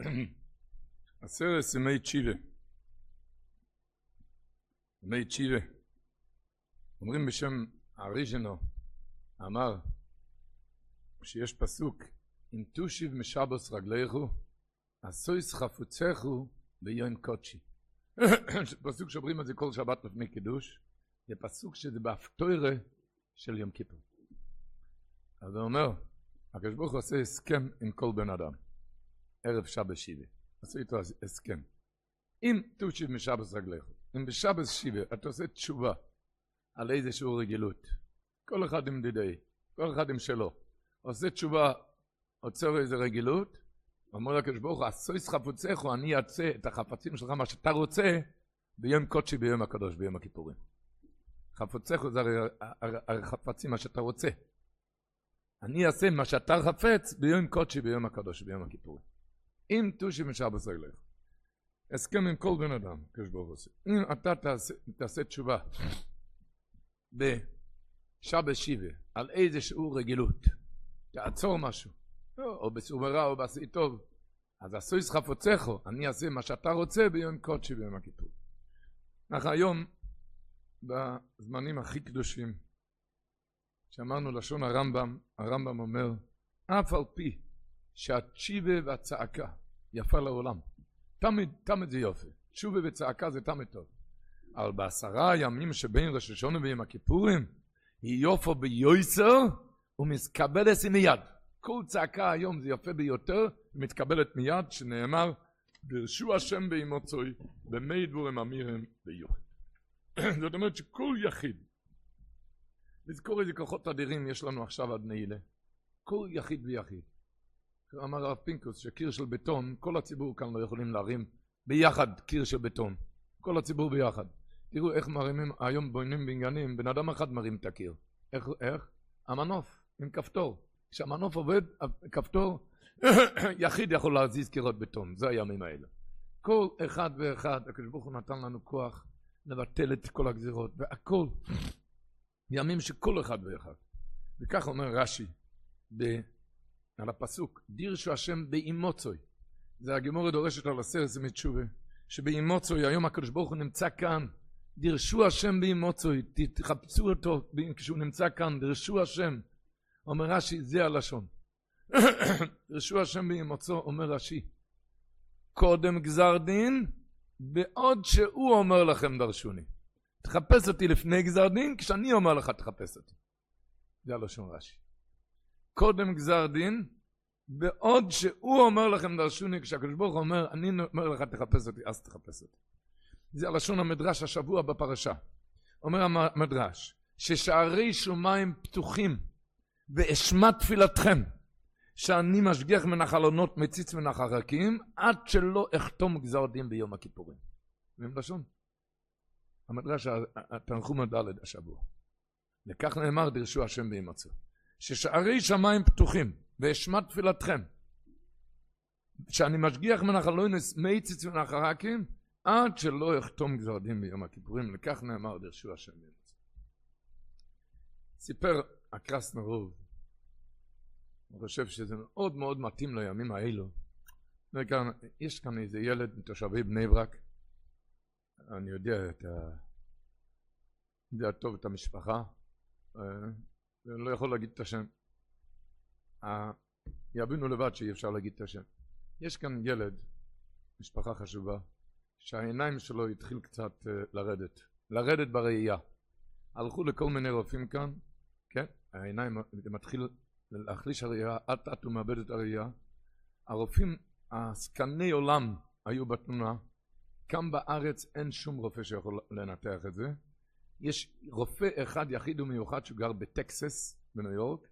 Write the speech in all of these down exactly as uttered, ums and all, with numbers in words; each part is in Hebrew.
הסרס ימי תשיבה. ימי תשיבה. אומרים בשם הריז'נו, אמר שיש פסוק, אם תושיב משבוס רגליכו, עשויס חפוצךו ביום קודשי. פסוק שאומרים על זה כל שבת לפני קידוש, זה פסוק שזה בהפטורה של יום כיפור. אז הוא אומר, הקדוש ברוך הוא עושה הסכם עם כל בן אדם. ערב שבת שיבה. עשו איתו הסכם. אם תושיב משבוס רגליכו, אם בשבוס שיבה אתה עושה תשובה על איזשהו רגילות, כל אחד עם דידי, כל אחד עם שלו, עושה תשובה, עוצר איזה רגילות, אומר לקדוש ברוך הוא, עשויס חפוצךו, אני אעשה את החפצים שלך, מה שאתה רוצה, ביום קודשי, ביום הקדוש, ביום הכיפורים. חפוצךו זה הרי חפצים, מה שאתה רוצה. אני אעשה מה שאתה חפץ, ביום קודשי, ביום הקדוש, ביום הכיפורים. אם תושיב משבוס רגליך. הסכם עם כל בן אדם, קדוש ברוך הוא עושה. אם אתה תעשה, תעשה תשובה, בשבס שיבה, על איזשהו רגילות, תעצור משהו, או בסומרה או בעשי טוב, אז עשויס חפוצךו, אני אעשה מה שאתה רוצה ביום קודשי ביום הכיפור. אנחנו היום, בזמנים הכי קדושים, שאמרנו לשון הרמב"ם, הרמב"ם אומר, אף על פי שהתשיבה והצעקה יפה לעולם, תמיד, תמיד זה יופי, תשובה וצעקה זה תמיד טוב, אבל בעשרה ימים שבין ראש השונה ויום הכיפורים, היא יופו ביועסר ומתקבלת מיד. כל צעקה היום זה יפה ביותר, מתקבלת מיד, שנאמר, דרשו השם באימוצוי, במי דבורים אמירים ביוחד. זאת אומרת שכל יחיד, לזכור איזה כוחות אדירים יש לנו עכשיו עד נעילה, כל יחיד ויחיד. אמר הרב פינקוס שקיר של בטון, כל הציבור כאן לא יכולים להרים ביחד קיר של בטון. כל הציבור ביחד. תראו איך מרימים, היום בונים בניינים, בן אדם אחד מרים את הקיר. איך? איך? המנוף, עם כפתור. כשהמנוף עובד, כפתור, יחיד יכול להזיז קירות בטון. זה הימים האלה. כל אחד ואחד, הקדוש ברוך הוא נתן לנו כוח לבטל את כל הגזירות, והכל ימים שכל אחד ואחד. וכך אומר רש"י, על הפסוק, דירשו השם באימוצוי. זה הגמרא דורשת על הסרס מתשובה, שבאימוצוי, היום הקדוש ברוך הוא נמצא כאן, דירשו השם באימוצוי, תחפשו אותו כשהוא נמצא כאן, דירשו השם. אומר רש"י, זה הלשון. דירשו השם באימוצו, אומר רש"י, קודם גזר דין, בעוד שהוא אומר לכם דרשוני. תחפש אותי לפני גזר דין, כשאני אומר לך תחפש אותי. זה הלשון רש"י. קודם גזר דין, בעוד שהוא אומר לכם דרשוני, כשהקדוש ברוך הוא אומר, אני אומר לך תחפש אותי, אז תחפש אותי. זה הלשון המדרש השבוע בפרשה. אומר המדרש, ששערי שמיים פתוחים, ואשמע תפילתכם, שאני משגיח מן החלונות מציץ מן החרקים, עד שלא אחתום גזר דין ביום הכיפורים. מבין לשון? המדרש התנחום הדלת השבוע. וכך נאמר דרשו השם באימצו. ששערי שמיים פתוחים, ואשמע תפילתכם, שאני משגיח מן החלונות מציץ מן החרקים, עד שלא יחתום גזר דין ביום הכיפורים. לכך נאמר דרשו השם באימצו. סיפר הקרסנרוב, אני חושב שזה מאוד מאוד מתאים לימים האלו. וכאן, יש כאן איזה ילד מתושבי בני ברק, אני יודע את ה... יודע טוב את המשפחה, ואני לא יכול להגיד את השם. יבינו לבד שאי אפשר להגיד את השם. יש כאן ילד, משפחה חשובה, שהעיניים שלו התחיל קצת לרדת, לרדת בראייה. הלכו לכל מיני רופאים כאן, כן? העיניים מתחיל להחליש הראייה, עד עד הוא מאבד את הראייה. הרופאים, הסקני עולם היו בתמונה, כאן בארץ אין שום רופא שיכול לנתח את זה. יש רופא אחד יחיד ומיוחד שגר בטקסס, בניו יורק,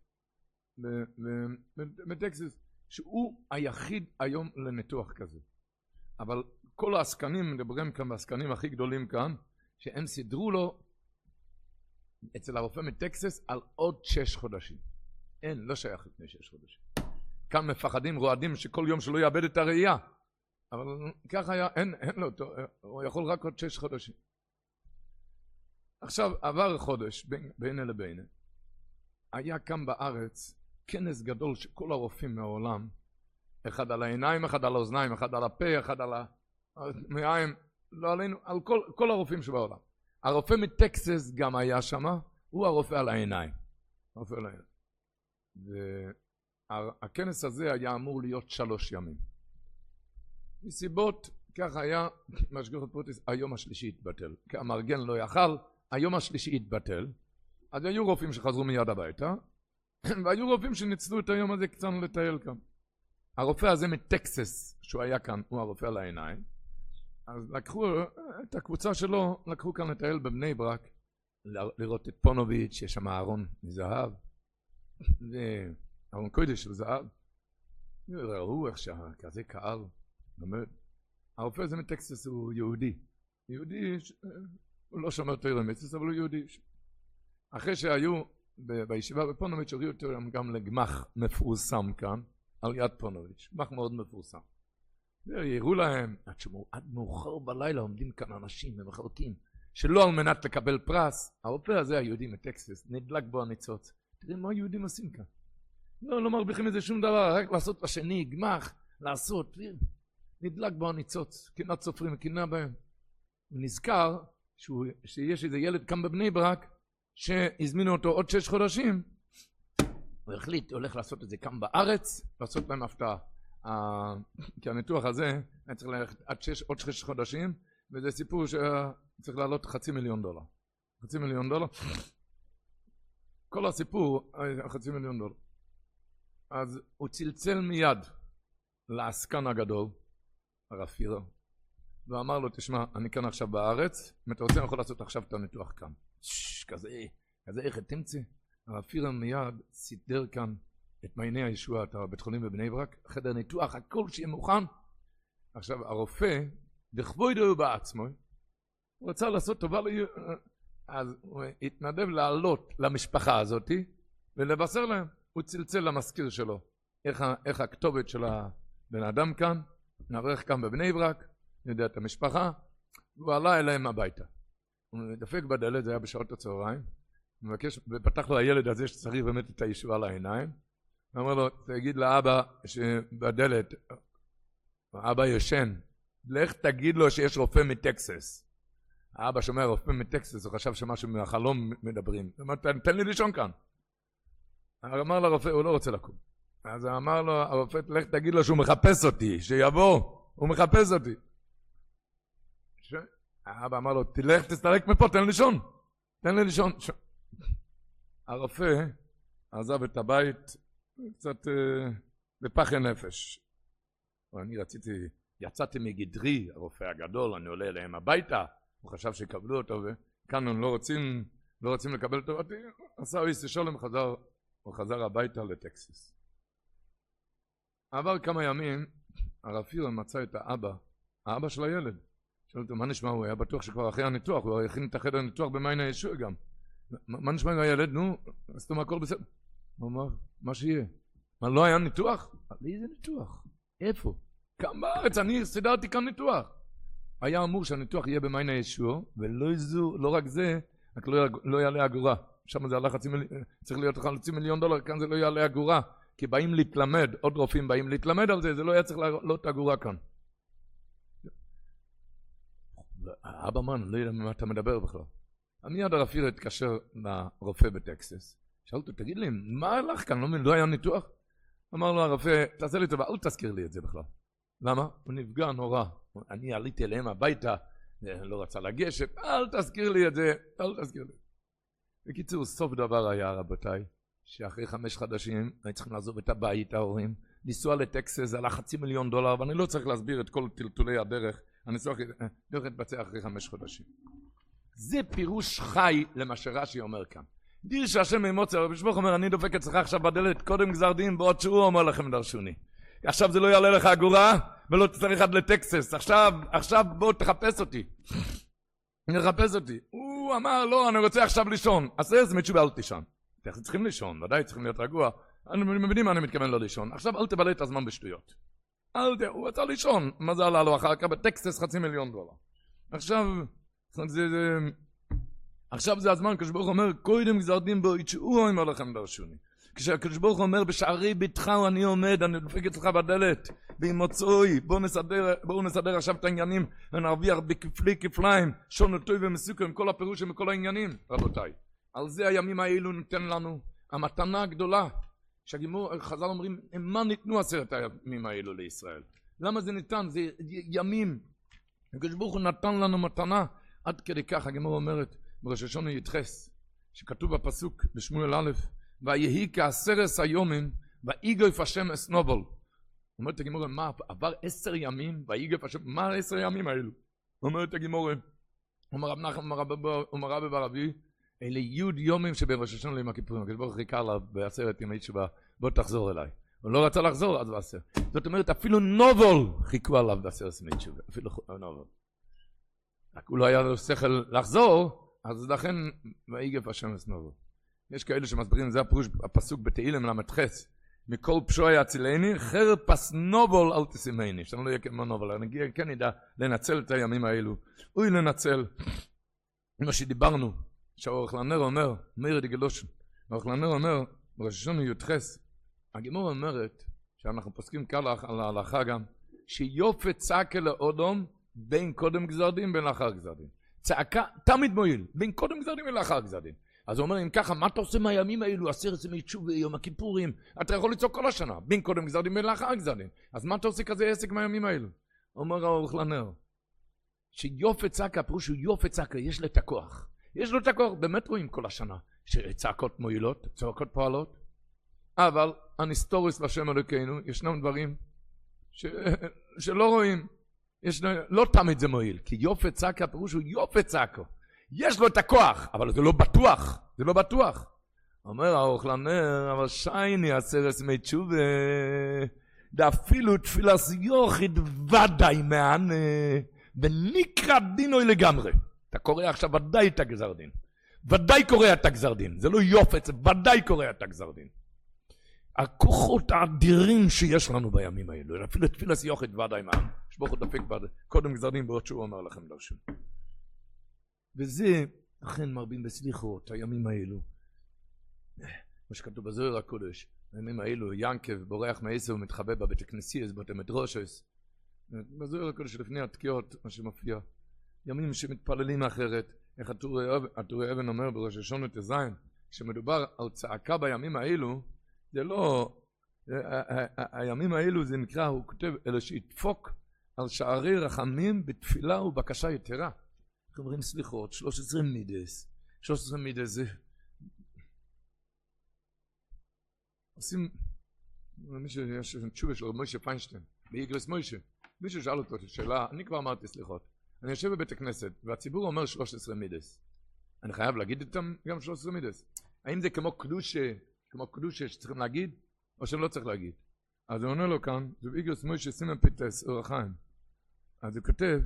בטקסס, שהוא היחיד היום לניתוח כזה. אבל כל הסקנים, מדברים כאן בסקנים הכי גדולים כאן, שהם סידרו לו אצל הרופא מטקסס על עוד שש חודשים. אין, לא שייך לפני שש חודשים. כאן מפחדים, רועדים שכל יום שלא יאבד את הראייה. אבל ככה היה, אין, אין לו, הוא יכול רק עוד שש חודשים. עכשיו, עבר חודש, בין, בין אלה בין. היה כאן בארץ כנס גדול שכל הרופאים מהעולם אחד על העיניים, אחד על האוזניים, אחד על הפה, אחד על המעיים, לא עלינו, על כל, כל הרופאים שבעולם. הרופא מטקסס גם היה שם, הוא הרופא על העיניים. הרופא על העיניים. והכנס הזה היה אמור להיות שלוש ימים. מסיבות, כך היה, משגורת פרוטיס, היום השלישי התבטל. כי המארגן לא יכל, היום השלישי התבטל. אז היו רופאים שחזרו מיד הביתה, והיו רופאים שניצלו את היום הזה קצת לטייל כאן. הרופא הזה מטקסס, שהוא היה כאן, הוא הרופא על העיניים. אז לקחו את הקבוצה שלו, לקחו כאן לטייל בבני ברק, לראות את פונוביץ', שיש שם ארון מזהב, ארון קודש של זהב. ראו איך שכזה קהל, באמת. הרופא הזה מטקסס הוא יהודי. יהודי, הוא לא שומר תורה מצווה, אבל הוא יהודי. אחרי שהיו בישיבה בפונוביץ', הורידו אותם גם לגמח מפורסם כאן, על יד פונוביץ', גמח מאוד מפורסם. יראו להם, עד מאוחר בלילה עומדים כאן אנשים ומחלקים, שלא על מנת לקבל פרס, הרופא הזה היהודי מטקסס, נדלק בו הניצוץ. תראי מה היהודים עושים כאן. לא, לא מרוויחים מזה שום דבר, רק לעשות לשני, גמח, לעשות, נדלק בו הניצוץ, קנאת סופרים, קנאה בהם. ונזכר שהוא, שיש איזה ילד כאן בבני ברק, שהזמינו אותו עוד שש חודשים, הוא החליט, הוא הולך לעשות את זה כאן בארץ, לעשות להם הפתעה. כי הניתוח הזה, אני צריך ללכת עד שש, עוד שש חודשים, וזה סיפור שצריך לעלות חצי מיליון דולר. חצי מיליון דולר. כל הסיפור, חצי מיליון דולר. אז הוא צלצל מיד לעסקן הגדול, הרב פירר, ואמר לו, תשמע, אני כאן עכשיו בארץ, אם אתה רוצה, אני יכול לעשות עכשיו את הניתוח כאן. ששש, כזה, כזה איך תמצא. הרב פירר מיד סידר כאן את מעייני הישועה, את הבית חולים בבני ברק, חדר ניתוח, הכל שיהיה מוכן. עכשיו, הרופא, בכבודו בעצמו, הוא רצה לעשות טובה, אז הוא התנדב לעלות למשפחה הזאת, ולבשר להם, הוא צלצל למזכיר שלו, איך, איך הכתובת של הבן אדם כאן, נערך כאן בבני ברק, יודע את המשפחה, והוא עלה אליהם הביתה. הוא דפק בדלת, זה היה בשעות הצהריים, מבקש, ופתח לו הילד הזה שצריך באמת את הישועה לעיניים, הוא אמר לו, תגיד לאבא שבדלת, האבא ישן, לך תגיד לו שיש רופא מטקסס. האבא שומע רופא מטקסס, הוא חשב שמשהו מהחלום מדברים. הוא אמר, תן לי לישון כאן. הוא אמר לרופא, הוא לא רוצה לקום. אז הוא אמר לו, הרופא, לך תגיד לו שהוא מחפש אותי, שיבוא, הוא מחפש אותי. ש... האבא אמר לו, תלך, תסתלק מפה, תן לי לישון. תן לי לישון. ש... הרופא עזב את הבית, קצת אה, בפחי נפש. אני רציתי, יצאתי מגדרי, הרופא הגדול, אני עולה אליהם הביתה, הוא חשב שיקבלו אותו, וכאן הם לא רוצים, לא רוצים לקבל אותו, עשה איסי שולם, חזר, הוא חזר הביתה לטקסס. עבר כמה ימים, הרב פירר מצא את האבא, האבא של הילד. שאל אותו, מה נשמע? הוא היה בטוח שכבר אחרי הניתוח, הוא הכין את החדר הניתוח במעייני הישועה גם. מה נשמע עם הילד? נו, אז תאמר הכל בסדר. הוא אמר, מה שיהיה. מה, לא היה ניתוח? איזה ניתוח? איפה? כאן בארץ, אני סידרתי כאן ניתוח. היה אמור שהניתוח יהיה במעייני הישועה, ולא יזו, לא רק זה, רק לא, לא יעלה אגורה. שם זה עלה חצי מיליון, צריך להיות חצי מיליון דולר, כאן זה לא יעלה אגורה. כי באים להתלמד, עוד רופאים באים להתלמד על זה, זה לא היה צריך לעלות אגורה כאן. אבא מן, לא יודע מה אתה מדבר בכלל. מיד הרב פירר התקשר לרופא בטקסס. שאל אותו, תגיד לי, מה הלך כאן? לא, לא היה ניתוח? אמר לו הרופא, תעשה לי טובה, אל תזכיר לי את זה בכלל. למה? הוא נפגע נורא. אני עליתי אליהם הביתה, לא רצה לגשת, אל תזכיר לי את זה, אל תזכיר לי. בקיצור, סוף דבר היה, רבותיי, שאחרי חמש חדשים, אני צריכים לעזוב את הבית, ההורים, לנסוע לטקסס, זה עלה חצי מיליון דולר, ואני לא צריך להסביר את כל טלטולי הדרך, הניסוח דרך התבצע אחרי חמש חודשים. זה פירוש חי למה שרש"י אומר כאן. דיר שהשם מאמוציה, רבי שבוך אומר, אני דופק אצלך עכשיו בדלת, קודם גזר דין, בעוד שהוא אומר לכם דרשוני. עכשיו זה לא יעלה לך אגורה, ולא תצטרך עד לטקסס. עכשיו, עכשיו בוא תחפש אותי. תחפש אותי. הוא אמר, לא, אני רוצה עכשיו לישון. אז זה מתשובה, אל תישן. אתם צריכים לישון, ודאי צריכים להיות רגוע. אני מבינים מה אני מתכוון לא לישון. עכשיו אל תבלה את הזמן בשטויות. אל ת... הוא רצה לישון. מה זה עלה לו אחר כך? בטקסס חצי מיליון דולר. עכשיו, זה, זה... עכשיו זה הזמן, כשברוך אומר, קודם גזר דין בו, יתשעו אומר לכם דרשוני. כשהקדוש ברוך הוא אומר, בשערי ביתך אני עומד, אני דופק אצלך בדלת, במוצאי, בואו נסדר, בואו נסדר עכשיו את העניינים, ונרוויח בכפלי כפליים, שונו טוי ומסוכר, עם כל הפירוש ומכל העניינים, רבותיי. על זה הימים האלו ניתן לנו, המתנה הגדולה, שהגימור, חז"ל אומרים, מה ניתנו עשרת הימים האלו לישראל? למה זה ניתן? זה ימים. הקדוש ברוך הוא נתן לנו מתנה, עד כדי כך, הגימור אומרת, בראש השונה יתחס, שכתוב בפסוק בשמואל א', ויהי כעשרס היומים, ויגף השם אסנובל. אומרת הגימור, מה, עבר עשר ימים, ויגף השם, מה עשר ימים האלו? אומרת הגימור, אומר רב נחמן, אומר רבי ברבי, אלה יוד יומים שבראש השונה ליום הכיפורים, הקדוש ברוך הוא חיכה עליו בעשרת ימי תשובה, בוא תחזור אליי. הוא לא רצה לחזור, אז בעשר. זאת אומרת, אפילו נובל חיכו עליו בעשרת ימי תשובה, אפילו נובל. רק הוא לא היה לו שכל לחזור, אז לכן, ויגף השם אסנובל. יש כאלה שמסבירים, זה הפירוש, הפסוק בתהילים למתחס, מכל פשועי הצילני, חרפס נובל אל תשימני, שאני לא יהיה כמו נובל, אני כן ידע לנצל את הימים האלו, אוי לנצל, מה שדיברנו, שהאורך לנר אומר, מאיר דגלושן, האורך לנר אומר, בראש השונה יתחס, הגימור אומרת, שאנחנו פוסקים כלך על ההלכה גם, שיופת צעקה לאודום, בין קודם גזר דין, בין לאחר גזר דין. צעקה תמיד מועיל, בין קודם גזר דין ולאחר גזר דין. אז הוא אומר, אם ככה, מה אתה עושה מהימים האלו, עשרת ימי תשובה, יום הכיפורים, אתה יכול לצעוק כל השנה, בין קודם גזר דין ולאחר גזר דין. אז מה אתה עושה כזה עסק מהימים האלו? אומר האורך לנר, שיופת צעקה, פירוש הוא יופת צעקה, יש לו את הכוח. יש לו את הכוח, באמת רואים כל השנה, שצעקות מועילות, צעקות פועלות, אבל הנסתוריס לשם אלוקינו, ישנם דברים ש... שלא רואים. יש... לא תמיד זה מועיל, כי יופת צעקה, פירוש הוא יופת צעקה. יש לו את הכוח, אבל זה לא בטוח, זה לא בטוח. אומר האורך לנר, אבל שייני עשרת ימי תשובה, דאפילו תפילס יוחיד ודאי מענה, ונקרא דינוי לגמרי. אתה קורא עכשיו ודאי את הגזר דין. ודאי קורא את הגזר דין. זה לא יופת, זה ודאי קורא את הגזר דין. הכוחות האדירים שיש לנו בימים האלו, אפילו תפילס יוחיד ודאי מענה. שברוך הוא דפק קודם גזר דין, בעוד שהוא אומר לכם דרשו. וזה, אכן מרבים בסליחות, הימים האלו. מה שכתוב בזוהר הקודש, הימים האלו, ינקב בורח מעשר ומתחבא בבית הכנסייה, בבית המדרשס. בזוהר הקודש לפני התקיעות, מה שמופיע. ימים שמתפללים אחרת, איך הטורי אבן אומר בראש השונה תזין, כשמדובר על צעקה בימים האלו, זה לא, הימים האלו זה נקרא, הוא כותב, אלא שידפוק על שערי רחמים בתפילה ובקשה יתרה. אנחנו אומרים סליחות, שלוש עשרה מידס, שלוש עשרה מידס זה, עושים, מישהו, יש תשובה של מוישה פיינשטיין, באיגרס מוישה, מישהו שאל אותו שאלה, אני כבר אמרתי סליחות, אני יושב בבית הכנסת, והציבור אומר שלוש עשרה מידס, אני חייב להגיד איתם גם שלוש עשרה מידס, האם זה כמו קדושה, כמו קדושה שצריכים להגיד, או שלא צריך להגיד? אז הוא עונה לו כאן, זה באיגרס מוישה סימן פיטס אור החיים, אז הוא כותב,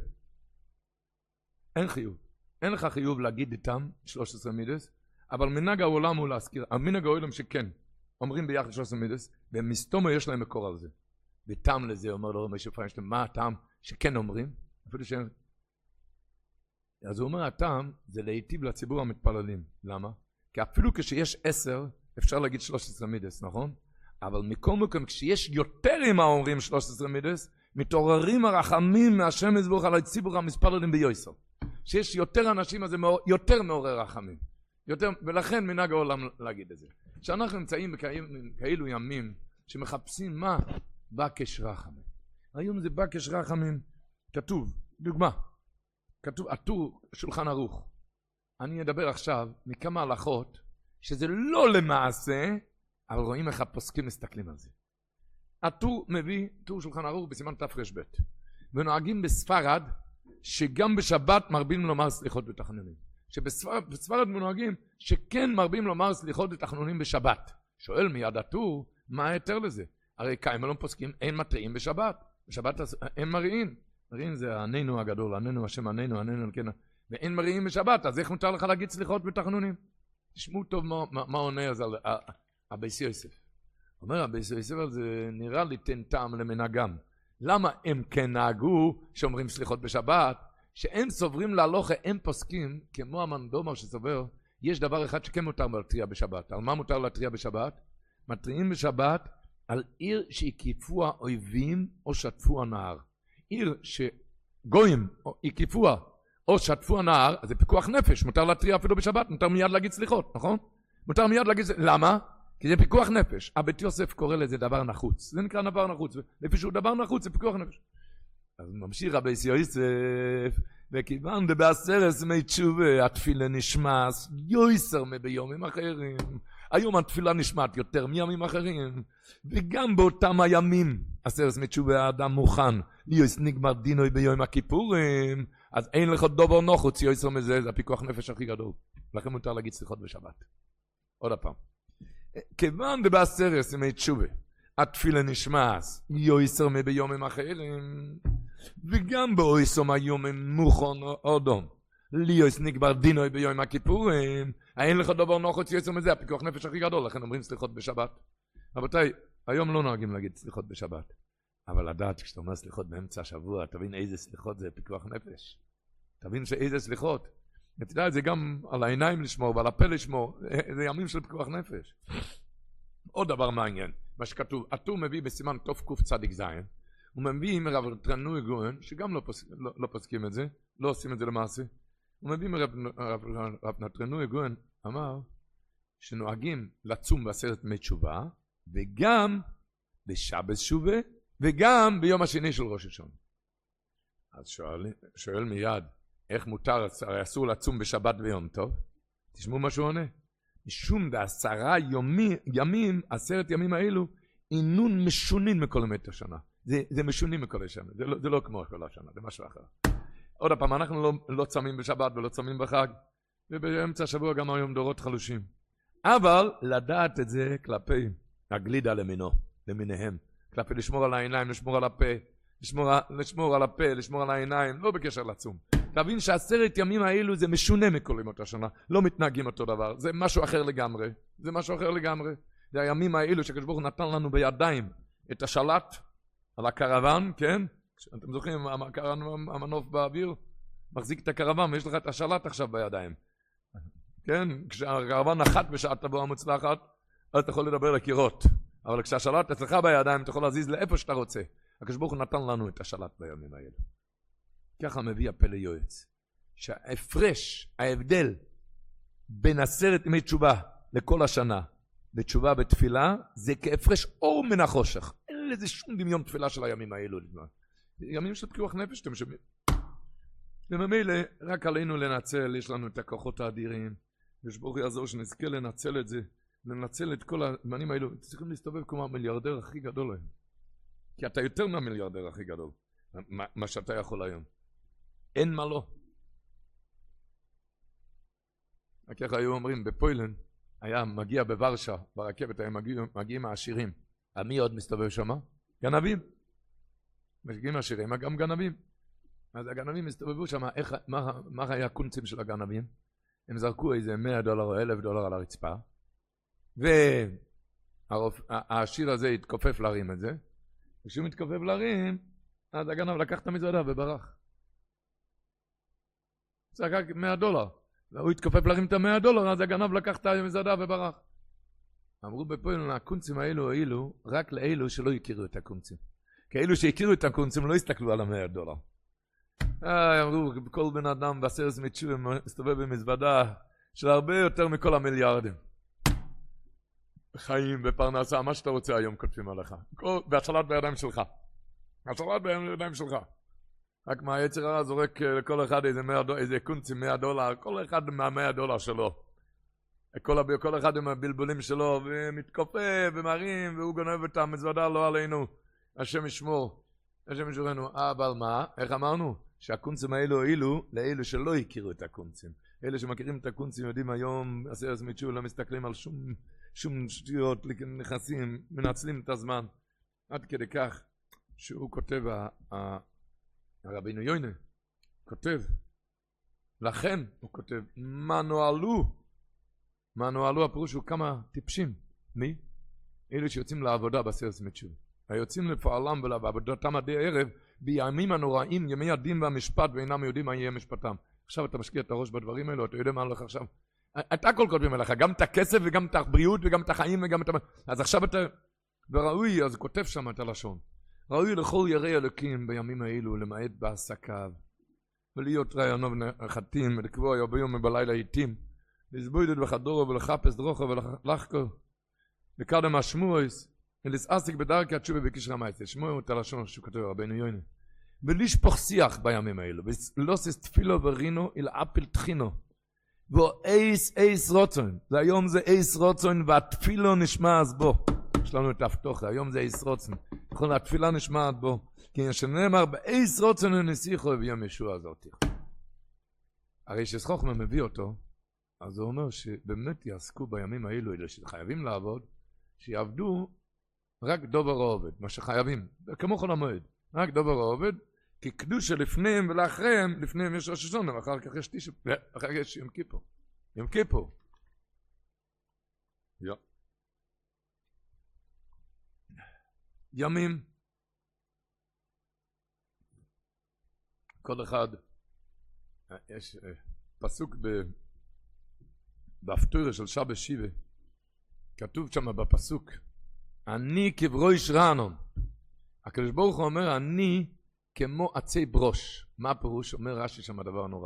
אין חיוב, אין לך חיוב להגיד איתם שלוש עשרה מידס, אבל מנהג העולם הוא להזכיר, המנהג העולם שכן, אומרים ביחד שלוש עשרה מידס, ומסתומו יש להם מקור על זה. וטעם לזה אומר לו משה פיינשטיין, מה הטעם שכן אומרים? אפילו שהם... אז הוא אומר, הטעם זה להיטיב לציבור המתפללים. למה? כי אפילו כשיש עשר, אפשר להגיד שלוש עשרה מידס, נכון? אבל מכל מקום, כשיש יותר עם האומרים שלוש עשרה מידס, מתעוררים הרחמים מהשם יזברך על הציבור המתפללים ביוסר. שיש יותר אנשים, אז זה יותר מעורר רחמים. יותר, ולכן מנהג העולם להגיד את זה. שאנחנו נמצאים בכאלו ימים שמחפשים מה? בקש רחמים. היום זה בקש רחמים. כתוב, דוגמה, כתוב, עטור שולחן ערוך. אני אדבר עכשיו מכמה הלכות שזה לא למעשה, אבל רואים איך הפוסקים מסתכלים על זה. עטור מביא, עטור שולחן ערוך בסימן תר"ב. ונוהגים בספרד, שגם בשבת מרבים לומר סליחות ותחנונים. שבספרד מנוהגים שכן מרבים לומר סליחות ותחנונים בשבת. שואל מיד עטור, מה היתר לזה? הרי קיימה לא פוסקים, אין מתריעים בשבת. בשבת אין מריעים. מריעים זה עננו הגדול, עננו השם עננו, עננו כן. ואין מריעים בשבת, אז איך מותר לך להגיד סליחות ותחנונים? תשמעו טוב מה, מה, מה עונה אז על הבייס יוסף. אומר הבייס יוסף, זה נראה לי תן טעם למנהגם. למה הם כן נהגו שאומרים סליחות בשבת? שהם סוברים להלוכה, הם פוסקים, כמו המנדומר שסובר, יש דבר אחד שכן מותר להתריע בשבת. על מה מותר להתריע בשבת? מתריעים בשבת על עיר שהקיפוה אויבים או שטפו הנהר. עיר שגויים הקיפוה או שטפו הנהר, אז זה פיקוח נפש, מותר להתריע אפילו בשבת, מותר מיד להגיד סליחות, נכון? מותר מיד להגיד, למה? כי זה פיקוח נפש. הבית יוסף קורא לזה דבר נחוץ, זה נקרא דבר נחוץ, לפי שהוא דבר נחוץ זה פיקוח נפש. אז ממשיך רבי יוסף, וכיוון דבעשרס מי תשובה, התפילה נשמס יויסר מביומים אחרים. היום התפילה נשמעת יותר מימים אחרים, וגם באותם הימים, עשרס מי תשובה האדם מוכן, ליוס נגמר דינוי ביום הכיפורים, אז אין לך דובר נוחוץ, יויסר מזה, זה הפיקוח נפש הכי גדול. לכן מותר להגיד סליחות בשבת. עוד הפעם. כיוון דבעשרס מי תשובה, התפילה נשמס יויסר מביומים אחרים, וגם באויסום היומים מוכן אודום. ליוס נגבר דינוי ביום הכיפורים, אין לך דבר נוחוץ יויסר מזה, הפיקוח נפש הכי גדול, לכן אומרים סליחות בשבת. רבותיי, היום לא נוהגים להגיד סליחות בשבת. אבל לדעת, כשאתה אומר סליחות באמצע השבוע, תבין איזה סליחות זה פיקוח נפש. תבין שאיזה סליחות. ותדע את זה גם על העיניים לשמור ועל הפה לשמור, זה ימים של פיקוח נפש. עוד דבר מעניין, מה שכתוב, הטור מביא בסימן תוף קוף צדיק זין, הוא מביא מרב נתרנוי גוהן, שגם לא, פוס, לא, לא פוסקים את זה, לא עושים את זה למעשה. הוא מביא מרב רב, רב נתרנוי גוהן, אמר, שנוהגים לצום בעשרת ימי תשובה, וגם בשבת שובה, וגם ביום השני של ראש השנה. אז שואל, שואל מיד, איך מותר, אסור לצום בשבת ויום טוב? תשמעו מה שהוא עונה. משום בעשרה יומי, ימים, עשרת ימים האלו, אינון משונים מכל ימי השנה. זה, זה משונים מכל השנה, זה לא, זה לא כמו כל השנה, זה משהו אחר. עוד הפעם, אנחנו לא, לא צמים בשבת ולא צמים בחג, ובאמצע השבוע גם היום דורות חלושים. אבל לדעת את זה כלפי הגלידה למינו, למיניהם. כלפי לשמור על העיניים, לשמור על הפה, לשמור, לשמור על הפה, לשמור על העיניים, לא בקשר לצום. תבין שעשרת ימים האלו זה משונה מכל ימות השנה, לא מתנהגים אותו דבר, זה משהו אחר לגמרי, זה משהו אחר לגמרי. זה הימים האלו שהקדוש ברוך הוא נתן לנו בידיים את השלט על הקרוון, כן? אתם זוכרים, הקרוון, המנוף באוויר, מחזיק את הקרוון ויש לך את השלט עכשיו בידיים. כן? כשהקרוון נחת בשעת תבואה מוצלחת, אז אתה יכול לדבר לקירות. אבל כשהשלט אצלך בידיים, אתה יכול להזיז לאיפה שאתה רוצה. הקדוש ברוך הוא נתן לנו את השלט בימים האלו. ככה מביא הפלא יועץ, שההפרש, ההבדל בין עשרת ימי תשובה לכל השנה, בתשובה בתפילה, זה כהפרש אור מן החושך. אין לזה שום דמיון תפילה של הימים האלו. ימים של פיקוח נפש, אתם שומעים. וממילא, רק עלינו לנצל, יש לנו את הכוחות האדירים, יש ברוך יעזור שנזכה לנצל את זה, לנצל את כל הזמנים האלו, צריכים להסתובב כמו המיליארדר הכי גדול היום. כי אתה יותר מהמיליארדר הכי גדול, מה, מה שאתה יכול היום. אין מה לא. ככה היו אומרים, בפוילן, היה מגיע בוורשה, ברכבת היה מגיע, מגיעים העשירים. מי עוד מסתובב שם? גנבים. מגיעים העשירים, גם גנבים. אז הגנבים הסתובבו שם, איך, מה, מה היה הקונצים של הגנבים? הם זרקו איזה מאה דולר או אלף דולר על הרצפה, והעשיר הזה התכופף להרים את זה, וכשהוא מתכופף להרים, אז הגנב לקח את המזוודה וברח. זה רק מאה דולר. והוא התכופף להרים את המאה דולר, אז הגנב לקח את המזוודה וברח. אמרו בפועל, הקונצים האלו האלו, רק לאלו שלא הכירו את הקונצים. כי אלו שהכירו את הקונצים לא הסתכלו על המאה דולר. אה, אמרו, כל בן אדם בעשרת ימי תשובה מסתובב במזוודה של הרבה יותר מכל המיליארדים. חיים ופרנסה, מה שאתה רוצה היום כותבים עליך. והשלט בידיים שלך. השלט בידיים שלך. רק מהיצר הרע זורק לכל אחד איזה, איזה קונצים מאה דולר, כל אחד מהמאה דולר שלו. כל, כל אחד עם הבלבולים שלו, ומתכופף ומרים, והוא גונב את המזוודה לא עלינו. השם ישמור. השם ישמורנו. אבל מה? איך אמרנו? שהקונצים האלו אילו לאלו שלא הכירו את הקונצים. אלה שמכירים את הקונצים יודעים היום, עשרת ימי תשובה, לא מסתכלים על שום, שום שטויות, נכנסים, מנצלים את הזמן. עד כדי כך שהוא כותב, הרבינו יוינה, כותב, לכן הוא כותב, מה נועלו? מה נועלו? הפירוש הוא כמה טיפשים. מי? אלו שיוצאים לעבודה בעשרת ימי תשובה. היוצאים לפועלם ולעבודתם עדי ערב, בימים הנוראים, ימי הדין והמשפט, ואינם יודעים מה יהיה משפטם. עכשיו אתה משקיע את הראש בדברים האלו, אתה יודע מה הולך עכשיו? אתה הכל כותבים עליך, גם את הכסף וגם את הבריאות וגם את החיים וגם את... אז עכשיו אתה... וראוי, אז כותב שם את הלשון. ראוי לכל ירא אלוקים בימים האלו, למעט בעסקיו, ולהיות רעיונו ונחתים, ולקבוע יום ביום ובלילה עיתים, לסבוידות בחדורו ולחפש דרוכו ולחקור, וקדם השמועס, ולסעסק בדרכי התשובה בקשר המייסה. שמועו את הלשון שהוא כותב רבינו יוני. ולשפוך שיח בימים האלו, ולוסיס תפילו ורינו אל אפל תחינו, ואייס אייס רוצון, והיום זה אייס רוצון והתפילו נשמע אז בו. יש לנו את ההפתוחה, היום זה אייס רוצון, נכון, התפילה נשמעת בו, כי שנאמר באייס רוצון ונסיכו ביום ישוע הזאת. הרי שחוכמה מביא אותו, אז הוא אומר שבאמת יעסקו בימים האלו, אלה שחייבים לעבוד, שיעבדו רק דובר העובד, מה שחייבים, כמו כל המועד, רק דובר העובד, כי קדוש שלפניהם ולאחריהם, לפניהם יש ראש השונה, ואחר כך יש תשע, ואחר כך יש יום כיפור. יום כיפור. יו. ימים. כל אחד, יש פסוק בהפטורה של שבת שיבה, כתוב שם בפסוק, אני כברוש רענון. הקדוש ברוך הוא אומר, אני כמו עצי ברוש. מה הפירוש? אומר רש"י שם הדבר נורא.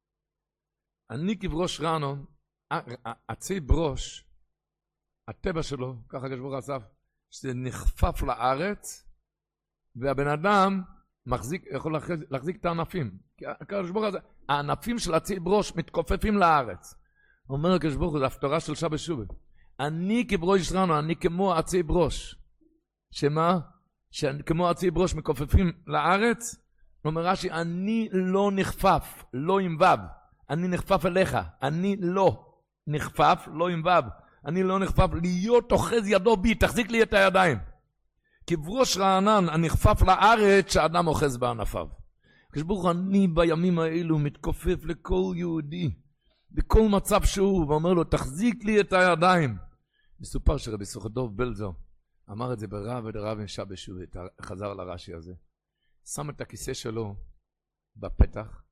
אני כברוש רענון, עצי ברוש, הטבע שלו, ככה הקדוש ברוך הוא עשה, שזה נחפף לארץ, והבן אדם מחזיק, יכול להחזיק, להחזיק את הענפים. הקדוש ברוך הוא, הענפים של עצי ברוש מתכופפים לארץ. אומר הקדוש ברוך הוא, זה הפטרה של שבת שובה. אני כברוש רענון, אני כמו עצי ברוש. שמה? שכמו עצי ברוש מכופפים לארץ, אומר רש"י, אני לא נחפף, לא עם וו, אני נחפף אליך, אני לא נחפף, לא עם וו, אני לא נחפף, להיות אוחז ידו בי, תחזיק לי את הידיים. כברוש רענן, הנחפף לארץ, שאדם אוחז בענפיו. כשברוך אני בימים האלו מתכופף לכל יהודי, בכל מצב שהוא, ואומר לו, תחזיק לי את הידיים. מסופר שרבי סוכדוב בלזו, אמר את זה ברב ודרב עם שבת שובה, חזר לרש"י הזה. שם את הכיסא שלו בפתח,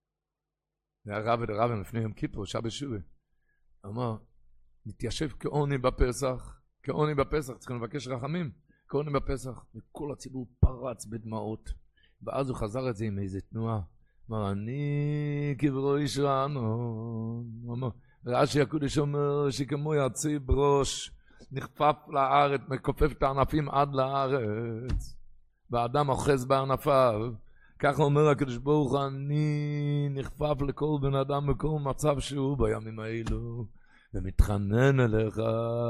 והרב ודרב לפני יום כיפור, שבת שובה. אמר, נתיישב כעוני בפסח, כעוני בפסח, צריכים לבקש רחמים, כעוני בפסח, וכל הציבור פרץ בדמעות, ואז הוא חזר את זה עם איזו תנועה. אמר, אני כברוש רענון. אמר, רש"י הקודש אומר שכמו יעצי ברוש, נחפף לארץ, מכופף את הענפים עד לארץ, והאדם אוחז בענפיו. ככה אומר הקדוש ברוך הוא, אני נחפף לכל בן אדם בכל מצב שהוא בימים האלו, ומתחנן אליך,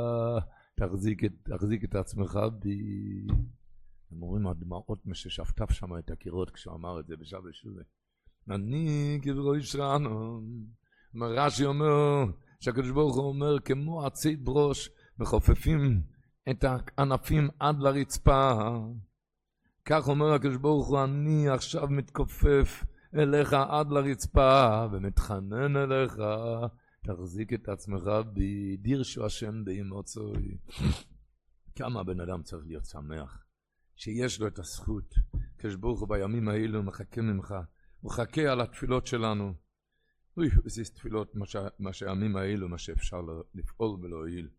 תחזיק את, תחזיק את עצמך בי. הם אומרים, הדמעות מששפטף שם את הקירות כשהוא אמר את זה בשבת שובה. אני כברוש רענון. רש"י אומר, שהקדוש ברוך הוא אומר, כמו עצי ברוש, מחופפים את הענפים עד לרצפה. כך אומר הקדוש ברוך הוא, אני עכשיו מתכופף אליך עד לרצפה, ומתחנן אליך, תחזיק את עצמך בי, דירשו השם באמוצוי. כמה הבן אדם צריך להיות שמח, שיש לו את הזכות. הקדוש ברוך הוא בימים האלו מחכה ממך, הוא מחכה על התפילות שלנו. אוי, זה תפילות, מה, שה, מה שהימים האלו, מה שאפשר לפעול ולהועיל.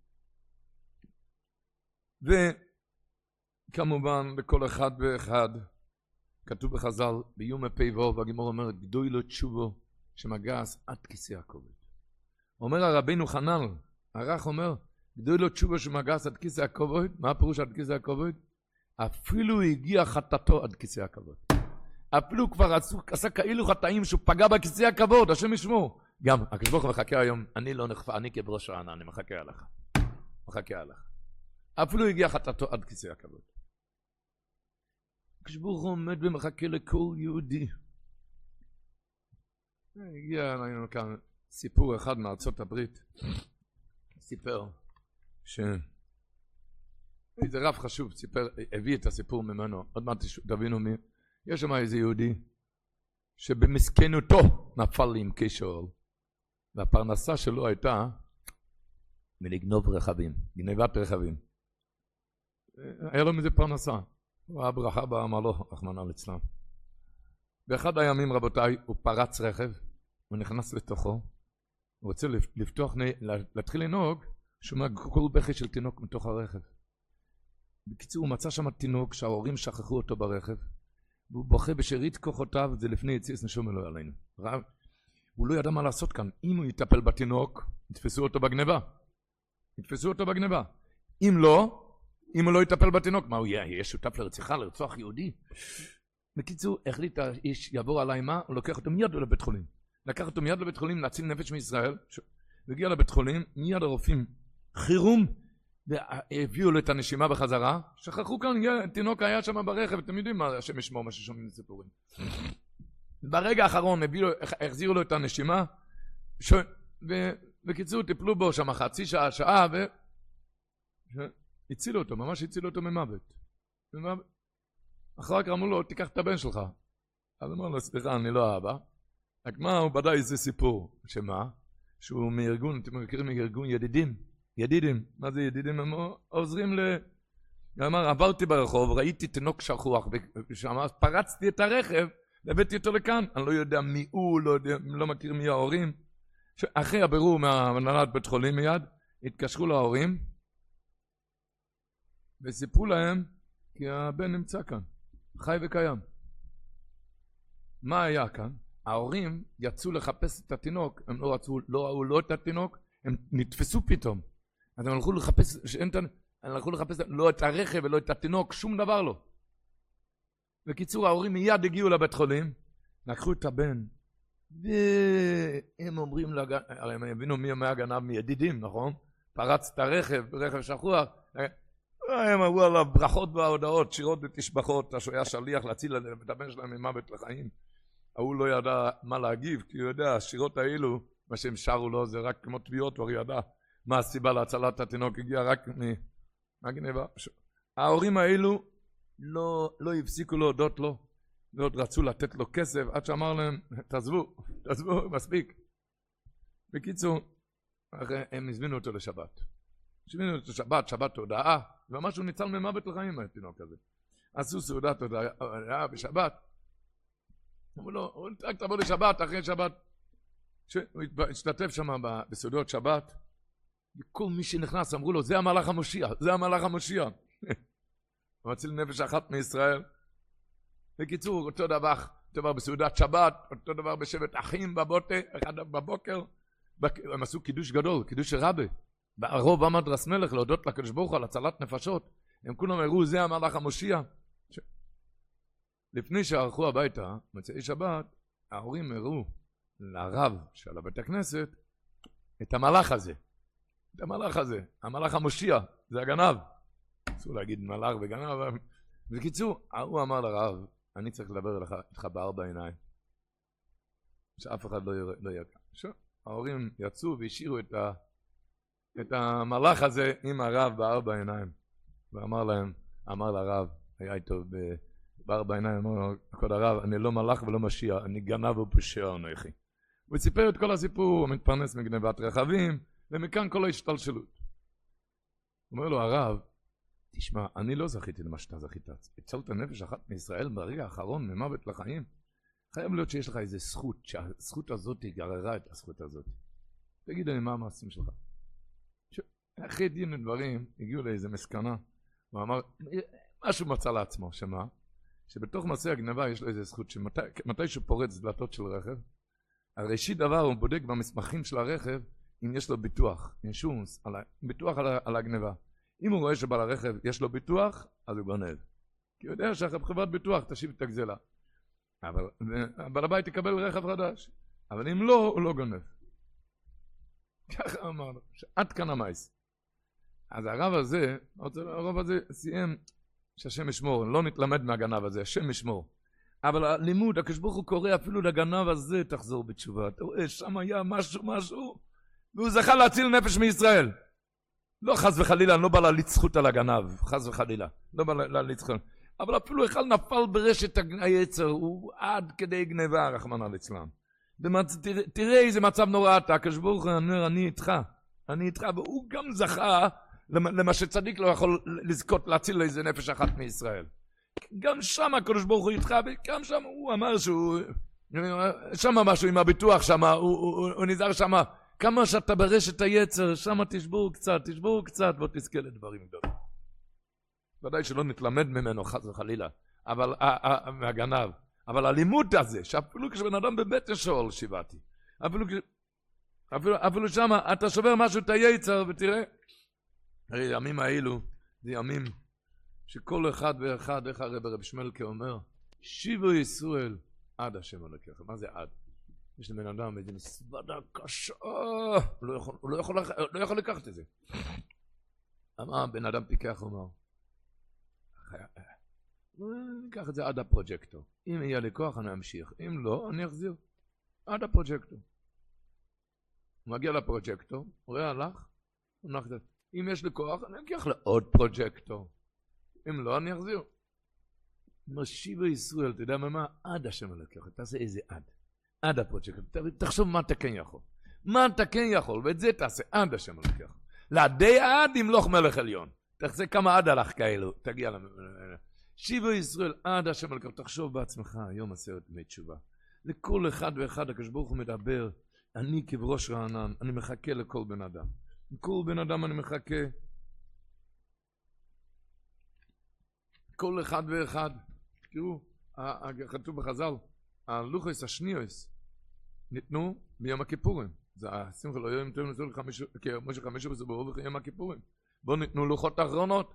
וכמובן לכל אחד ואחד כתוב בחז"ל ביום הפ"ו, והגמרא אומרת גדוי לו תשובו שמגס עד כיסא הכובד. אומר הרבינו חנן, הרח אומר גדוי לו תשובו שמגס עד כיסא הכובד. מה הפירוש עד כיסא הכובד? אפילו הגיע חטאתו עד כיסא הכבוד. אפילו כבר עשו, עשה כאילו חטאים שהוא פגע בכיסא הכבוד, השם ישמור. גם הקדוש ברוך הוא מחכה היום, אני לא נחפף, אני כברוש רענן, אני מחכה עליך. מחכה עליך. אפילו הגיע חטאתו עד כיסא הכבוד. הקדוש ברוך הוא עומד ומחכה לכל יהודי. הגיע לנו כאן סיפור אחד מארצות הברית. סיפר ש... איזה רב חשוב, סיפר, הביא את הסיפור ממנו. עוד מעט תבינו מי. יש שם איזה יהודי שבמסכנותו נפל לי עם קשר, והפרנסה שלו הייתה מלגנוב רכבים, גנבת רכבים. היה לו מזה פרנסה. הוא היה ברכה בעמלו, רחמנא ליצלן. באחד הימים, רבותיי, הוא פרץ רכב, הוא נכנס לתוכו, הוא רוצה לפתוח, להתחיל לנהוג, שומע כל בכי של תינוק מתוך הרכב. בקיצור, הוא מצא שם תינוק שההורים שכחו אותו ברכב, והוא בוכה בשארית כוחותיו, זה לפני יציאת נשום אלוהי עלינו. הוא לא ידע מה לעשות כאן. אם הוא יטפל בתינוק, יתפסו אותו בגניבה. יתפסו אותו בגניבה. אם לא, אם הוא לא יטפל בתינוק, מה הוא יהיה? יהיה שותף לרציחה, לרצוח יהודי. בקיצור, החליט האיש, יעבור עליי מה? הוא לוקח אותו מיד לבית חולים. לקח אותו מיד לבית חולים, להציל נפש מישראל. והגיע לבית חולים, מיד הרופאים, חירום, והביאו לו את הנשימה בחזרה. שכחו כאן, תינוק היה שם ברכב, אתם יודעים מה השם ישמור, מה ששומעים סיפורים. ברגע האחרון הביאו, החזירו לו את הנשימה, ש... ו... בקיצור טיפלו בו שם חצי שעה, שעה, ו... הצילו אותו, ממש הצילו אותו ממוות. ממוות. אחר כך אמרו לו, תיקח את הבן שלך. אז אמר לו, סליחה, אני לא אבא. רק מה, הוא בדאי איזה סיפור. שמה? שהוא מארגון, אתם מכירים מארגון ידידים. ידידים. מה זה ידידים? הם עוזרים ל... הוא אמר, עברתי ברחוב, ראיתי תינוק שכוח, ושם פרצתי את הרכב, הבאתי אותו לכאן. אני לא יודע מי הוא, לא, יודע, לא מכיר מי ההורים. אחרי הבירור מהנהלת בית חולים מיד, התקשרו להורים, וסיפרו להם, כי הבן נמצא כאן, חי וקיים. מה היה כאן? ההורים יצאו לחפש את התינוק, הם לא רצו, לא ראו לא את התינוק, הם נתפסו פתאום. אז הם הלכו לחפש, שאין, הם הלכו לחפש לא את הרכב ולא את התינוק, שום דבר לא. בקיצור, ההורים מיד הגיעו לבית חולים, לקחו את הבן, והם אומרים, לג... הרי הם הבינו מי מהגנב מידידים, נכון? פרץ את הרכב, רכב שכוח, הם אמרו עליו ברכות וההודעות, שירות ותשבחות, שהוא היה שליח להציל את הבן שלהם ממוות לחיים. הוא לא ידע מה להגיב, כי הוא יודע, השירות האלו, מה שהם שרו לו, זה רק כמו תביעות, הוא ידע מה הסיבה להצלת התינוק, הגיע רק מהגניבה. ההורים האלו לא, לא הפסיקו להודות לו, לא רצו לתת לו כסף, עד שאמר להם, תעזבו, תעזבו, מספיק. בקיצור, הם הזמינו אותו לשבת. הזמינו אותו לשבת, שבת תודעה, וממש הוא ניצל ממוות לחיים התינוק הזה. עשו סעודת תודעה בשבת. אמרו לו, הוא רק תבוא לשבת, אחרי שבת. הוא השתתף שם בסעודות שבת, וכל מי שנכנס אמרו לו, זה המלאך המושיע, זה המלאך המושיע. הוא מציל נפש אחת מישראל. בקיצור, אותו דבר, אותו דבר בסעודת שבת, אותו דבר בשבט אחים בבוטה, אחד בבוקר, הם עשו קידוש גדול, קידוש רבי. הרוב עמד רס מלך להודות לקדוש ברוך הוא על הצלת נפשות. הם כולם הראו, זה המלאך המושיע. ש... לפני שהלכו הביתה, מצאי שבת, ההורים הראו לרב של בית הכנסת את המלאך הזה. את המלאך הזה, המלאך המושיע, זה הגנב. אסור להגיד מלאך וגנב. בקיצור, הוא אמר לרב, אני צריך לדבר איתך בארבע עיניים. שאף אחד לא יקע. ההורים יצאו והשאירו את, ה, את המלאך הזה עם הרב בארבע עיניים. ואמר להם, אמר לרב, היה איתו בארבע עיניים, אמר לו, כבוד הרב, אני לא מלאך ולא משיע, אני גנב ופושע אנוכי. הוא סיפר את כל הסיפור, הוא מתפרנס מגנבת רכבים, ומכאן כל ההשתלשלות. הוא אומר לו, הרב, תשמע, אני לא זכיתי למה שאתה זכית. הצלת נפש אחת מישראל ברגע האחרון ממוות לחיים. חייב להיות שיש לך איזו זכות, שהזכות הזאת גררה את הזכות הזאת. תגיד לי מה המעשים שלך. אחרי דין ודברים הגיעו לאיזו מסקנה. הוא אמר, משהו מצא לעצמו, שמה? שבתוך מעשה הגנבה יש לו איזו זכות, שמתי שהוא פורץ דלתות של רכב, הראשית דבר הוא בודק במסמכים של הרכב, אם יש לו ביטוח, אינשורנס, ביטוח על הגנבה. אם הוא רואה שבעל הרכב יש לו ביטוח, אז הוא גונב. כי הוא יודע שחברת ביטוח תשיב את הגזלה. אבל בעל הבית יקבל רכב חדש. אבל אם לא, הוא לא גונב. ככה אמרנו, שעד כאן המייס. אז הרב הזה, הרב הזה סיים שהשם ישמור, לא נתלמד מהגנב הזה, השם ישמור. אבל הלימוד, הקדוש ברוך הוא קורא אפילו לגנב הזה, תחזור בתשובה. אתה רואה, שם היה משהו, משהו, והוא זכה להציל נפש מישראל. לא חס וחלילה, אני לא בא להליץ זכות על הגנב, חס וחלילה, לא בא להליץ זכות. אבל אפילו אחד נפל ברשת היצר, הוא עד כדי גנבה, רחמנא ליצלן. תראה, תראה איזה מצב נורא אתה, הקדוש ברוך הוא אומר, אני איתך, אני איתך, והוא גם זכה למה שצדיק לא יכול לזכות להציל לאיזה נפש אחת מישראל. גם שם הקדוש ברוך הוא איתך, וגם שם הוא אמר שהוא, שם משהו עם הביטוח שם, הוא, הוא, הוא, הוא נזהר שם, כמה שאתה ברשת היצר, שם תשבור קצת, תשבור קצת, בוא תזכה לדברים גדולים. ודאי שלא נתלמד ממנו חס וחלילה, אבל, מהגנב. אבל הלימוד הזה, שאפילו כשבן אדם בבית השאול שיבעתי, אפילו, אפילו, אפילו שם אתה שובר משהו את היצר, ותראה, הרי הימים האלו, זה ימים שכל אחד ואחד, איך הרב רב שמלכה אומר, שיבו ישראל עד השם אלוקיך. מה זה עד? יש לבן אדם איזו מסוודה קשה, הוא לא יכול, הוא לא יכול, לא יכול לקחת את זה. אמר, בן אדם פיקח אומר, ניקח את זה עד הפרוג'קטור. אם יהיה לי כוח אני אמשיך, אם לא, אני אחזיר. עד הפרוג'קטור. הוא מגיע לפרוג'קטור, הוא רואה הלך, הוא נח את זה. אם יש לי כוח, אני אקח לעוד פרוג'קטור. אם לא, אני אחזיר. משיב ישראל, אתה יודע מה? עד השם אלוקיך, תעשה איזה עד. עד הפרוג'קטור. תחשוב מה אתה כן יכול. מה אתה כן יכול, ואת זה תעשה עד השם אלוקיך. לעדי עד ימלוך מלך עליון. תחזה כמה עד הלך כאלו, תגיע למ... שיבו ישראל עד השם אלוקיך. תחשוב בעצמך, היום עשרת ימי תשובה. לכל אחד ואחד הקדוש ברוך הוא מדבר, אני כבראש רענן, אני מחכה לכל בן אדם. כל בן אדם אני מחכה. כל אחד ואחד. תראו, כתוב בחז"ל, הלוחס השניוס ניתנו ביום הכיפורים. זה השמחה לא יום טוב נתנו לחמישה, כמו שחמישה בסבוב ביום הכיפורים. בואו ניתנו לוחות האחרונות.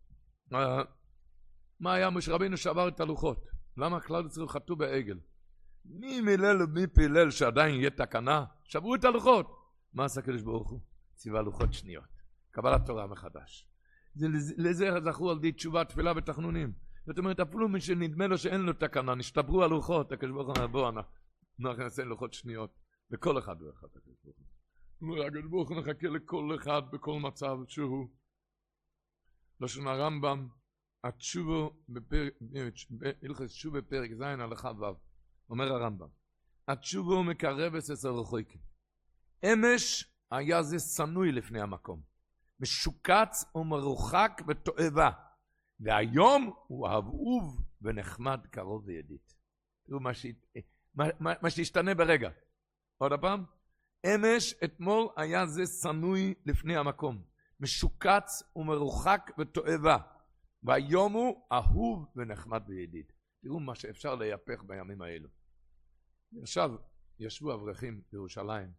מה היה משה רבינו שעבר את הלוחות? למה כלל ישראל חטאו בעגל? מי מילל ומי פילל שעדיין יהיה תקנה? שברו את הלוחות. מה עשה הקדוש ברוך הוא? ציווה לוחות שניות. קבלת תורה מחדש. לזה זכו על די תשובה, תפילה ותחנונים. זאת אומרת, אפילו מי שנדמה לו שאין לו תקנה, נשתברו הלוחות, הקדוש ברוך הוא אומר, בוא, אנחנו נעשה לוחות שניות, בכל אחד ואחד, הקדוש ברוך הוא. הקדוש ברוך הוא נחכה לכל אחד, בכל מצב שהוא. לשון הרמב"ם, התשובו בפרק, הלכות תשובה בפרק ז' הלכה ו', אומר הרמב"ם, התשובו מקרב אצל רחוקים. אמש היה זה סנוי לפני המקום, משוקץ ומרוחק ותועבה, והיום הוא אהוב ונחמד קרוב וידיד. תראו מה, ש... מה, מה, מה שהשתנה ברגע. עוד הפעם, אמש אתמול היה זה סנוי לפני המקום, משוקץ ומרוחק ותועבה, והיום הוא אהוב ונחמד וידיד. תראו מה שאפשר להיפך בימים האלו. עכשיו ישבו אברכים בירושלים,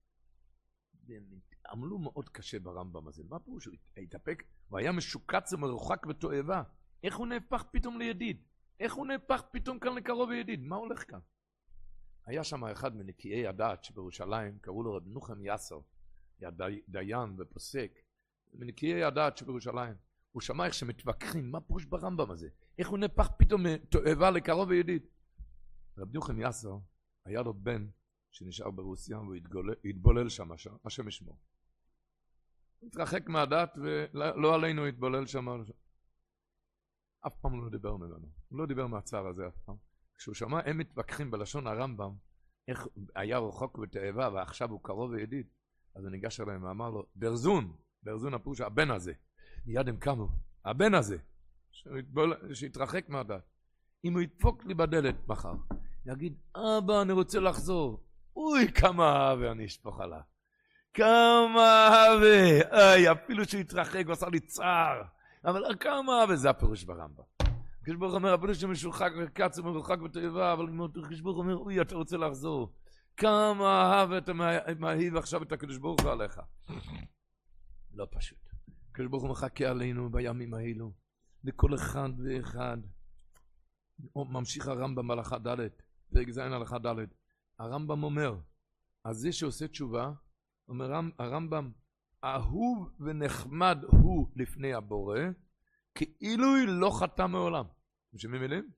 עמלו מאוד קשה ברמב"ם הזה. מה פירוש? הוא התאפק, והיה משוקץ ומרוחק ותועבה. איך הוא נהפך פתאום לידיד? איך הוא נהפך פתאום כאן לקרוב וידיד? מה הולך כאן? היה שם אחד מנקיי הדעת שבירושלים, קראו לו רב נוחם יאסר, היה דיין ופוסק, מנקיי הדעת שבירושלים. הוא שמע איך שמתווכחים, מה פירוש ברמב"ם הזה? איך הוא נהפך פתאום מתועבה לקרוב וידיד? רב נוחם יאסר, היה לו בן שנשאר ברוסיה, והוא התבולל שם, השם ישמור. הוא התרחק מהדת, ולא עלינו התבולל שם. אף פעם לא דיבר ממנו. הוא לא דיבר מהצער הזה אף פעם. כשהוא שמע, הם מתווכחים בלשון הרמב"ם, איך היה רחוק בתאבה, ועכשיו הוא קרוב וידיד. אז הוא ניגש אליהם ואמר לו, ברזון, ברזון הפירוש, הבן הזה. מיד הם קמו, הבן הזה, שהתרחק מהדת. אם הוא ידפוק לי בדלת מחר, יגיד, אבא, אני רוצה לחזור. אוי, כמה אהבה אני אשפוך עליו. כמה אהבה. איי, אפילו שהוא התרחק ועשה לי צער. אבל כמה אהבה, זה הפירוש ברמב"ם. הקדוש ברוך הוא אומר, אפילו שמשוחק וקץ ומרוחק בתועבה, אבל הקדוש ברוך הוא אומר, אוי, אתה רוצה לחזור. כמה אהבה אתה מאהיב עכשיו את הקדוש ברוך הוא עליך. לא פשוט. הקדוש ברוך הוא מחכה עלינו בימים האלו. לכל אחד ואחד. ממשיך הרמב"ם הלכה ד', פרק ז' הלכה ד'. הרמב"ם אומר, אז זה שעושה תשובה, אומר הרמב"ם, אהוב ונחמד הוא לפני הבורא, כאילו היא לא חטא מעולם. אתם שומעים מילים?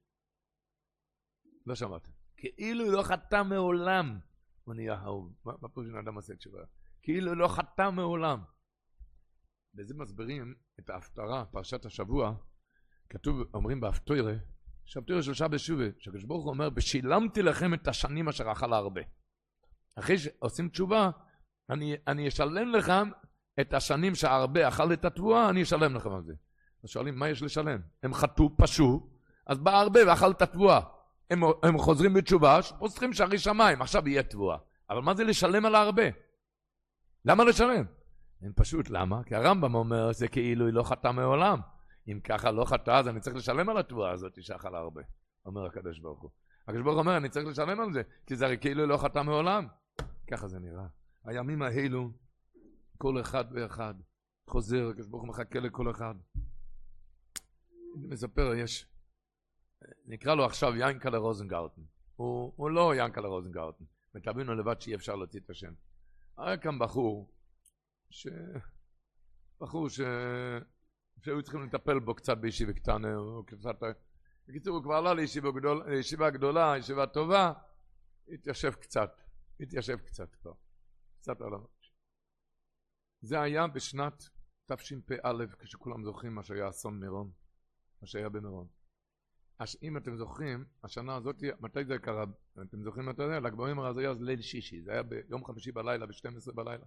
לא שמעתם. כאילו היא לא חטא מעולם. הוא נהיה אהוב. מה פה שאדם עושה תשובה? כאילו היא לא חטא מעולם. בזה מסברים את ההפטרה, פרשת השבוע, כתוב, אומרים בהפטרה, שבתורה שלושה בשובה, שהקדוש ברוך הוא אומר, בשילמתי לכם את השנים אשר אכל הרבה. אחרי שעושים תשובה, אני, אני אשלם לכם את השנים שהרבה אכל את התבואה, אני אשלם לכם על זה. אז שואלים, מה יש לשלם? הם חטאו, פשעו, אז בא הרבה ואכל את התבואה. הם, הם חוזרים בתשובה, פוסחים שערי שמיים, עכשיו יהיה תבואה. אבל מה זה לשלם על הרבה? למה לשלם? אין פשוט, למה? כי הרמב"ם אומר, זה כאילו היא לא חטאה מעולם. אם ככה לא חטאה, אז אני צריך לשלם על התבואה הזאת, שאכלה הרבה. אומר הקדוש ברוך הוא. הקדוש ברוך הוא אומר, אני צריך לשלם על זה, כי זה הרי כאילו היא לא חטאה מעולם. ככה זה נראה. הימים האלו, כל אחד ואחד, חוזר, הקדוש ברוך הוא מחכה לכל אחד. אני מספר, יש, נקרא לו עכשיו ינקלה רוזנגרטן. הוא, הוא לא ינקלה רוזנגרטן. ותבינו לבד שאי אפשר להוציא את השם. היה כאן בחור, ש... בחור ש... שהיו צריכים לטפל בו קצת בישיבה קטנה, או קצת... בקיצור, הוא כבר עלה לישיבה גדולה, לישיבה גדולה, ישיבה טובה, התיישב קצת, התיישב קצת כבר, קצת עליו. זה היה בשנת תשפ"א, כשכולם זוכרים מה שהיה אסון מירון, מה שהיה במירון. אז אם אתם זוכרים, השנה הזאת, מתי זה קרה? אתם זוכרים מתי זה? ל"ג בעומר זה היה ליל שישי, זה היה ביום חמישי בלילה, ב-שתים עשרה בלילה.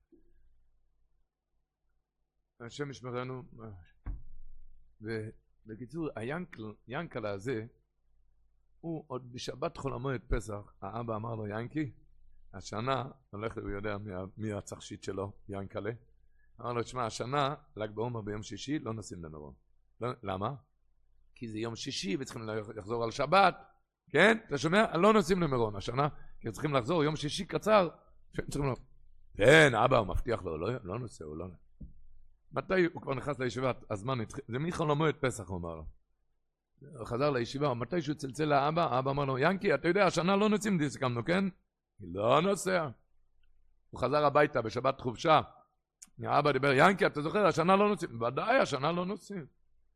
השם ישמרנו. ובקיצור, היאנקלה הזה, הוא עוד בשבת חול המועד פסח, האבא אמר לו, יאנקי, השנה, הולך הוא יודע מי הצחשית שלו, יאנקלה, אמר לו, תשמע, השנה, ל"ג בעומר ביום שישי, לא נשים למירון. למה? כי זה יום שישי וצריכים לחזור על שבת, כן? אתה שומע? לא נוסעים למירון השנה, כי צריכים לחזור יום שישי קצר, צריכים לא... כן, אבא, הוא מבטיח לו, לא, לא נוסע, הוא לא נוסע. מתי הוא כבר נכנס לישיבה, הזמן התחיל, זה מחול המועד פסח, הוא אמר לו. הוא חזר לישיבה, מתי שהוא צלצל לאבא, האבא אמר לו, ינקי, אתה יודע, השנה לא נוסעים דיסקמנו, כן? לא נוסע. הוא חזר הביתה בשבת חופשה, האבא דיבר, ינקי, אתה זוכר, השנה לא נוסעים, ודאי, השנה לא נוסעים.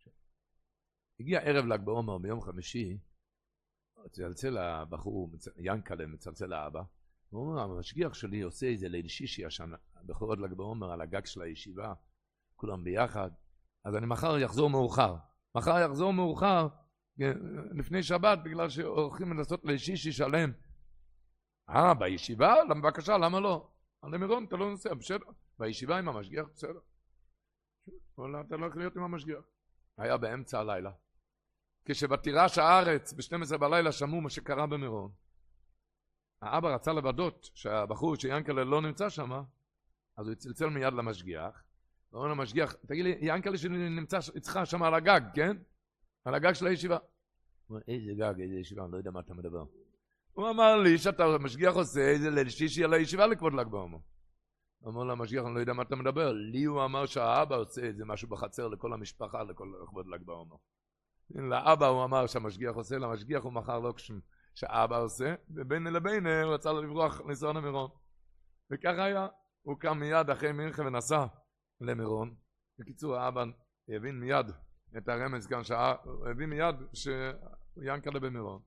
הגיע ערב ל"ג בעומר ביום חמישי, צלצל הבחור, ינקלה מצלצל לאבא, הוא אומר, המשגיח שלי עושה איזה ליל שישי השנה, בחורות ל"ג בעומר על הגג של הישיבה, כולם ביחד, אז אני מחר יחזור מאוחר, מחר יחזור מאוחר, לפני שבת, בגלל שהולכים לעשות ליל שישי שלם. אה, בישיבה? בבקשה, למה לא? על מירון אתה לא נוסע, בסדר, בישיבה עם המשגיח, בסדר. אתה לא יכול להיות עם המשגיח. היה באמצע הלילה. כשבתירש הארץ, ב-שתים עשרה בלילה, שמעו מה שקרה במירון. האבא רצה לוודות שהבחור שיאנקלה לא נמצא שם, אז הוא צלצל מיד למשגיח. הוא אומר למשגיח, תגיד לי, יאנקלה שנמצא אצלך שם על הגג, כן? על הגג של הישיבה. הוא אומר, איזה גג, איזה ישיבה, אני לא יודע מה אתה מדבר. הוא אמר לי שאתה משגיח עושה איזה ליל שישי על הישיבה לכבוד ל"ג בעומר. הוא אמר למשגיח, אני לא יודע מה אתה מדבר. לי הוא אמר שהאבא עושה איזה משהו בחצר לכל המשפחה, לכל לכבוד ל"ג בעומר. לאבא הוא אמר שהמשגיח עושה, למשגיח הוא מחר לא כשם שהאבא עושה, ובין לבין הוא רצה לברוח לנסוע למירון. וככה היה, הוא קם מיד אחרי מנחה ונסע למירון. בקיצור, האבא הבין מיד את הרמז כאן, הוא הבין מיד שיאנקלה במירון.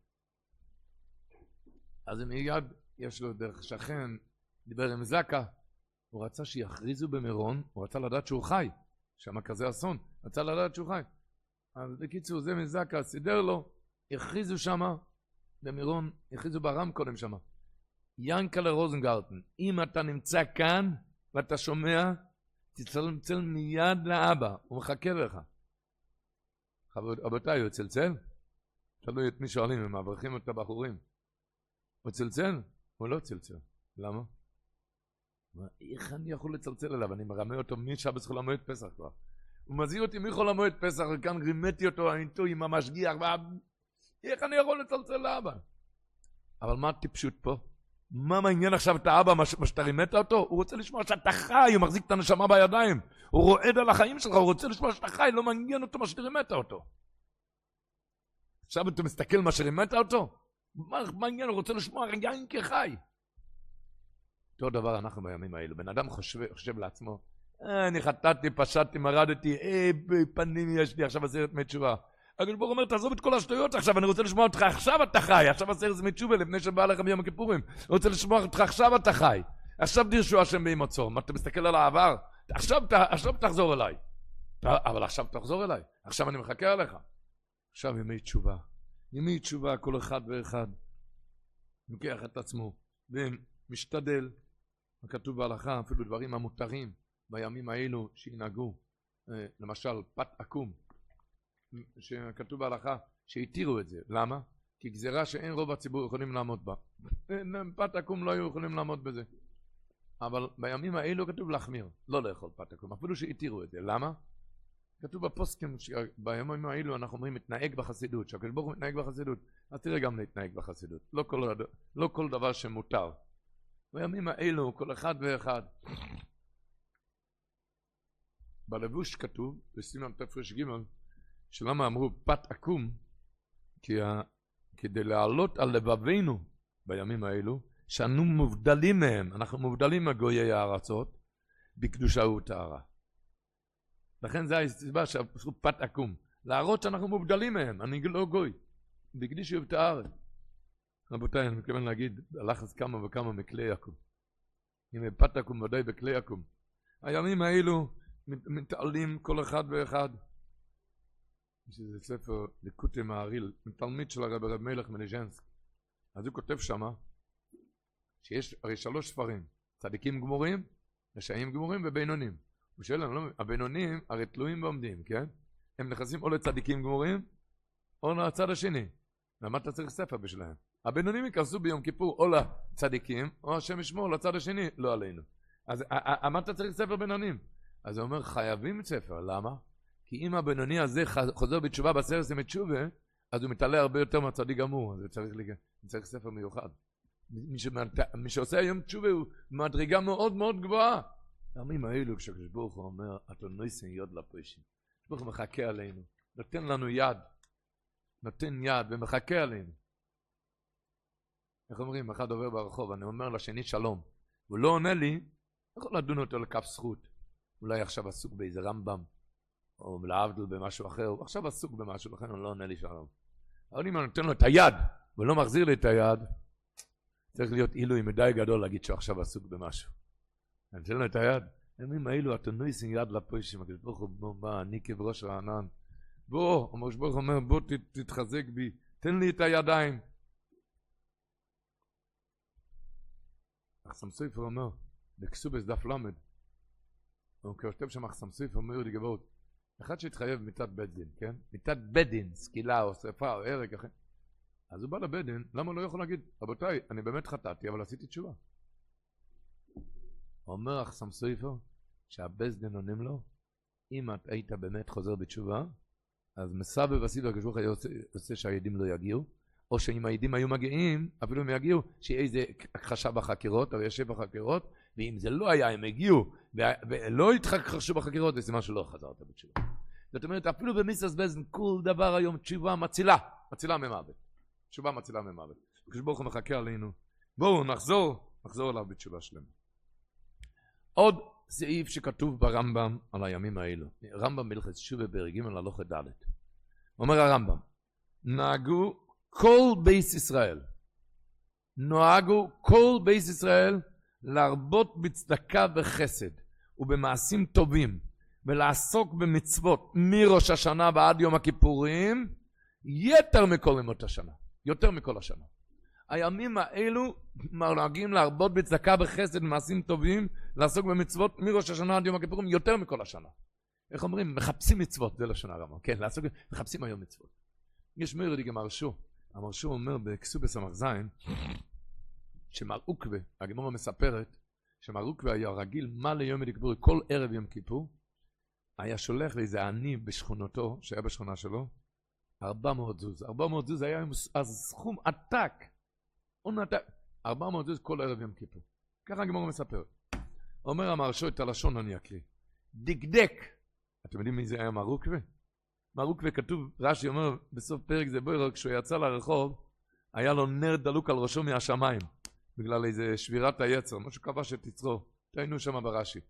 אז מיד יש לו דרך שכן, דיבר עם זקה, הוא רצה שיכריזו במירון, הוא רצה לדעת שהוא חי, שם כזה אסון, רצה לדעת שהוא חי. אז בקיצור, זה מזקה, סידר לו, הכריזו שמה, במירון, הכריזו ברם קודם שמה. ינקלה רוזנגרטן, אם אתה נמצא כאן, ואתה שומע, תצלצל מיד לאבא, הוא מחכה לך. רבותיי, הוא צלצל? תלוי את מי שואלים, הם מעברכים את הבחורים. הוא צלצל? הוא לא צלצל. למה? איך אני יכול לצלצל אליו? אני מרמה אותו משבס חול המועד פסח כבר. הוא מזהיר אותי מחול המועד פסח, וכאן רימתי אותו איתו עם המשגיח, איך אני יכול לצלצל לאבא? אבל מה הטיפשות פה? מה מעניין עכשיו את האבא, מה שאתה רימת אותו? הוא רוצה לשמוע שאתה חי, הוא מחזיק את הנשמה בידיים. הוא רועד על החיים שלך, הוא רוצה לשמוע שאתה חי, לא מעניין אותו מה שרימת אותו. עכשיו אתה מסתכל מה שרימת אותו? מה מעניין, הוא רוצה לשמוע רגעים כחי. אותו דבר אנחנו בימים האלו. בן אדם חושב, חושב לעצמו, אה, אני חטאתי, פשטתי, מרדתי, אה, פנים יש לי, עכשיו עשרת ימי תשובה. הקדוש ברוך הוא אומר, תעזוב את כל השטויות עכשיו, אני רוצה לשמוע אותך, עכשיו אתה חי, עכשיו עשרת ימי תשובה, לפני שבא לך ביום הכיפורים. אני רוצה לשמוע אותך, עכשיו אתה חי. עכשיו דרשו השם בימות צור. מה אתה מסתכל על העבר? עכשיו, עכשיו תחזור אליי. אבל עכשיו תחזור אליי. עכשיו אני מחכה עליך. עכשיו ימי תשובה. ימי תשובה, כל אחד ואחד. לוקח את עצמו, ומשתדל. כתוב בהלכה, אפילו דברים המותרים, בימים האלו שינהגו. למשל, פת עקום. שכתוב בהלכה שהתירו את זה. למה? כי גזירה שאין רוב הציבור יכולים לעמוד בה. פת עקום לא היו יכולים לעמוד בזה. אבל בימים האלו כתוב להחמיר, לא לאכול פת עקום, אפילו שהתירו את זה. למה? כתוב בפוסקים שבימים האלו אנחנו אומרים מתנהג בחסידות, שהקדוש ברוך הוא מתנהג בחסידות, אז תראה גם להתנהג בחסידות, לא כל, לא כל דבר שמותר. בימים האלו כל אחד ואחד. בלבוש כתוב, בסימן תפרש ג' שלמה אמרו פת עקום, כי ה... כדי לעלות על לבבינו בימים האלו, שאנו מובדלים מהם, אנחנו מובדלים מגויי הארצות, בקדושה וטהרה. לכן זה הסיבה שעשו פת עקום, להראות שאנחנו מובדלים מהם, אני לא גוי, בקדיש ובטהרה. רבותיי, אני מתכוון להגיד, הלחץ כמה וכמה מכלי עקום. אם פת עקום ודאי בכלי עקום. הימים האלו מתעלים כל אחד ואחד. יש איזה ספר ליקוטי מהרי"ל, תלמיד של הרב רב מלך מליז'נסק. אז הוא כותב שמה, שיש הרי שלוש ספרים, צדיקים גמורים, רשעים גמורים ובינונים. הוא שואל לנו, הבינונים הרי תלויים ועומדים, כן? הם נכנסים או לצדיקים גמורים, או לצד השני. למה אתה צריך ספר בשבילהם? הבינונים ייכנסו ביום כיפור או לצדיקים, או השם ישמור לצד השני, לא עלינו. אז מה אתה צריך ספר בינונים? אז הוא אומר, חייבים ספר, למה? כי אם הבינוני הזה חוזר בתשובה בעשרת ימי תשובה, אז הוא מתעלה הרבה יותר מהצדיק גמור, אז הוא צריך, צריך ספר מיוחד. מי, שמת... מי שעושה היום תשובה הוא מדרגה מאוד מאוד גבוהה. הימים האלו כשהקדוש ברוך הוא אומר, אתה נויסן יוד לפרישים. הקדוש ברוך הוא מחכה עלינו, נותן לנו יד, נותן יד ומחכה עלינו. איך אומרים, אחד עובר ברחוב, אני אומר לשני שלום, הוא לא עונה לי, יכול לדון אותו לכף זכות. אולי עכשיו עסוק באיזה רמב"ם, או להבדיל במשהו אחר, הוא עכשיו עסוק במשהו, לכן הוא לא עונה לי שלום. אבל אם אני נותן לו את היד, ולא מחזיר לי את היד, צריך להיות אילוי מדי גדול להגיד שהוא עכשיו עסוק במשהו. אני נותן לו את היד, הימים האלו, אתה נויסים יד לפרישים, הקדוש ברוך הוא בא, אני כבראש רענן, בוא, הקדוש ברוך הוא אומר, בוא תתחזק בי, תן לי את הידיים. אחסם סופר אומר, בקסובס דף למד, הוא כותב שם אחסם סופר אומר לי גבוהות, אחד שהתחייב מיתת בית דין, כן? מיתת בית דין, סקילה או שרפה או הרג אחר. אז הוא בא לבית דין, למה הוא לא יכול להגיד, רבותיי, אני באמת חטאתי, אבל עשיתי תשובה. אומר אחסם סופר, שהבית דין עונים לו, אם את היית באמת חוזר בתשובה, אז מסבב עשית והקדוש היה עושה שהידים לא יגיעו, או שאם הידים היו מגיעים, אפילו הם יגיעו, שיהיה איזה הכחשה בחקירות, או ישב בחקירות, ואם זה לא היה, הם הגיעו, ולא התחשו בחקירות, זה סימן שלא חזרת בתשובה. זאת אומרת, אפילו במיסס בזן, כל דבר היום תשובה מצילה, מצילה ממוות. תשובה מצילה ממוות. כשברוך הוא מחכה עלינו, בואו נחזור, נחזור אליו בתשובה שלמה. עוד סעיף שכתוב ברמב"ם על הימים האלו. רמב"ם מלכת שובה ברגים על הלוכת ד'. אומר הרמב"ם, נהגו כל בייס ישראל, נוהגו כל בייס ישראל להרבות בצדקה וחסד ובמעשים טובים ולעסוק במצוות מראש השנה ועד יום הכיפורים יתר מכל ימות השנה, יותר מכל השנה. הימים האלו נוהגים להרבות בצדקה וחסד ומעשים טובים, לעסוק במצוות מראש השנה עד יום הכיפורים יותר מכל השנה. איך אומרים? מחפשים מצוות, זה לשנה רמה. כן, לעסוק, מחפשים היום מצוות. יש מוירדי גם הרשו. המרשו אומר בקסובס המחזיים, שמר עוקווה, הגמרא מספרת, שמר עוקווה היה רגיל מה ליום כיפור, כל ערב יום כיפור, היה שולח לאיזה עני בשכונתו, שהיה בשכונה שלו, ארבע מאות זוז. ארבע מאות זוז היה אז סכום עתק, ארבע מאות זוז כל ערב יום כיפור. ככה הגמרא מספרת. אומר המרשו את הלשון אני אקריא. דקדק. אתם יודעים מי זה היה מר עוקווה? מר עוקווה כתוב, רש"י אומר בסוף פרק זה בוירו, כשהוא יצא לרחוב, היה לו נר דלוק על ראשו מהשמיים, בגלל איזה שבירת היצר, משהו כבש את יצרו, תהיינו שם ברש"י.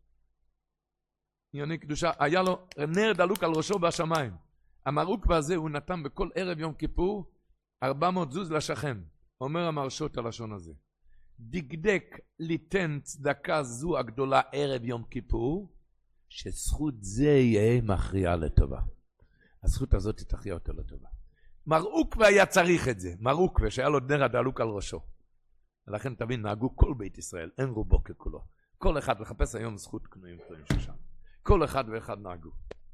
ענייני קדושה, היה לו נר דלוק על ראשו בשמיים. המר עוקווה הזה הוא נתן בכל ערב יום כיפור, ארבע מאות זוז לשכן. אומר המרשו את הלשון הזה. דקדק ליתן צדקה זו הגדולה ערב יום כיפור, שזכות זה יהיה מכריעה לטובה. הזכות הזאת תכריע אותו לטובה. מר עוקווה היה צריך את זה. מר עוקווה שהיה לו נר דלוק על ראשו. ולכן תבין, נהגו כל בית ישראל, אין רובו ככולו. כל אחד לחפש היום זכות קנויים קטועים ששם. כל אחד ואחד נהגו.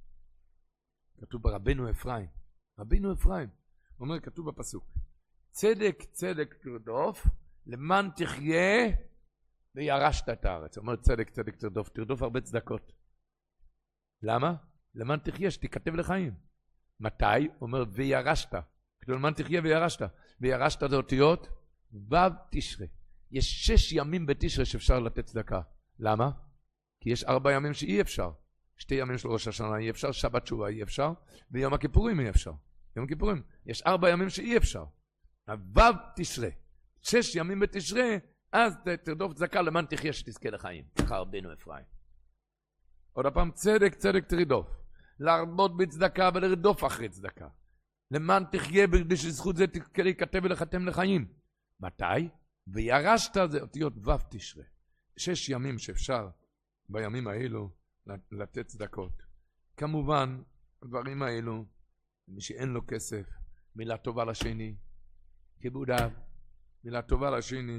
כתוב ברבינו אפרים. רבינו אפרים. אומר, כתוב בפסוק. צדק צדק תרדוף, למען תחיה וירשת את הארץ. אומר צדק, צדק, תרדוף, תרדוף הרבה צדקות. למה? למען תחיה, שתיכתב לחיים. מתי? אומר וירשת. כדי למען תחיה וירשת. וירשת זה אותיות ו' תשרה. יש שש ימים בתשרה שאפשר לתת צדקה. למה? כי יש ארבע ימים שאי אפשר. שתי ימים של ראש השנה אי אפשר, שבת תשובה אי אפשר, ויום הכיפורים אי אפשר. יום הכיפורים. יש ארבע ימים שאי אפשר. ו' תשרה. שש ימים בתשרה, אז תרדוף צדקה למען תחיה שתזכה לחיים. ככה רבנו אפרים. עוד הפעם, צדק, צדק תרדוף. להרבות בצדקה ולרדוף אחרי צדקה. למען תחיה בכדי שזכות זה תזכה להיכתב ולחתם לחיים. מתי? וירשת זה אותיות ו' תשרה. שש ימים שאפשר בימים האלו לתת צדקות. כמובן, הדברים האלו, מי שאין לו כסף, מילה טובה לשני, כיבוד אב, מילה טובה לשני.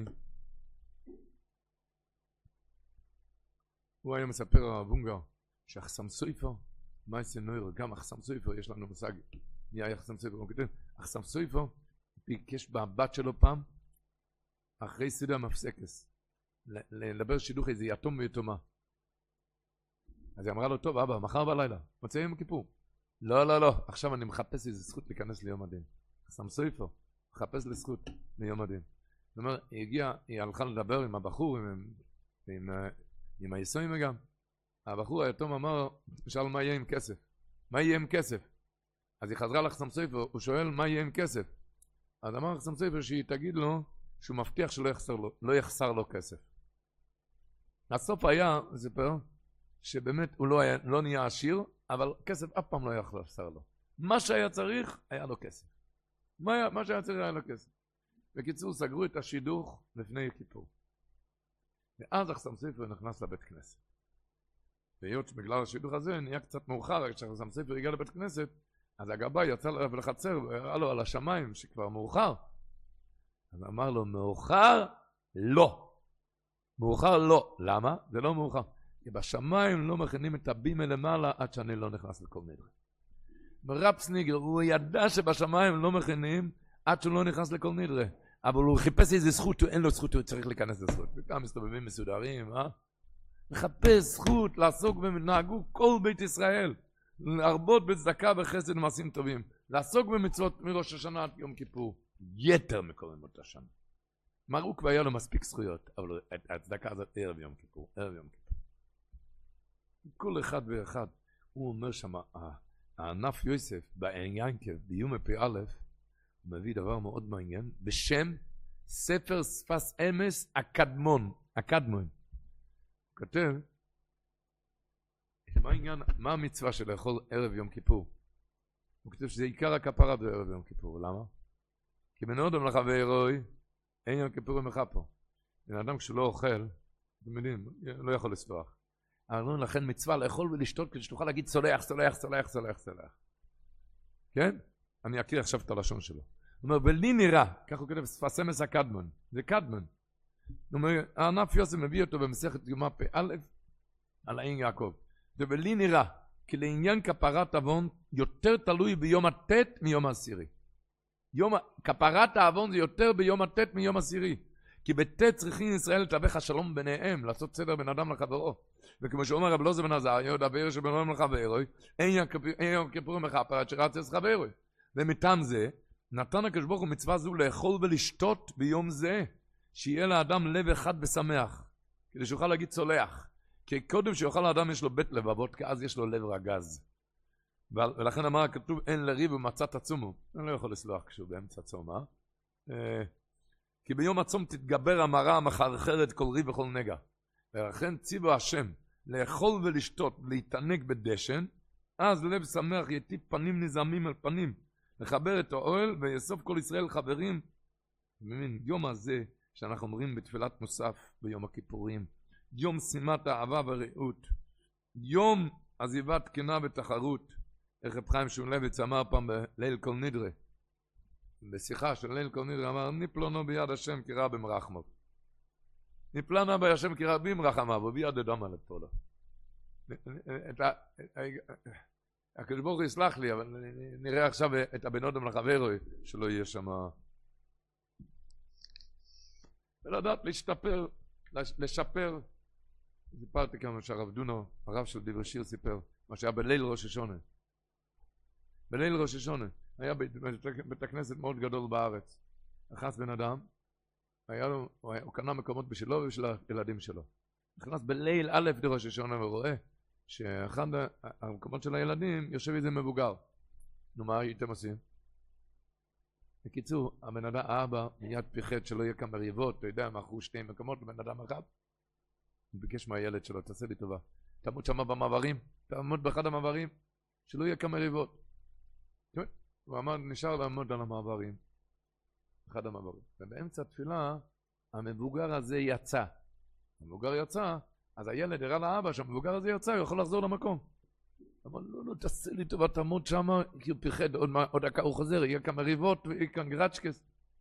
הוא היה מספר הרב אונגר, שאחסם סופר, מה יעשה נויר, גם אחסם סופר, יש לנו מושג, מי היה אחסם סופר, הוא כותב, אחסם סופר, ביקש בבת שלו פעם, אחרי סדר מפסקס, לדבר שידוך איזה יתום ויתומה. אז היא אמרה לו, טוב אבא, מחר בלילה, מוצא יום כיפור. לא, לא, לא, עכשיו אני מחפש איזה זכות להיכנס ליום הדין. אחסם סופר, מחפש לזכות ליום הדין. זאת אומרת, היא הגיעה, היא הלכה לדבר עם הבחור, עם, עם, עם היסויים גם. הבחור היתום אמר, שאל מה יהיה עם כסף? מה יהיה עם כסף? אז היא חזרה לאחסם סופר, הוא שואל מה יהיה עם כסף? אז אמר אחסם סופר שהיא תגיד לו, שהוא מבטיח שלא יחסר לו, לא יחסר לו כסף. הסוף היה, זפר, שבאמת הוא לא, היה, לא נהיה עשיר, אבל כסף אף פעם לא יחסר לו. מה שהיה צריך, היה לו כסף. מה, היה, מה שהיה צריך היה לו כסף. בקיצור, סגרו את השידוך לפני כיפור. ואז אחסם סופר נכנס לבית כנסת. והיות שבגלל השידוך הזה נהיה קצת מאוחר, כשאחסם סופר הגיע לבית כנסת, אז הגבאי יצא לחצר והראה לו על השמיים שכבר מאוחר. אז אמר לו, מאוחר? לא. מאוחר לא. למה? זה לא מאוחר. כי בשמיים לא מכינים את הבימה למעלה עד שאני לא נכנס לכל נדרה. מרב סניגל, הוא ידע שבשמיים לא מכינים עד שהוא לא נכנס לכל נדרה. אבל הוא חיפש איזה זכות, אין לו זכות, הוא צריך להיכנס לזכות. וכמה מסתובבים מסודרים, אה? מחפש זכות לעסוק במתנהגות כל בית ישראל. להרבות בצדקה וחסד ומעשים טובים. לעסוק במצוות מראש השנה עד יום כיפור. יתר מכל ימות השנה. מרוק והיה לו מספיק זכויות, אבל הצדקה הזאת ערב יום כיפור, ערב יום כיפור. כל אחד ואחד, הוא אומר שם, הענף יוסף, בעניין כב, ביום פי א', הוא מביא דבר מאוד מעניין, בשם ספר שפס אמס הקדמון, הקדמון. הוא כותב, מה העניין, מה המצווה של לאכול ערב יום כיפור? הוא כותב שזה עיקר הכפרה בערב יום כיפור, למה? כי בן אדם לחברו, אין יום כיפור ממך פה. בן אדם כשלא אוכל, אתם יודעים, לא יכול לסלוח. אבל לכן מצווה לאכול ולשתות כדי שתוכל להגיד סולח, סולח, סולח, סולח, סולח. כן? אני אקריא עכשיו את הלשון שלו. הוא אומר, ולי נראה, כך הוא כותב, שפס אמס הקדמון, זה קדמון. הוא אומר, הענף יוסף מביא אותו במסכת יומא פי א', על העין יעקב. ולי נראה, כי לעניין כפרת עוון יותר תלוי ביום הט' מיום העשירי. יום, כפרת העוון זה יותר ביום הט' מיום עשירי. כי בט' צריכים ישראל לתווך השלום ביניהם, לעשות סדר בין אדם לחברו. וכמו שאומר רב אלעזר בן עזריה, דבר שבין אדם לחברו, אין יום כיפורים מכפר עד שרץ את חברו. ומטעם זה, נתן הקדוש ברוך הוא מצווה זו לאכול ולשתות ביום זה, שיהיה לאדם לב אחד ושמח, כדי שיוכל להגיד צולח. כי קודם שיוכל לאדם יש לו בית לבבות, כי אז יש לו לב רגז. ולכן אמר הכתוב, אין לריב ומצאת עצומו. אני לא יכול לסלוח כשהוא באמצע צום, אה? כי ביום הצום תתגבר המרה המחרחרת כל ריב וכל נגע. ולכן ציוו השם לאכול ולשתות, להתענג בדשן, אז לב שמח יטיפ פנים נזמים על פנים, לחבר את האוהל ויאסוף כל ישראל חברים. במין יום הזה שאנחנו אומרים בתפילת מוסף ביום הכיפורים, יום שימת האהבה והרעות, יום עזיבת קנאה ותחרות. איך רב חיים שמואלביץ אמר פעם בליל כל נדרה, בשיחה של ליל כל נדרה, אמר, ניפלונו ביד השם כרע במרחמו. ניפלנו ביד השם כרע במרחמיו, וביד אדם על הפולו. הקדוש ברוך הוא יסלח לי, אבל נראה עכשיו את הבן אדם לחברו, שלא יהיה שם. ולדעת להשתפר לשפר. סיפרתי כאן שהרב דונו, הרב של דברי שיר סיפר, מה שהיה בליל ראש השונה. בליל ראש השונה, היה בית הכנסת מאוד גדול בארץ. נכנס בן אדם, היה לו, הוא, היה, הוא קנה מקומות בשבילו ובשביל הילדים שלו. נכנס בליל א' דראש השונה ורואה שאחד המקומות של הילדים יושב איזה מבוגר. נו, מה הייתם עושים? בקיצור, הבן אדם, האבא, מיד פיחד שלא יהיה כאן מריבות, אתה יודע, מאחרו שתי מקומות לבן אדם אחד. הוא ביקש מהילד שלו, תעשה לי טובה. תעמוד שם במעברים, תעמוד באחד המעברים, שלא יהיה כאן מריבות. הוא אמר, נשאר לעמוד על המעברים. אחד המעברים. ובאמצע התפילה, המבוגר הזה יצא. המבוגר יצא, אז הילד הראה לאבא שהמבוגר הזה יצא, הוא יכול לחזור למקום. אמר, לא, לא, תעשה לי טובה, תעמוד שם, כי הוא פיחד, עוד, עוד דקה הוא חוזר, יהיה כאן מריבות, ויהיה כאן גרצ'קס.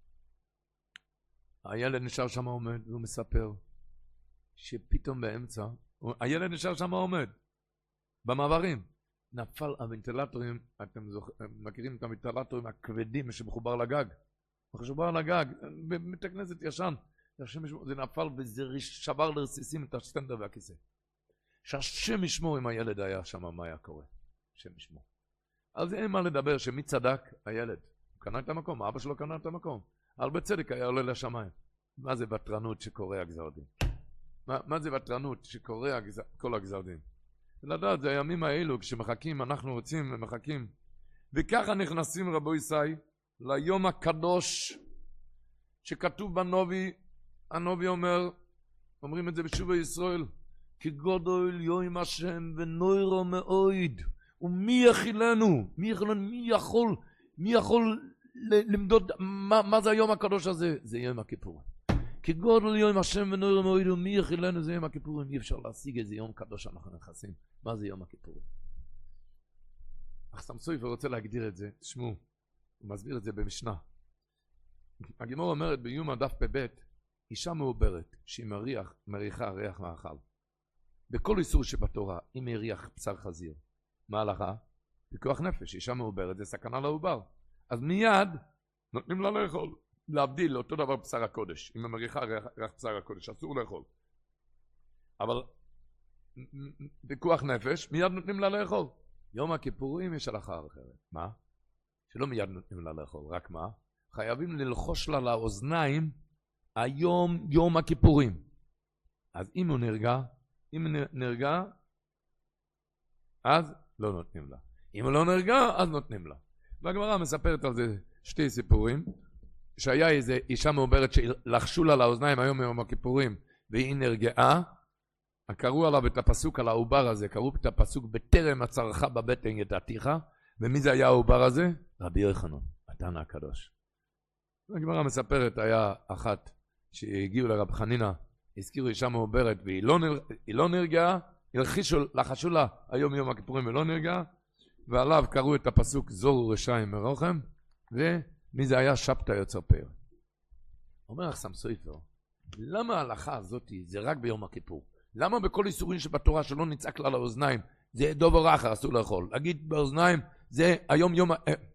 הילד נשאר שם עומד, והוא מספר, שפתאום באמצע, הילד נשאר שם עומד, במעברים. נפל הוונטילטורים, אתם זוכ... מכירים את הוונטילטורים הכבדים שמחובר לגג. מחובר לגג, בבית הכנסת ישן. זה נפל וזה שבר לרסיסים את הסטנדר והכיסא. שהשם ישמור אם הילד היה שם, מה היה קורה? השם ישמור. אז אין מה לדבר, שמי צדק? הילד. הוא קנה את המקום, האבא שלו קנה את המקום. אבל בצדק היה עולה לשמיים. מה זה בטרנות שקורא הגזר דין? מה, מה זה בטרנות שקורא הגזר, כל הגזר דין? לדעת, זה הימים האלו, כשמחכים, אנחנו רוצים ומחכים. וככה נכנסים רבו ישי ליום הקדוש שכתוב בנובי, הנובי אומר, אומרים את זה בשוב ישראל, כי גדול יום השם ונוירו מאויד, ומי יכילנו, מי יכילנו, מי יכול, מי יכול למדוד, מה, מה זה היום הקדוש הזה? זה יום הכיפור. כי גדול יום השם ונוירו מאויד, ומי יכילנו, זה יום הכיפורים. אי אפשר להשיג איזה יום קדוש שאנחנו נכנסים. מה זה יום הכיפורים? אך סמסויפר רוצה להגדיר את זה, תשמעו, הוא מסביר את זה במשנה. הגמרא אומרת ביום הדף פ"ב, אישה מעוברת שהיא מריח, מריחה ריח מאכל. בכל איסור שבתורה, אם מריח בשר חזיר, מה הלכה? פיקוח נפש, אישה מעוברת, זה סכנה לעובר. אז מיד נותנים לה לאכול, להבדיל אותו דבר בשר הקודש. אם מריחה ריח, ריח בשר הקודש, אסור לאכול. אבל פיקוח נפש, מיד נותנים לה לאכול. יום הכיפורים יש הלכה אחרת. מה? שלא מיד נותנים לה לאכול, רק מה? חייבים ללחוש לה לאוזניים היום יום הכיפורים. אז אם הוא נרגע, אם נרגע, אז לא נותנים לה. אם הוא לא נרגע, אז נותנים לה. והגמרא מספרת על זה שתי סיפורים, שהיה איזה אישה מעוברת שלחשו לה לאוזניים היום יום הכיפורים, והיא נרגעה, קראו עליו את הפסוק על העובר הזה, קראו את הפסוק בטרם הצרחה בבטן ידעתיך, ומי זה היה העובר הזה? רבי יוחנן, התנא הקדוש. הגמרא מספרת, היה אחת שהגיעו לרב חנינא, הזכירו אישה מעוברת והיא לא, נר... לא נרגעה, הלחישו, לחשו לה היום יום הכיפורים ולא נרגעה, ועליו קראו את הפסוק זורו רשעים מרוחם, ומי זה היה? שבתא יוצר פאר. אומר אחסם סופר, למה ההלכה הזאת זה רק ביום הכיפור? למה בכל איסורים שבתורה שלא נצעק לה לאוזניים, זה דובר אחר, אסור לאכול. להגיד באוזניים, זה היום יום,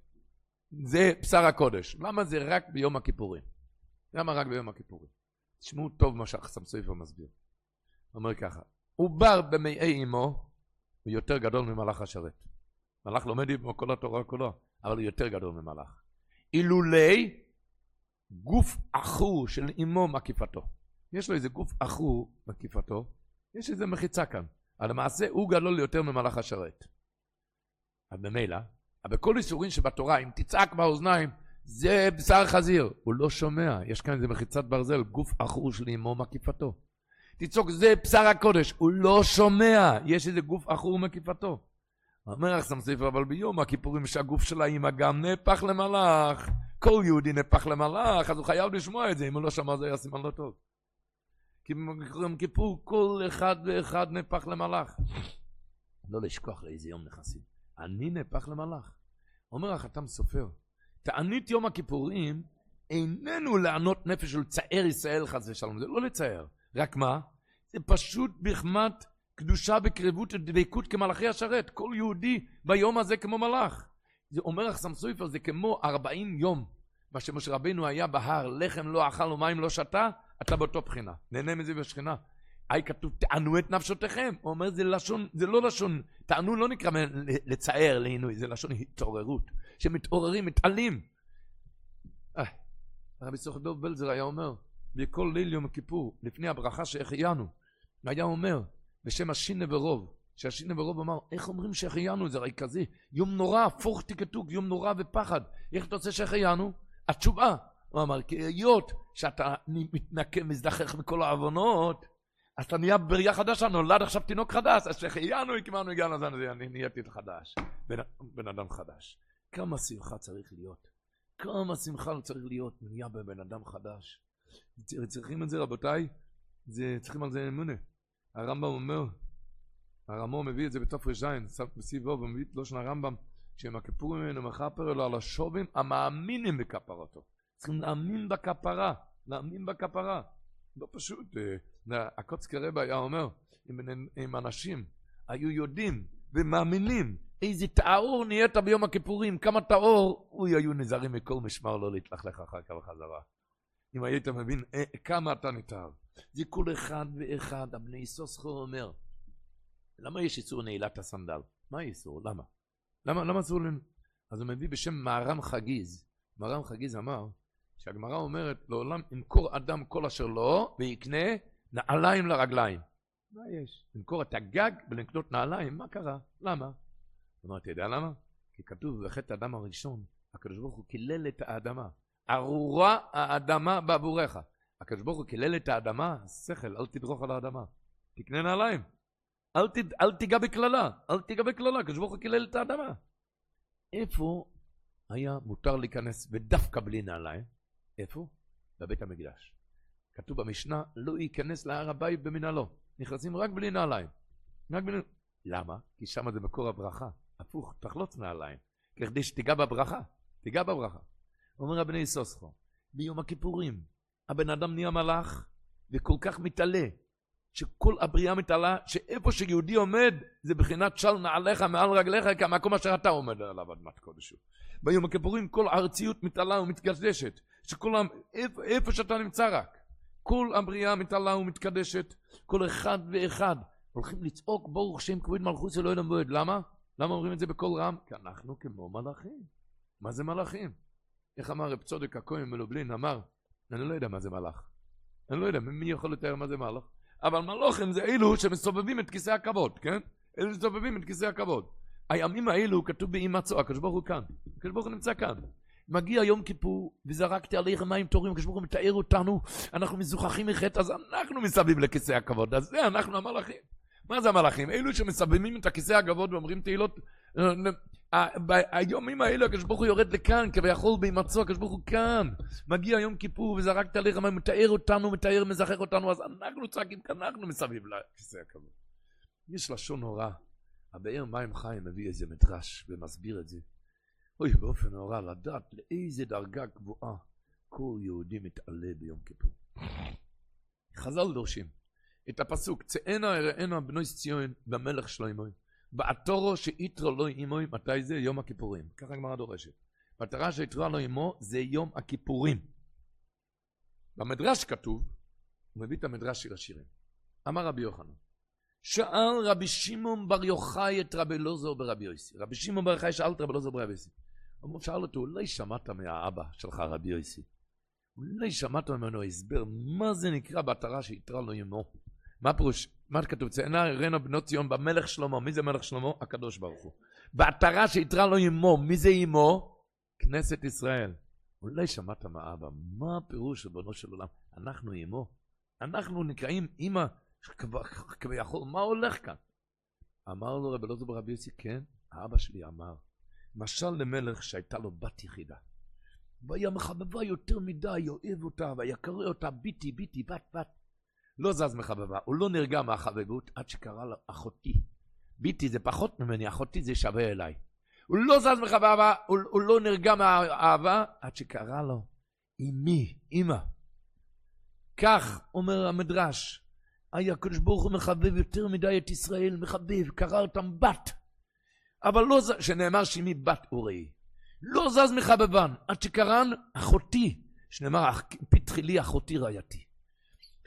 זה בשר הקודש. למה זה רק ביום הכיפורים? למה רק ביום הכיפורים? תשמעו טוב מה שאחסם סופר מסביר. הוא אומר ככה, עובר במעי אמו, הוא יותר גדול ממלאך השרת. מלאך לומד עם כל התורה כולו, אבל הוא יותר גדול ממלאך. אילולי גוף אחור של אמו מקיפתו. יש לו איזה גוף אחור מקיפתו, יש איזה מחיצה כאן. אבל למעשה הוא גדול יותר ממלאך השרת. אז במילא, אבל בכל איסורים שבתורה, אם תצעק באוזניים, זה בשר חזיר. הוא לא שומע, יש כאן איזה מחיצת ברזל, גוף אחור של אמו מקיפתו. תצעוק, זה בשר הקודש. הוא לא שומע, יש איזה גוף אחור מקיפתו. אומר אחסם סופר, אבל ביום הכיפורים שהגוף של האמא גם נהפך למלאך. כל יהודי נהפך למלאך, אז הוא חייב לשמוע את זה. אם הוא לא שמע זה היה סימן לא טוב. כי ביום כיפור כל אחד ואחד נהפך למלאך. לא לשכוח לאיזה יום נכנסים. אני נהפך למלאך. אומר החתם סופר, תענית יום הכיפורים איננו לענות נפש של צער ישראל חס ושלום. זה לא לצער. רק מה? זה פשוט בחמת קדושה בקרבות ודבקות כמלאכי השרת. כל יהודי ביום הזה כמו מלאך. זה אומר אחסם סופר, זה כמו ארבעים יום. מה שמשה רבנו היה בהר, לחם לא אכל ומים לא שתה, אתה באותו בחינה, נהנה מזה בשכינה. היי כתוב, תענו את נפשותיכם. הוא אומר, זה לשון, זה לא לשון, תענו לא נקרא לצער, לעינוי, זה לשון התעוררות, שמתעוררים, מתעלים. הרבי צדוק דוב בלזר היה אומר, בכל ליל יום הכיפור, לפני הברכה שהחיינו, היה אומר, בשם השינה ורוב, שהשינה ורוב אמר, איך אומרים שהחיינו? זה הרי כזה, יום נורא, פוך תקתוק, יום נורא ופחד. איך אתה רוצה שהחיינו? התשובה. הוא אמר, כי היות שאתה מתנקם, מזדחך מכל העוונות, אז אתה נהיה בריאה חדשה, נולד עכשיו תינוק חדש, אז שהחיינו, כמענו הגענו, אז אני נהייתי חדש, בן, בן אדם חדש. כמה שמחה צריך להיות? כמה שמחה צריך להיות, נהיה בבן אדם חדש. צריכים את זה, רבותיי, זה, צריכים על זה אמונה. הרמב"ם אומר, הרמב"ם מביא את זה בתוף רשעים, בסביב ווב, הוא מביא את לושן הרמב"ם, שהם הכיפורים ממנו מכפר אלו על השובים המאמינים בכפרתו. צריכים להאמין בכפרה, להאמין בכפרה. לא פשוט, הקוצקי רבי היה אומר, אם, אם אנשים היו יודעים ומאמינים איזה טהור נהיית ביום הכיפורים, כמה טהור, אוי, היו נזהרים מכל משמר לא להתלכלך אחר כך בחזרה. אם היית מבין אה, כמה אתה נטהר. זה כל אחד ואחד, הבני איסוסחו אומר, למה יש איסור נעילת הסנדל? מה האיסור? למה? למה, למה אסור לנו? אז הוא מביא בשם מהר"ם חגיז. מהר"ם חגיז אמר, שהגמרא אומרת, לעולם ימכור אדם כל אשר לו, ויקנה נעליים לרגליים. מה יש? למכור את הגג ולקנות נעליים, מה קרה? למה? אמרתי, אתה יודע למה? כי כתוב בחטא האדם הראשון, הקדוש ברוך הוא קילל את האדמה. ארורה האדמה בעבורך. הקדוש ברוך הוא קילל את האדמה, שכל, אל תדרוך על האדמה. תקנה נעליים. אל, ת, אל תיגע בכללה, אל תיגע בכללה, הקדוש ברוך הוא קילל את האדמה. איפה היה מותר להיכנס ודווקא בלי נעליים? איפה? בבית המקדש. כתוב במשנה, לא ייכנס להר הבית במנהלו. נכנסים רק בלי נעליים. רק בלי... למה? כי שם זה מקור הברכה. הפוך, תחלוץ נעליים. כדי שתיגע בברכה. תיגע בברכה. אומר הבני איסוסחו, ביום הכיפורים, הבן אדם נהיה מלאך, וכל כך מתעלה, שכל הבריאה מתעלה, שאיפה שיהודי עומד, זה בחינת של נעליך מעל רגליך, כמקום אשר אתה עומד עליו אדמת קודש. ביום הכיפורים כל הארציות מתעלה ומתקדשת, שכל איפה, איפה שאתה נמצא רק, כל הבריאה מתעלה ומתקדשת, כל אחד ואחד, הולכים לצעוק ברוך שם כבוד מלכות אלוהים ועד. למה? למה אומרים את זה בקול רם? כי אנחנו כמו מלאכים. מה זה מלאכים? איך אמר רב צודק הכהן מלובלין, אמר, אני לא יודע מה זה מלאך. אני לא יודע, מי יכול לתאר מה זה מלאך? אבל מלאכים זה אלו שמסובבים את כיסא הכבוד, כן? אלו שמסובבים את כיסא הכבוד. הימים האלו כתוב באימצו, הקדוש ברוך הוא כאן. הקדוש ברוך הוא נמצא כאן. מגיע יום כיפור, וזרקתי עליכם מים טהורים, הקדוש ברוך הוא מתאר אותנו, אנחנו מזוכחים מחטא, אז אנחנו מסביב לכיסא הכבוד. אז זה אנחנו המלאכים. מה זה המלאכים? אלו שמסבבים את הכיסא הכבוד ואומרים תהילות, היומים האלו הקדוש ברוך הוא יורד לכאן, כביכול בהימצאו, הקדוש ברוך הוא כאן. מגיע יום כיפור וזרקת עליכם, מתאר אותנו, מתאר, מזכר אותנו, אז אנחנו צעקים כאן, אנחנו מסביב לכיסא הכבוד. יש לשון הורא, הבאר מים חיים מביא איזה מדרש ומסביר את זה. אוי, באופן הורא, לדעת לאיזה דרגה גבוהה כל יהודי מתעלה ביום כיפור. חז"ל דורשים את הפסוק, צאנה הראינה בנוי ציון במלך שלמה, בעטורו שיתרו לו עמו, מתי זה? יום הכיפורים. ככה הגמרא דורשת. מטרה שיתרו לו עמו זה יום הכיפורים. במדרש כתוב, הוא מביא את המדרש של השירים. אמר רבי יוחנן, שאל רבי שמעון בר יוחאי את רבי אלעזר ברבי יוסי. רבי שמעון בר יוחאי שאל את רבי אלעזר ברבי יוסי. הוא שאל אותו, אולי שמעת מהאבא שלך רבי יוסי? אולי שמעת ממנו הסבר, מה זה נקרא בתורה שיתרה לו עמו? מה פירוש? מה כתוב? צאנה הראינה בנות ציון במלך שלמה. מי זה מלך שלמה? הקדוש ברוך הוא. בתורה שיתרה לו עמו. מי זה עמו? כנסת ישראל. אולי שמעת מהאבא, מה הפירוש ריבונו של עולם? אנחנו עמו. אנחנו נקראים אמא כביכול. מה הולך כאן? אמר לו רבי אלעזר ברבי יוסי, כן, האבא שלי אמר, משל למלך שהייתה לו בת יחידה. והיה מחבבה יותר מדי, אוהב אותה, והיה קרא אותה ביתי, ביתי, בת, בת. לא זז מחבבה, הוא לא נרגע מהחבבות עד שקרא לה אחותי. ביתי זה פחות ממני, אחותי זה שווה אליי. הוא לא זז מחבבה, הוא, הוא לא נרגע מהאהבה עד שקרא לו אמי, אמא. כך אומר המדרש, היה הקדוש ברוך הוא מחבב יותר מדי את ישראל, מחבב, קרא אותם בת. אבל לא זז, שנאמר שמי בת אורי. לא זז מחבבן עד שקרן אחותי, שנאמר פתחי לי אחותי רעייתי.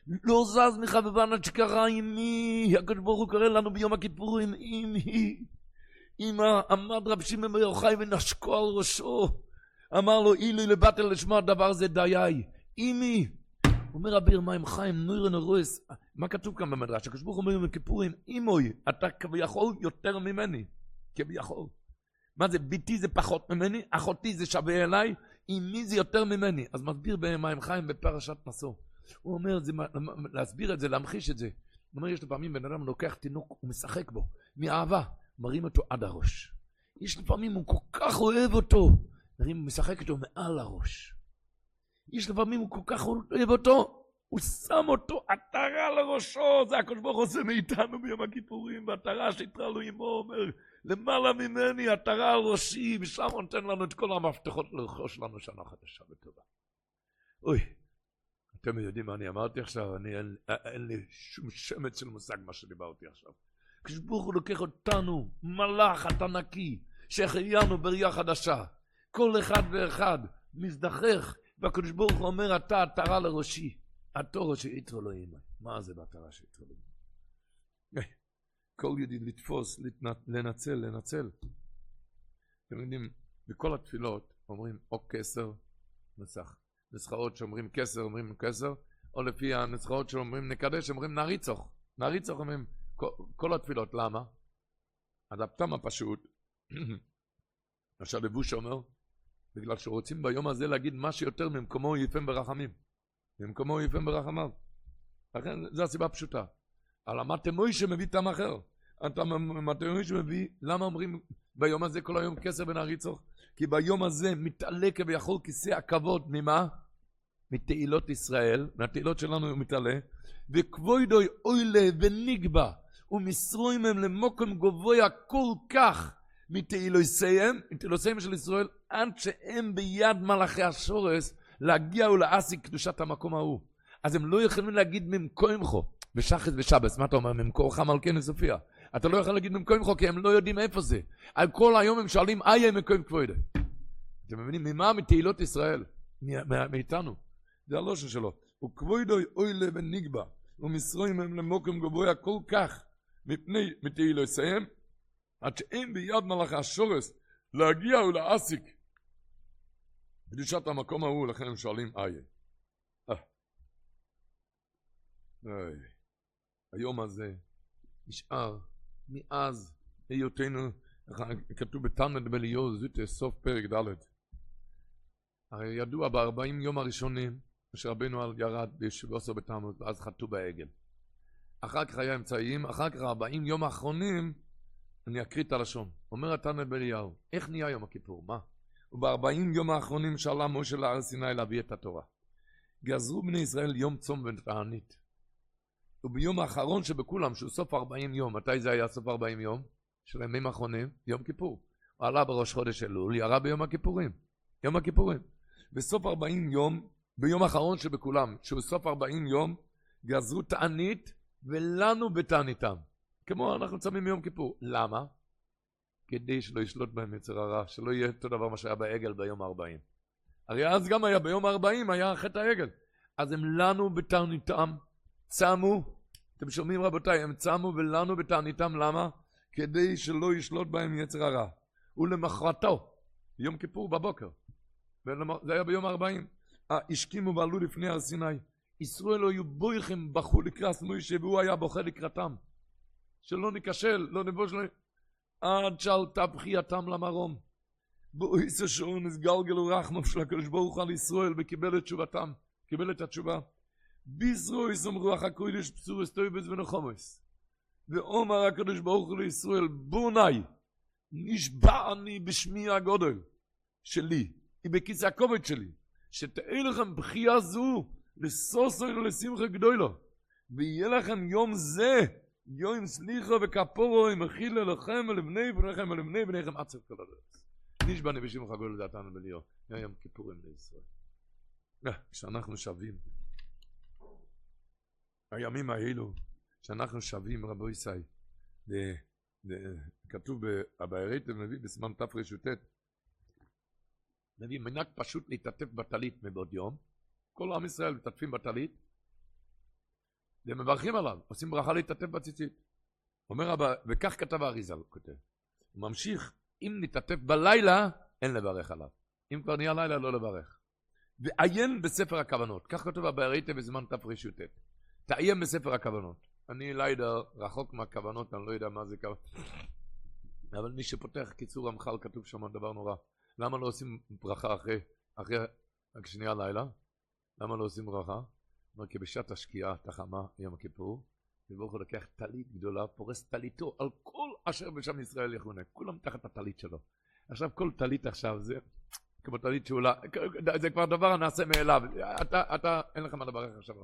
לא זז מחבבן עד שקרא עמי, הקדוש ברוך הוא קורא לנו ביום הכיפורים, עמי. אמא עמד רב שמעון בר יוחאי ונשקו על ראשו, אמר לו אילו לבטל לשמוע דבר זה דיי, עמי. אומר רבי מים חיים נוירן רויס, מה כתוב כאן במדרש? הקדוש ברוך הוא אומר ביום הכיפורים, אמוי, אתה כביכול יותר ממני, כביכול. מה זה? ביתי זה פחות ממני, אחותי זה שווה אליי, אמי זה יותר ממני. אז מסביר במים חיים בפרשת נשוא. הוא אומר, זה, להסביר את זה, להמחיש את זה. הוא אומר, יש לפעמים בן אדם לוקח תינוק, הוא משחק בו, מאהבה, מרים אותו עד הראש. יש לפעמים, הוא כל כך אוהב אותו, מרים, הוא משחק אותו מעל הראש. יש לפעמים, הוא כל כך אוהב אותו, הוא שם אותו עטרה לראשו, זה הקדוש ברוך הוא עושה מאיתנו ביום הכיפורים, והעטרה שהתרה לו עמו, אומר, למעלה ממני, עטרה על ראשי, ושם נותן לנו את כל המפתחות לרכוש לנו שנה חדשה וטובה. אוי, אתם יודעים מה אני אמרתי עכשיו? אני, אין, אין לי שום שמץ של מושג מה שדיברתי עכשיו. כשברוך הוא לוקח אותנו, מלאך אתה נקי, שהחיינו בריאה חדשה. כל אחד ואחד מזדחך, והקדוש ברוך הוא אומר, אתה עטרה לראשי. התורה שיתרו לו אימא. מה זה בעטרה שיתרו לו אימא? כל ידיד לתפוס, לנצל, לנצל. אתם יודעים, בכל התפילות אומרים או כסר, מסך. נסחאות שאומרים כסר, אומרים כסר, או לפי הנסחאות שאומרים נקדש, אומרים נריצוך. נריצוך אומרים כל, כל התפילות. למה? אז הפתם הפשוט, אשר לבוש אומר, בגלל שרוצים ביום הזה להגיד מה שיותר ממקומו יפם ברחמים. ממקומו יפם ברחמיו. לכן, זו הסיבה הפשוטה. על המתמוי שמביא טעם אחר. המתמוי שמביא, למה אומרים ביום הזה כל היום כסר ונריצוך? כי ביום הזה מתעלה כביכול כיסא הכבוד, ממה? מתהילות ישראל, מהתהילות שלנו הוא מתעלה, וכבודוי אוילה ונגבה, ומסרוים הם למוקם גבוה כל כך, מתהילויסיהם, מתהילויסיהם של ישראל, עד שהם ביד מלאכי השורס, להגיע ולעסי קדושת המקום ההוא. אז הם לא יכולים להגיד ממקומכו, בשחס ושבס, מה אתה אומר? ממקורך מלכנו סופיה. אתה לא יכול להגיד ממקומכו, כי הם לא יודעים איפה זה. על כל היום הם שואלים, איה מקום כבודו. אתם מבינים? ממה? מתהילות ישראל, מאיתנו. זה הלושן שלו. וכבודו אוילה ונגבה, ומסרוים הם למוקם גבוה כל כך, מפני מתהילויסיהם, עד שהם ביד מלאכי השורס, להגיע ולעסיק קדושת המקום ההוא, לכן הם שואלים איה. אה. היום הזה נשאר מאז היותנו, כתוב בתלמוד בליעוז, זה סוף פרק ד'. הרי ידוע בארבעים יום הראשונים, שרבנו על ירד בישובו בתמוז, ואז חטאו בעגל. אחר כך היה אמצעים, אחר כך ארבעים יום האחרונים, אני אקריא את הלשון. אומר התלמוד בליעוז, איך נהיה יום הכיפור? מה? ובארבעים יום האחרונים שעלה משה להר סיני להביא את התורה. גזרו בני ישראל יום צום ותענית. וביום האחרון שבכולם, שהוא סוף ארבעים יום, מתי זה היה סוף ארבעים יום? של הימים האחרונים, יום כיפור. הוא עלה בראש חודש אלול, ירה ביום הכיפורים. יום הכיפורים. בסוף ארבעים יום, ביום האחרון שבכולם, שהוא סוף ארבעים יום, גזרו תענית, ולנו בתעניתם. כמו אנחנו צמים מיום כיפור. למה? כדי שלא ישלוט בהם יצר הרע, שלא יהיה אותו דבר מה שהיה בעגל ביום הארבעים. הרי אז גם היה ביום הארבעים, היה חטא העגל. אז הם לנו בתעניתם, צמו, אתם שומעים רבותיי, הם צמו ולנו בתעניתם, למה? כדי שלא ישלוט בהם יצר הרע. ולמחרתו, יום כיפור בבוקר, זה היה ביום הארבעים, השכימו ועלו לפני הר סיני, ישראל היו בויכים, בכו לקראת מוישה, והוא היה בוכה לקראתם, שלא נקשל, לא נבוש, לא... עד שעלתה בחייתם למרום, באויסו שעון הסגלגל ורחמם של הקדוש ברוך הוא על ישראל, וקיבל את תשובתם, קיבל את התשובה. ביזרו יסום רוח הקודש פסורס טויבס ונחומס, ואומר הקדוש ברוך הוא לישראל, בוני נשבע אני בשמי הגודל שלי, ובכיס הכובד שלי, שתהיה לכם בחייה זו לסוסו ולשמחה גדולו, ויהיה לכם יום זה יום סליחה וכפורו עם אכילה לכם ולבני בניכם ולבני בניכם עצר כל הדרך. נשבע אני בשמך הגודל דעתנו בליאו, יום כיפורים לישראל. כשאנחנו שווים הימים האלו שאנחנו שווים רבו ישי, כתוב בבארית מביא בסימן תף רשוtet, מביא מנהג פשוט להתעטף בטלית מבעוד יום, כל עם ישראל מתעטפים בטלית, והם מברכים עליו, עושים ברכה להתעטף בציצית. אומר רבה, וכך כתב האריז"ל, הוא כותב. הוא ממשיך, אם נתעטף בלילה, אין לברך עליו. אם כבר נהיה לילה, לא לברך. ועיין בספר הכוונות. כך כתוב הבערית בזמן תפרישות. תעיין בספר הכוונות. אני לילה רחוק מהכוונות, אני לא יודע מה זה כוונות. אבל מי שפותח קיצור רמח"ל, כתוב שם דבר נורא. למה לא עושים ברכה אחרי, אחרי כשנהיה לילה? למה לא עושים ברכה? אומר, כי בשעת השקיעה, תחמה, יום הכיפור, וברוך הוא לקח טלית גדולה, פורס טליתו על כל אשר בשם ישראל יכונה. כולם תחת הטלית שלו. עכשיו כל טלית עכשיו, זה כמו טלית שאולה, זה כבר דבר הנעשה מאליו. אתה, אתה, אין לך מה לברך עכשיו.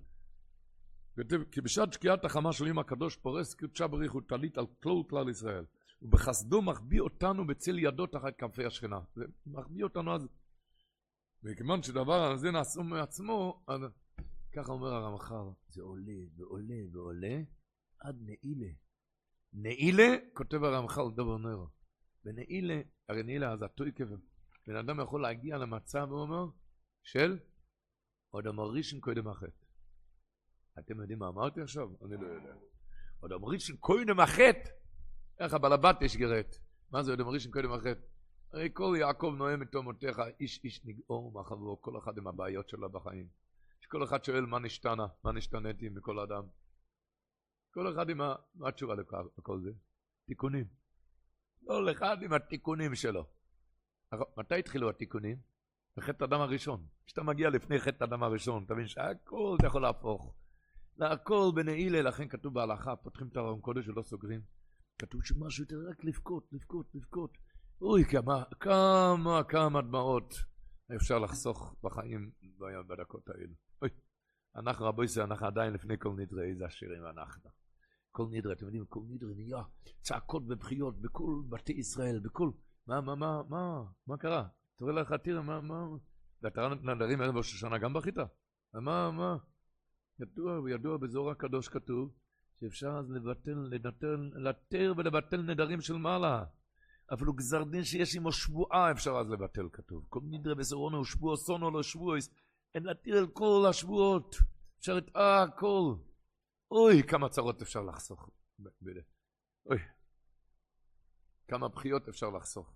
כי בשעת שקיעת החמה של יום הקדוש פורס קדושה בריחו טלית על כלל כלל ישראל. ובחסדו מחביא אותנו בצל ידו תחת כנפי השכינה. זה מחביא אותנו אז. וכיוון שדבר הזה נעשו מעצמו, אז ככה אומר הרמח"ל, זה עולה ועולה ועולה עד נעילה. נעילה, כותב הרמח"ל דובר נרו. ונעילה, הרי נעילה אז התויקף, בן אדם יכול להגיע למצב, הוא אומר, של עוד המרישן קודם החטא. אתם יודעים מה אמרתי עכשיו? אני לא יודע. עוד המרישן קודם החטא. איך הבלבת יש גרט. מה זה עוד המרישן קודם החטא? הרי כל יעקב נואם את תומותיך, איש איש נגאור מחברו, כל אחד עם הבעיות שלו בחיים. שכל אחד שואל מה נשתנה, מה נשתנתי מכל אדם. כל אחד עם ה... מה התשובה לכל זה? תיקונים. כל אחד עם התיקונים שלו. מתי התחילו התיקונים? בחטא האדם הראשון. כשאתה מגיע לפני חטא האדם הראשון, אתה מבין שהכל אתה יכול להפוך. להכל בנעילה, לכן כתוב בהלכה, פותחים את הארון קודש ולא סוגרים. כתוב שמשהו יותר רק לבכות, לבכות, לבכות. אוי, כמה, כמה, כמה דמעות אפשר לחסוך בחיים בדקות האלה. אוי, אנחנו רבו ישראל, אנחנו עדיין לפני כל נדרה, איזה עשירים אנחנו. כל נדרה, אתם יודעים, כל נדרה נהיה צעקות ובחיות בכל בתי ישראל, בכל... מה, מה, מה, מה, מה קרה? תראה לך, תראה, מה, מה... ואתה נדרים ערב ראש השנה גם בכיתה? מה, מה? ידוע וידוע בזוהר הקדוש כתוב שאפשר אז לבטל, לנטר, לתר ולבטל נדרים של מעלה. אפילו גזר דין שיש עמו שבועה אפשר אז לבטל כתוב. כל נדרה בסורונו הוא שבוע סונו לא שבוע. אין להתיר על כל השבועות. אפשר את הכל. אוי, כמה צרות אפשר לחסוך. אוי. כמה בחיות אפשר לחסוך.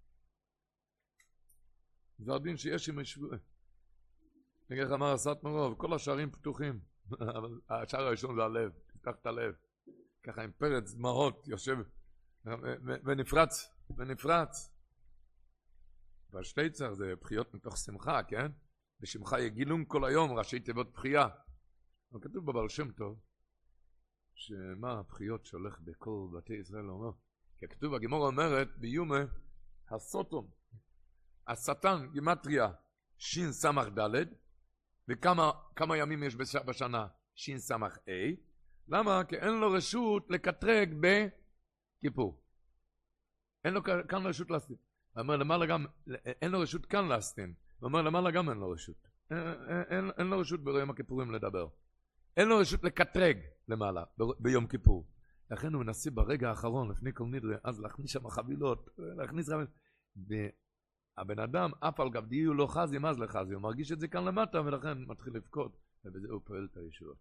גזר דין שיש עמו שבועה. נגיד אמר עשת מרוב, כל השערים פתוחים. אבל השער הראשון זה הלב. תפתח את הלב. ככה עם פרץ דמעות יושב ונפרץ. ונפרץ. והשטייצר זה בחיות מתוך שמחה, כן? בשמחה יגילום כל היום, ראשי תיבות בחייה. אבל כתוב בבעל שם טוב, שמה הבחיות שהולך בכל בתי ישראל אומר? כי כתוב, הגמרא אומרת, ביומה, הסוטום, השטן, גימטריה, שין סמך ד' וכמה כמה ימים יש בשנה? שין סמך A. למה? כי אין לו רשות לקטרג בכיפור. אין לו כאן רשות להסתין. הוא אומר למעלה גם, אין לו רשות כאן להסתין. הוא אומר למעלה גם אין לו רשות. אין, אין, אין לו רשות ביום הכיפורים לדבר. אין לו רשות לקטרג למעלה, ב, ביום כיפור. לכן הוא מנסה ברגע האחרון, לפני כל נדרה, אז להכניס שם חבילות, להכניס חבילות. והבן אדם, אף על גב דיהו לא חזי, מה זה לחזי? הוא מרגיש את זה כאן למטה, ולכן מתחיל לבכות, ובזה הוא פועל את הישועות.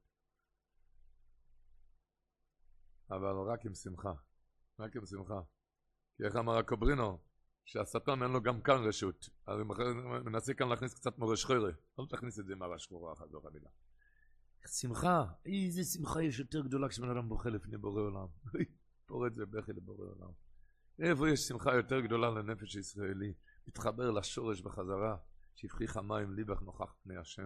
אבל רק עם שמחה. רק עם שמחה. כי איך אמר הקוברינו, שהשטן אין לו גם כאן רשות. אז הוא מנסה כאן להכניס קצת מורש חורי. אל תכניס את זה עם הרש חורה אחת זו חבילה. שמחה, איזה שמחה יש יותר גדולה כשבן אדם בוכה לפני בורא עולם. פורט זה בכי לבורא עולם. איפה יש שמחה יותר גדולה לנפש ישראלי? מתחבר לשורש בחזרה, שהפחיך המים ליבך נוכח פני השם.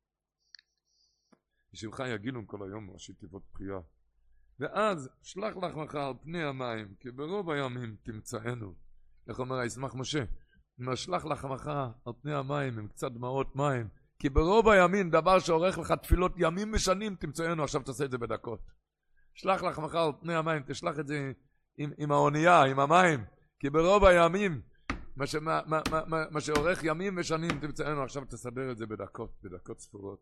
שמחה יגילום כל היום ראשי תיבות בחייה. ואז שלח לחמך על פני המים, כי ברוב הימים תמצאנו. איך אומר הישמח משה? אומר שלח לחמך על פני המים עם קצת דמעות מים, כי ברוב הימים דבר שעורך לך תפילות ימים ושנים תמצאנו. עכשיו תעשה את זה בדקות. שלח לחמך על פני המים, תשלח את זה עם, עם האונייה, עם המים, כי ברוב הימים מה, ש, מה, מה, מה, מה שעורך ימים ושנים תמצאנו. עכשיו תסדר את זה בדקות, בדקות ספורות.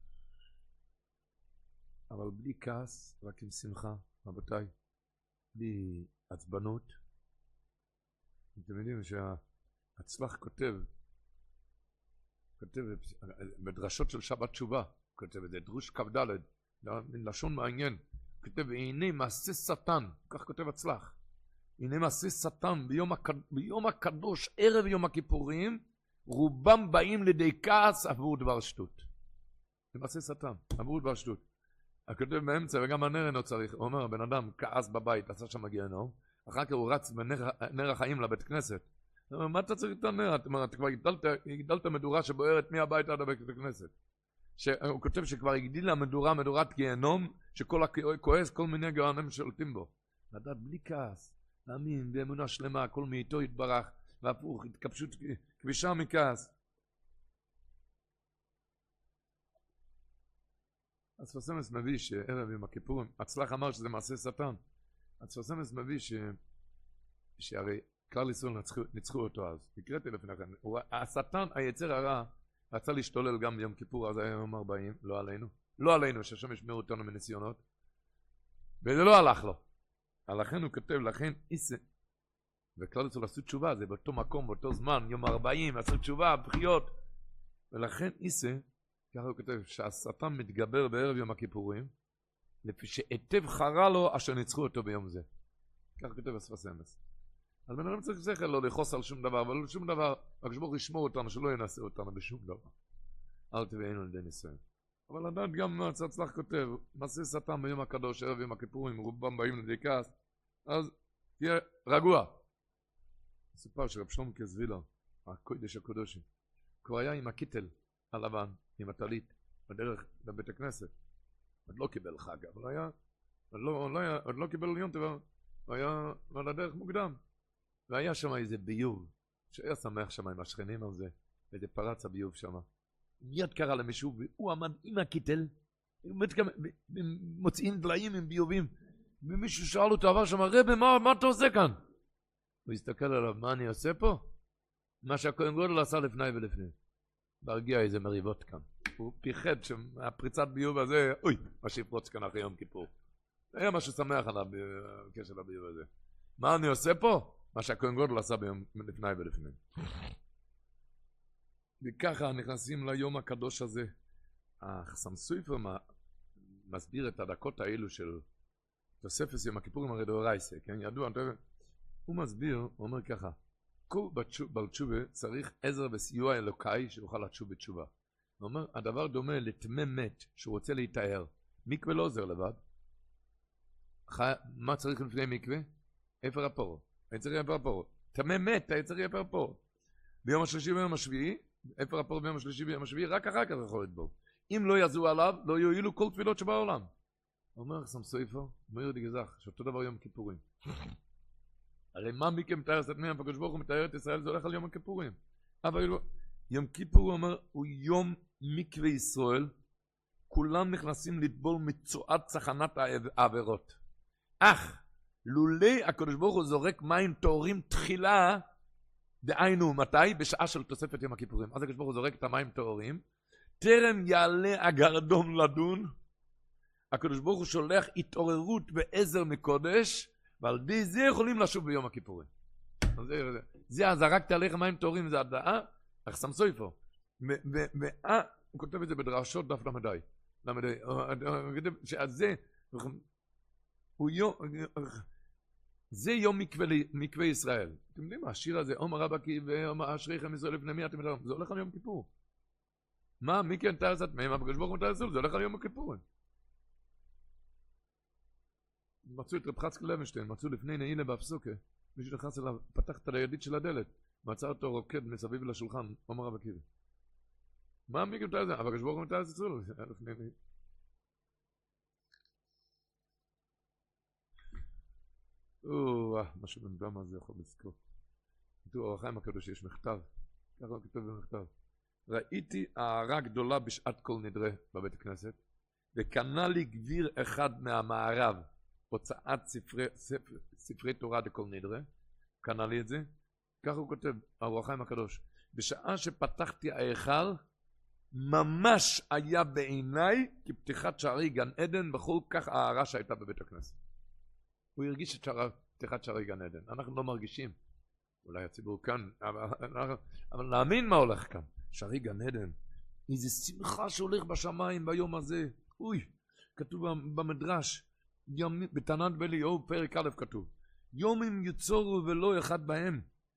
אבל בלי כעס, רק עם שמחה, רבותיי, בלי עצבנות. אתם יודעים שהצלח כותב, כותב בדרשות של שבת תשובה, כותב את זה, דרוש כ"ד, לשון מעניין, כותב, הנה מעשה שטן, כך כותב הצלח, הנה מעשה שטן ביום, הקד... ביום הקדוש, ערב יום הכיפורים, רובם באים לידי כעס עבור דבר שטות. זה מעשה שטן, עבור דבר שטות. הכותב באמצע, וגם הנר אינו צריך, הוא אומר, בן אדם כעס בבית, עשה שם גיהנום, אחר כך הוא רץ בנר החיים לבית כנסת. הוא אומר, מה אתה צריך את הנר? אתה אומר, אתה כבר הגדלת מדורה שבוערת מהבית עד הבית כנסת. הוא כותב שכבר הגדיל המדורה, מדורת גיהנום, שכל הכועס, כל מיני גאונים שולטים בו. לדעת בלי כעס, להאמין, באמונה שלמה, הכל מאיתו יתברך, והפוך, התקפשות כבישה מכעס. הספסמס מביא שערב יום הכיפורים, הצלח אמר שזה מעשה שטן. הספסמס מביא ש... שהרי כלל ישראל ניצחו, ניצחו אותו אז. הקראתי לפניכם. השטן, היצר הרע, רצה להשתולל גם ביום כיפור, אז היה יום ארבעים, לא עלינו. לא עלינו, שהשם ישמר אותנו מניסיונות. וזה לא הלך לו. לכן הוא כותב, לכן איסה. וכלל ישראל עשו תשובה, זה באותו מקום, באותו זמן, יום ארבעים, עשו תשובה, בחיות. ולכן איסה, ככה הוא כותב, שהשטן מתגבר בערב יום הכיפורים, לפי שהיטב חרה לו אשר ניצחו אותו ביום זה. ככה כותב הספסמס. אז בן אדם צריך שכל לא לחוס על שום דבר, אבל שום דבר, הקדוש ברוך הוא ישמור אותנו, שלא ינסה אותנו בשום דבר. אל תביאנו על ידי ניסיון. אבל לדעת גם הצלח כותב, מעשה שטן ביום הקדוש, ערב יום הכיפורים, רובם באים לידי כעס, אז תהיה רגוע. סיפר שרב שלום כזבילו, הקודש הקודשי, כבר היה עם הקיטל הלבן, עם הטלית, בדרך לבית הכנסת. עוד לא קיבל חג, אבל היה, עוד לא, לא היה, עוד לא קיבל יום טבע, הוא היה על הדרך מוקדם. והיה שם איזה ביוב, שהיה שמח שם עם השכנים על זה, איזה פרץ הביוב שם. מיד קרא למישהו, והוא עמד עם הקיטל, מוצאים דליים עם ביובים, ומישהו שאל אותו, עבר שם, רבי, מה, מה אתה עושה כאן? הוא הסתכל עליו, מה אני עושה פה? מה שהכהן גודל עשה לפני ולפני. להרגיע איזה מריבות כאן. הוא פיחד שהפריצת ביוב הזה, אוי, מה שיפרוץ כאן אחרי יום כיפור. היה משהו שמח על הקשר לביוב הזה. מה אני עושה פה? מה שהכהן גודל עשה ביום לפני ולפני. וככה נכנסים ליום הקדוש הזה. החסם סופר מסביר את הדקות האלו של תוספת יום הכיפורים הרי דאורייסה, כן? ידוע, הוא מסביר, הוא אומר ככה, כל בעל תשובה צריך עזר וסיוע אלוקאי שיוכל לתשוב בתשובה. הוא אומר, הדבר דומה לתמא מת שהוא רוצה להתאר. מקווה לא עוזר לבד. מה צריך לפני מקווה? אפר הפורו. היצר אפר הפורו. תמא מת, היצר אפר הפורו. ביום השלישי וביום השביעי, אפר הפורו ביום השלישי וביום השביעי, רק אחר כך יכול לדבור. אם לא יזו עליו, לא יועילו כל תפילות שבעולם. הוא אומר, סם סויפר, מאיר דגזח, שאותו דבר יום כיפורים. הרי מה מכם מתאר את מי הפקדוש ברוך הוא מתאר את ישראל, זה הולך על יום הכיפורים. אבל יום כיפור הוא אומר, הוא יום מקווה ישראל, כולם נכנסים לטבול מצועת צחנת העבירות. אך, לולי הקדוש ברוך הוא זורק מים טהורים תחילה, דהיינו מתי? בשעה של תוספת יום הכיפורים. אז הקדוש ברוך הוא זורק את המים טהורים, טרם יעלה הגרדום לדון, הקדוש ברוך הוא שולח התעוררות בעזר מקודש, ועל די זה יכולים לשוב ביום הכיפורים. זה, זה, זרקת עליך מים טהורים, זה הדעה, אך סמסו איפה. הוא כותב את זה בדרשות דף למדי. למדי. שזה, הוא יום, זה יום מקווה, מקווה ישראל. אתם יודעים מה, השיר הזה, אומר רבקי ואומר אשריכם ישראל לפני מי אתם מדברים, זה הולך על יום כיפור. מה, מי כן תעשת מהם, הקדוש ברוך הוא תעשו, זה הולך על יום הכיפורים. מצאו את רב חצקאל לוינשטיין, מצאו לפני נעילה באפסוקה, מישהו נכנס אליו, פתח את הידית של הדלת, מצא אותו רוקד מסביב לשולחן, אומר רב עקיבא. מה מי כן תעשת? אבל הקדוש ברוך הוא תעשת לו, זה היה לפני נעילה. או, משהו בנדם הזה יכול לזכור. כתוב, אור החיים הקדוש, יש מכתב. ככה הוא כתוב במכתב. ראיתי הערה גדולה בשעת כל נדרה בבית הכנסת, וקנה לי גביר אחד מהמערב, הוצאת ספרי, ספר, ספרי תורה דכל נדרה, קנה לי את זה. ככה הוא כותב, אור החיים הקדוש. בשעה שפתחתי ההיכל, ממש היה בעיניי כפתיחת שערי גן עדן, בכל כך הערה שהייתה בבית הכנסת. הוא הרגיש את שער, פתיחת שערי גן עדן. אנחנו לא מרגישים. אולי הציבור כאן, אבל, אבל להאמין מה הולך כאן. שערי גן עדן. איזה שמחה שהולך בשמיים ביום הזה. אוי, כתוב במדרש, בתנת באליהו פרק א' כתוב, יומים יצורו ולא אחד בהם,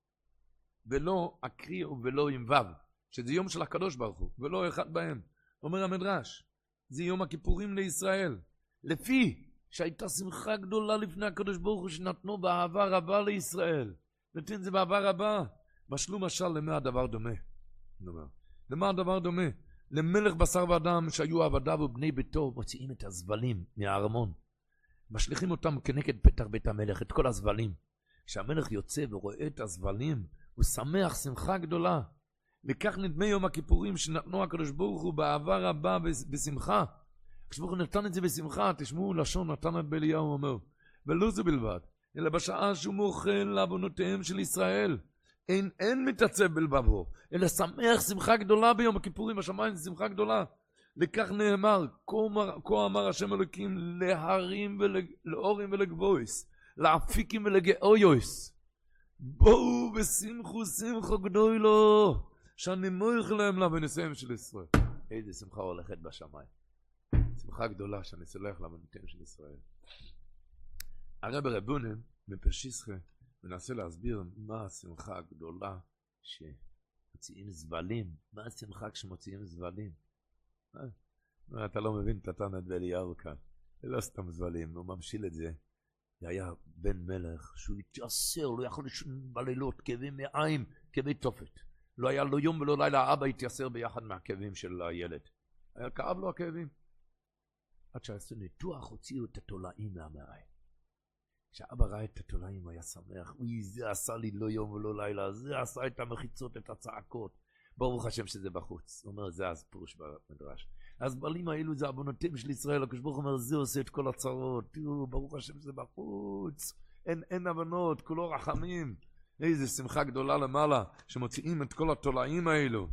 ולא אקריאו ולא עם וו, שזה יום של הקדוש ברוך הוא, ולא אחד בהם. אומר המדרש, זה יום הכיפורים לישראל, לפי שהייתה שמחה גדולה לפני הקדוש ברוך הוא שנתנו באהבה רבה לישראל. נתן זה באהבה רבה. בשלו משל למה הדבר דומה. למה הדבר דומה? למלך בשר ואדם שהיו עבדיו ובני ביתו מוציאים את הזבלים מהארמון. משליכים אותם כנגד פתח בית המלך, את כל הזבלים. כשהמלך יוצא ורואה את הזבלים, הוא שמח שמחה גדולה. וכך נדמה יום הכיפורים שנתנו הקדוש ברוך הוא באהבה רבה בשמחה. הקדוש ברוך הוא נתן את זה בשמחה, תשמעו לשון נתן באליהו אומר, ולא זה בלבד, אלא בשעה שהוא מוכל לעוונותיהם של ישראל, אין, אין מתעצב בלבבו, אלא שמח שמחה גדולה ביום הכיפורים, בשמיים שמחה גדולה. לכך נאמר, כה אמר השם אלוקים להרים ולאורים ולגבויס, לאפיקים ולגאויוס, בואו ושמחו שמחו גדולו, שאני מויך להם לעוונותיהם של ישראל. איזה שמחה הולכת בשמיים. שמחה גדולה שאני סולח לעוונותיהם של ישראל. הרב רבונם מפרשיסחה מנסה להסביר מה השמחה הגדולה שמוציאים זבלים. מה השמחה כשמוציאים זבלים? אתה לא מבין את התנת באליהו כאן. זה לא סתם זבלים, הוא ממשיל את זה. זה היה בן מלך שהוא התייסר, לא יכול לישון בלילות, כאבי מעיים, כאבי תופת. לא היה לו יום ולא לילה, האבא התייסר ביחד מהכאבים של הילד. היה כאב לו הכאבים. עד שעשו ניתוח, הוציאו את התולעים מהמעיים. כשאבא ראה את התולעים, הוא היה שמח. אוי, זה עשה לי לא יום ולא לילה, זה עשה את המחיצות, את הצעקות. ברוך השם שזה בחוץ. הוא אומר, זה אז פרוש במדרש. אז בלים האלו זה עוונותיהם של ישראל, הקדוש ברוך הוא אומר, זה עושה את כל הצרות. תראו, ברוך השם שזה בחוץ. אין, אין עוונות, כולו רחמים. איזה שמחה גדולה למעלה, שמוציאים את כל התולעים האלו.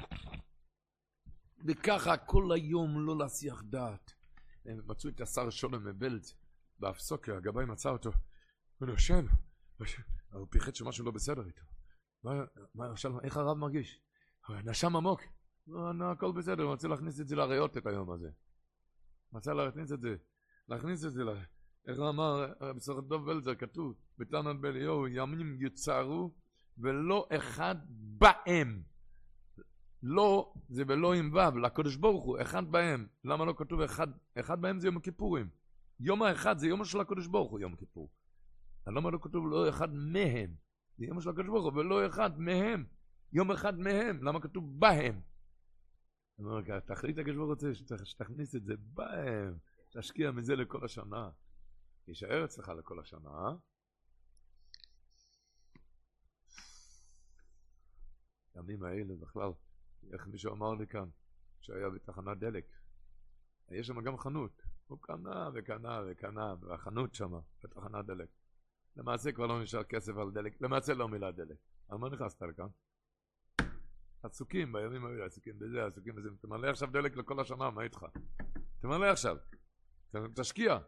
וככה כל היום לא להסיח דעת. הם מצאו את השר שולם מבלץ, באפסוקיה, הגבאי מצא אותו. הוא נושם, הוא פיחד שמשהו לא בסדר איתו. מה, מה, איך הרב מרגיש? נשם עמוק. לא, הכל בסדר, הוא רוצה להכניס את זה לריאות את היום הזה. מצא להכניס את זה, להכניס את זה ל... איך אמר, בסורת דוב ולזר כתוב, בתנת באליהו, ימים יצרו, ולא אחד בהם. לא, זה ולא עם וו, לקדוש ברוך הוא, אחד בהם. למה לא כתוב אחד? אחד בהם זה יום הכיפורים. יום האחד זה יום של הקדוש ברוך הוא, יום כיפור. למה לא כתוב לא אחד מהם? זה יום של הקדוש ברוך הוא, ולא אחד מהם. יום אחד מהם, למה כתוב בהם? אני אומר, תחליט הקדוש ברוך הוא רוצה שתכניס את זה בהם, תשקיע מזה לכל השנה. יישאר אצלך לכל השנה, אה? ימים האלה בכלל, איך מישהו אמר לי כאן, שהיה בתחנת דלק. יש שם גם חנות. הוא קנה וקנה וקנה, והחנות שם, בתחנת דלק. למעשה כבר לא נשאר כסף על דלק, למעשה לא מילה דלק. על מה נכנסת לכאן? עסוקים, בימים האלה, עסוקים בזה, עסוקים בזה. תמלא עכשיו דלק לכל השנה, מה איתך? תמלא עכשיו. תשקיע.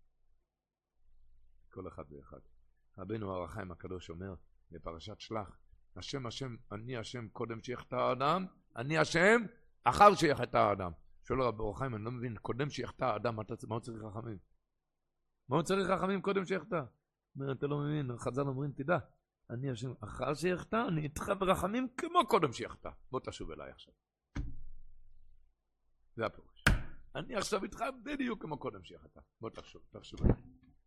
כל אחד ואחד. רבינו אור החיים הקדוש אומר, בפרשת שלח, השם השם, אני השם קודם שיחטא האדם, אני השם אחר שיחטא האדם. שואל רבי אור החיים, אני לא מבין, קודם שיחטא האדם, מה הוא צריך רחמים? מה הוא צריך רחמים קודם שיחטא? אומר, אתה לא מבין, חז"ל אומרים, תדע, אני השם אחר שיחטא, אני איתך ברחמים כמו קודם שיחטא. בוא תשוב אליי עכשיו. זה הפירוש. אני עכשיו איתך בדיוק כמו קודם שיחטא. בוא תחשוב, תחשוב אליי.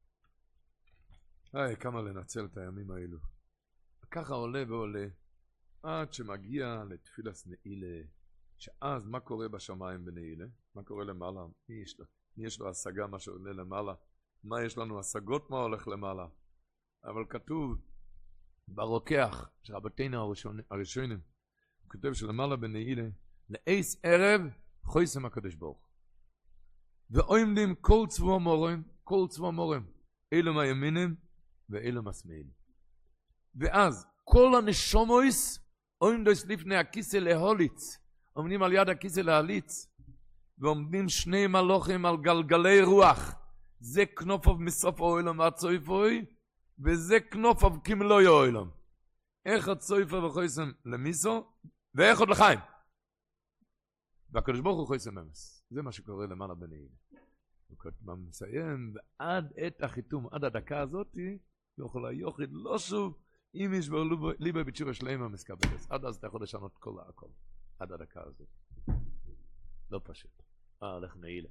היי, כמה לנצל את הימים האלו. ככה עולה ועולה, עד שמגיע לתפילת נעילה, שאז מה קורה בשמיים בנעילה? מה קורה למעלה? מי יש לו? מי יש לו השגה מה שעולה למעלה? מה יש לנו השגות מה הולך למעלה? אבל כתוב ברוקח, שרבותינו הראשונים, הוא כותב שלמעלה בנעילה, לעיס ערב חויסם הקדוש ברוך. ועומדים כל צבוע מורם, כל צבוע מורם, אלו מהימינים ואלו מהשמאלים. ואז כל הנשומויס עומדים לפני הכיסא להוליץ, עומדים על יד הכיסא להליץ, ועומדים שני מלוכים על גלגלי רוח. זה כנופוב מסוף האוילם והצויפוי, וזה כנופוב כמלוי האוילם. איך הצויפה וחויסם למיסו, ואיך עוד לחיים. והקדוש ברוך הוא חויסם אמס. זה מה שקורה למעלה בנעילה. הוא מסיים, ועד את החיתום, עד הדקה הזאת, יוכל היוחד לא שוב, אם ישבר ליבה בתשובה שלמה מסקבלס. עד אז אתה יכול לשנות כל הכל. עד הדקה הזאת. לא פשוט. אה, הולך נעילה.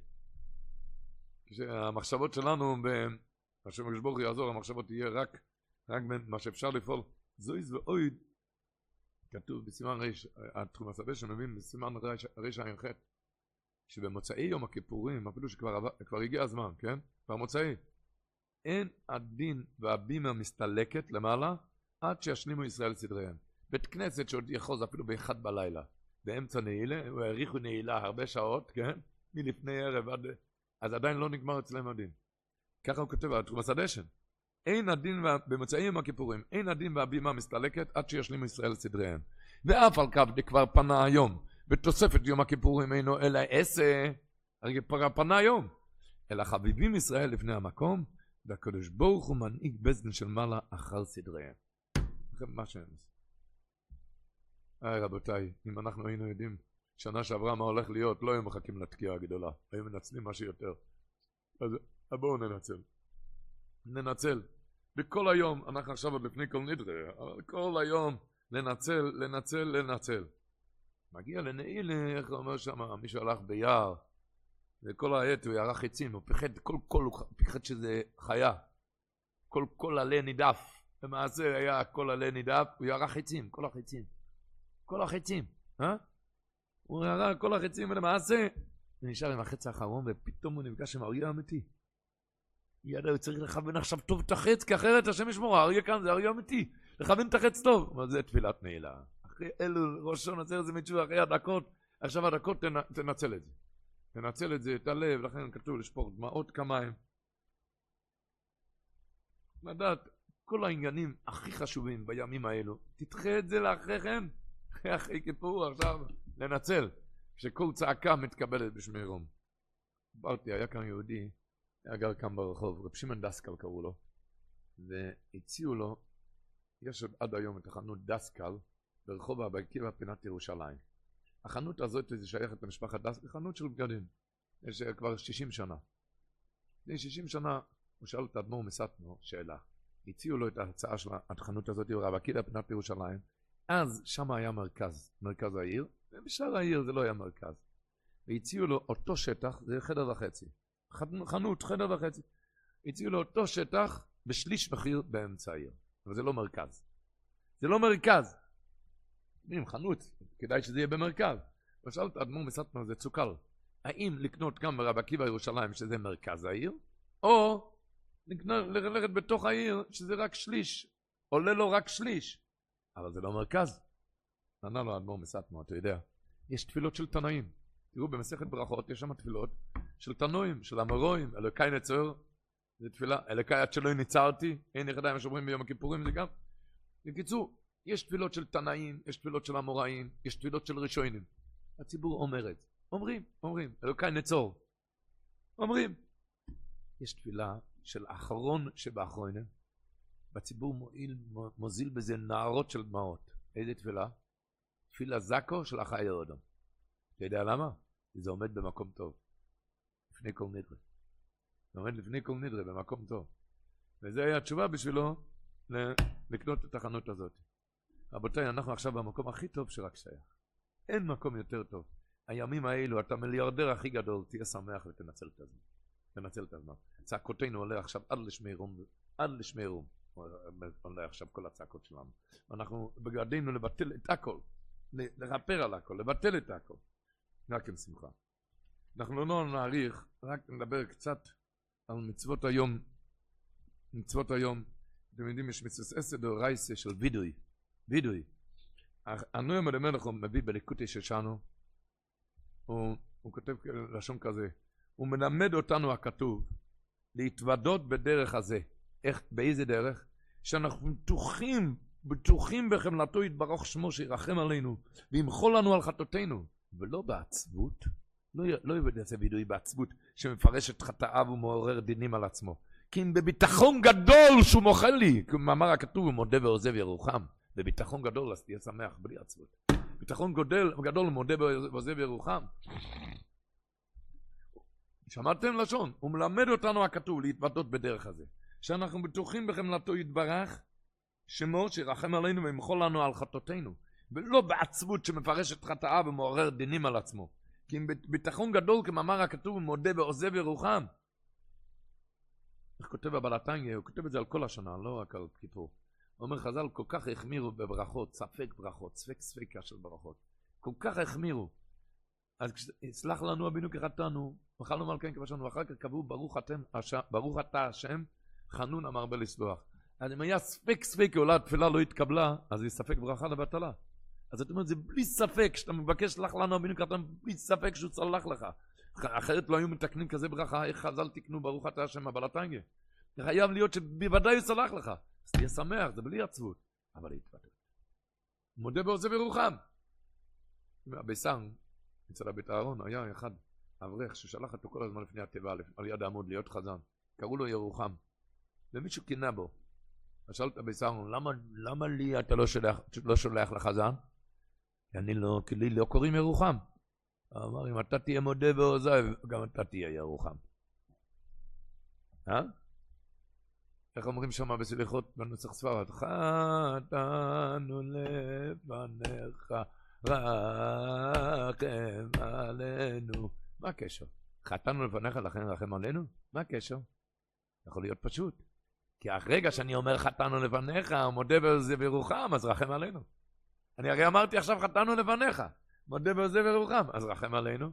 כשהמחשבות שלנו, השם הקדוש ברוך הוא יעזור, המחשבות תהיה רק, רק מה שאפשר לפעול. זויז ואויד, כתוב בסימן ריש, התחום הסבא שמבין בסימן ריש עין חטא, שבמוצאי יום הכיפורים, אפילו שכבר כבר הגיע הזמן, כן? כבר מוצאי, אין הדין והבימה מסתלקת למעלה, עד שישלימו ישראל סדריהם. בית כנסת שעוד יחוז אפילו באחד בלילה, באמצע נעילה, הוא העריכו נעילה הרבה שעות, כן? מלפני ערב עד... אז עדיין לא נגמר אצלם הדין. ככה הוא כותב על תחום הסדשן. אין הדין במוצאי יום הכיפורים, אין הדין והבימה מסתלקת עד שישלימו ישראל סדריהם. ואף על כך כבר פנה היום, בתוספת יום הכיפורים אינו אלא עשה, הרי פנה היום. אלא חביבים ישראל לפני המקום, והקדוש ברוך הוא מנהיג בזדן של מעלה אחר סדריהם. מה שהם עושים. היי רבותיי, אם אנחנו היינו יודעים שנה שעברה מה הולך להיות, לא היו מחכים לתקיעה הגדולה, היו מנצלים משהו יותר. אז בואו ננצל. ננצל. בכל היום, אנחנו עכשיו עוד לפני כל נדרה, אבל כל היום לנצל, לנצל, לנצל. מגיע לנעילה, איך הוא אומר שם, מישהו הלך ביער, וכל העת הוא יערך עצים, הוא פחד, כל כל הוא פחד שזה חיה. כל כל עלה נידף. למעשה היה כל עלה נידף, הוא יערך עצים, כל החצים. כל החצים, אה? הוא יערך כל החצים, ולמעשה, הוא נשאר עם החץ האחרון, ופתאום הוא נפגש עם האריה האמיתי. ידע, הוא צריך לכוון עכשיו טוב את החץ, כי אחרת השם ישמור, האריה כאן זה האריה אמיתי. לכוון את החץ טוב. אבל זה תפילת נעילה. אחרי אלו, ראשון נצר זה מצ'ו, אחרי הדקות, עכשיו הדקות תנצל את זה. תנצל את זה, את הלב, לכן כתוב לשפוך דמעות כמיים. לדעת, כל העניינים הכי חשובים בימים האלו, תדחה את זה לאחריכם, אחרי כיפור עכשיו, לנצל, שכל צעקה מתקבלת בשמי רום. דיברתי, היה כאן יהודי, היה גר כאן ברחוב, רב שמעון דסקל קראו לו, והציעו לו, יש עד היום את החנות דסקל, ברחוב אבא עקיבא פינת ירושלים. החנות הזאת זה שייכת למשפחת דסקל, חנות של בגדים, יש כבר שישים שנה. לפני שישים שנה, הוא שאל את האדמו"ר מסטנו, שאלה, הציעו לו את ההצעה של החנות הזאת, ברחוב אבא עקיבא פינת ירושלים, אז שם היה מרכז, מרכז העיר, ובשאר העיר זה לא היה מרכז. והציעו לו אותו שטח, זה חדר וחצי. חנות, חדר וחצי. הציעו לו אותו שטח בשליש מחיר באמצע העיר. אבל זה לא מרכז. זה לא מרכז. אם חנות, כדאי שזה יהיה במרכז. ושאלת, אדמו"ר מסטנו, זה צוקל. האם לקנות גם ברב עקיבא ירושלים, שזה מרכז העיר, או ללכת בתוך העיר, שזה רק שליש. עולה לו רק שליש. אבל זה לא מרכז. ענה לו אדמו"ר מסטנו, אתה יודע. יש תפילות של תנאים. תראו, במסכת ברכות יש שם תפילות של תנועים, של אמרואים, אלוקי נצור, זה תפילה, אלוקי עד שלא ניצרתי, אין יחדיים שאומרים ביום הכיפורים, זה גם. בקיצור, יש תפילות של תנאים, יש תפילות של אמוראים, יש תפילות של ראשונים. הציבור אומר את זה. אומרים, אומרים, אלוקי נצור. אומרים. יש תפילה של האחרון שבאחרונים, בציבור מועיל, מוזיל בזה נערות של דמעות. איזה תפילה? תפילה זקו של החי האדם. אתה יודע למה? כי זה עומד במקום טוב. לפני כל נדרה. זה עומד לפני כל נדרה במקום טוב. וזה היה התשובה בשבילו לקנות את החנות הזאת. רבותיי, אנחנו עכשיו במקום הכי טוב שרק שייך. אין מקום יותר טוב. הימים האלו, אתה מיליארדר הכי גדול, תהיה שמח ותנצל את הזמן. תנצל את הזמן. צעקותינו עולה עכשיו עד לשמי רום. עד לשמי רום. עולה עכשיו כל הצעקות שלנו. ואנחנו בגדנו לבטל את הכל. לרפר על הכל, לבטל את הכל. רק עם שמחה. אנחנו לא נעריך, רק נדבר קצת על מצוות היום. מצוות היום, אתם יודעים, יש מצוות אסד או רייסה של וידוי. וידוי. הנויה מלמלך הוא מביא בליקוטי ששנו, הוא, הוא כותב לשון כזה, הוא מלמד אותנו הכתוב, להתוודות בדרך הזה. איך, באיזה דרך? שאנחנו בטוחים, בטוחים בחמלתו יתברך שמו שירחם עלינו, וימחול לנו על חטאותינו. ולא בעצבות, לא, לא יעשה וידוי בעצבות שמפרש את חטאיו ומעורר דינים על עצמו. כי אם בביטחון גדול שהוא מוחל לי, כמאמר הכתוב, הוא מודה ועוזב ירוחם. בביטחון גדול, אז תהיה שמח בלי עצבות. ביטחון גדול, גדול מודה ועוזב ירוחם. שמעתם לשון? הוא מלמד אותנו הכתוב להתוודות בדרך הזה. שאנחנו בטוחים בחמלתו יתברך, שמו שירחם עלינו וימחול לנו על חטאותינו, ולא בעצבות שמפרשת חטאה ומעורר דינים על עצמו. כי אם ביטחון גדול, כמאמר הכתוב, הוא מודה ועוזב ירוחם. איך כותב הבעל התניא? הוא כותב את זה על כל השנה, לא רק על כיפור. הוא אומר, חז"ל כל כך החמירו בברכות, ספק ברכות, ספק ספקה של ברכות. כל כך החמירו. אז סלח לנו אבינו כחטאנו, אכלנו מלכנו כבשלנו, ואחר כך קבעו ברוך אתם, ברוך אתה השם, חנון אמר בלסלוח. אז אם היה ספק ספק, אולי התפילה לא התקבלה, אז היא ספק ברכה לבטלה. אז זאת אומרת, זה בלי ספק, שאתה מבקש סלח לנו אבינו כחטאנו, בלי ספק שהוא צלח לך. אחרת לא היו מתקנים כזה ברכה, איך חז"ל תקנו ברוך אתה השם הבעל התניא. זה חייב להיות שבוודאי הוא צלח לך. אז תהיה שמח, זה בלי עצבות. אבל להתוודות. מודה ועוזב ירוחם. הביסר, אצל הבית אהרון, היה אחד אברך ששלח אותו כל הזמן לפני הטבע, על יד העמוד, להיות חזן. קראו לו ירוחם. ומישהו קינה בו. אז שאל את הביסר, למה, למה לי אתה לא שולח, לא שולח לחזן? כי אני לא, כי לי לא קוראים ירוחם. הוא אמר, אם אתה תהיה מודה ועוזב, גם אתה תהיה ירוחם. אה? איך אומרים שם בסליחות בנוסח ספרד? חטאנו לפניך, רחם עלינו. מה הקשר? חטאנו לפניך, לכן רחם עלינו? מה הקשר? יכול להיות פשוט. כי הרגע שאני אומר חטאנו לפניך, מודה ועוזב ירוחם, אז רחם עלינו. אני הרי אמרתי עכשיו חטאנו לפניך, מודה ועוזב ירוחם, אז רחם עלינו.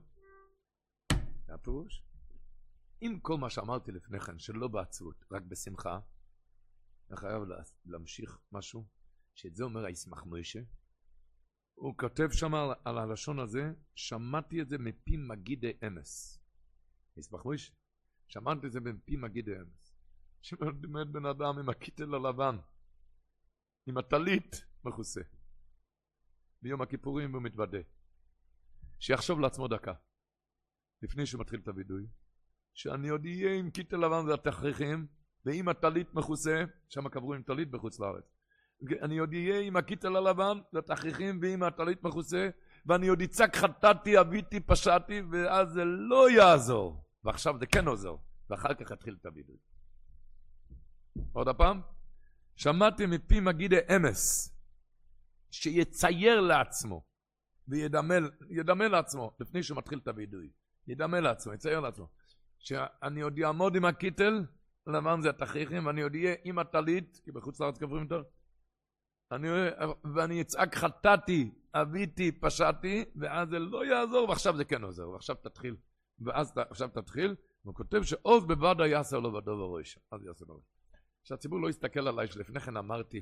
זה הפירוש. אם כל מה שאמרתי לפני כן, שלא בעצבות, רק בשמחה, אני חייב להמשיך משהו, שאת זה אומר הישמח מוישה. הוא כותב שם על, על הלשון הזה, שמעתי את זה מפי מגידי אמס. הישמח מוישה. שמעתי את זה מפי מגידי אמס. שמעתי בן אדם עם הכיתל הלבן, עם הטלית מכוסה. ביום הכיפורים הוא מתוודה. שיחשוב לעצמו דקה, לפני שהוא מתחיל את הוידוי, שאני עוד אהיה עם כיתל לבן זה התכריכים, ועם הטלית מכוסה, שם קברו עם טלית בחוץ לארץ. אני עוד אהיה עם הכיתל הלבן, זה התכריכים, ועם הטלית מכוסה, ואני עוד יצק חטאתי, אביתי, פשעתי, ואז זה לא יעזור. ועכשיו זה כן עוזר. ואחר כך התחיל את הוידוי. עוד הפעם, שמעתי מפי מגידי אמס, שיצייר לעצמו, וידמה לעצמו, לפני שהוא מתחיל את הוידוי, ידמה לעצמו, יצייר לעצמו, שאני עוד יעמוד עם הכיתל, לבן זה התכריכים, ואני עוד אהיה עם הטלית, כי בחוץ לארץ קברים יותר, אני, ואני אצעק חטאתי, אביתי, פשעתי, ואז זה לא יעזור, ועכשיו זה כן עוזר, ועכשיו תתחיל, ואז עכשיו תתחיל, הוא כותב שעוז בוודא יעשה לו בדובר ראש, אז יעשה לו. שהציבור לא יסתכל עליי, שלפני כן אמרתי,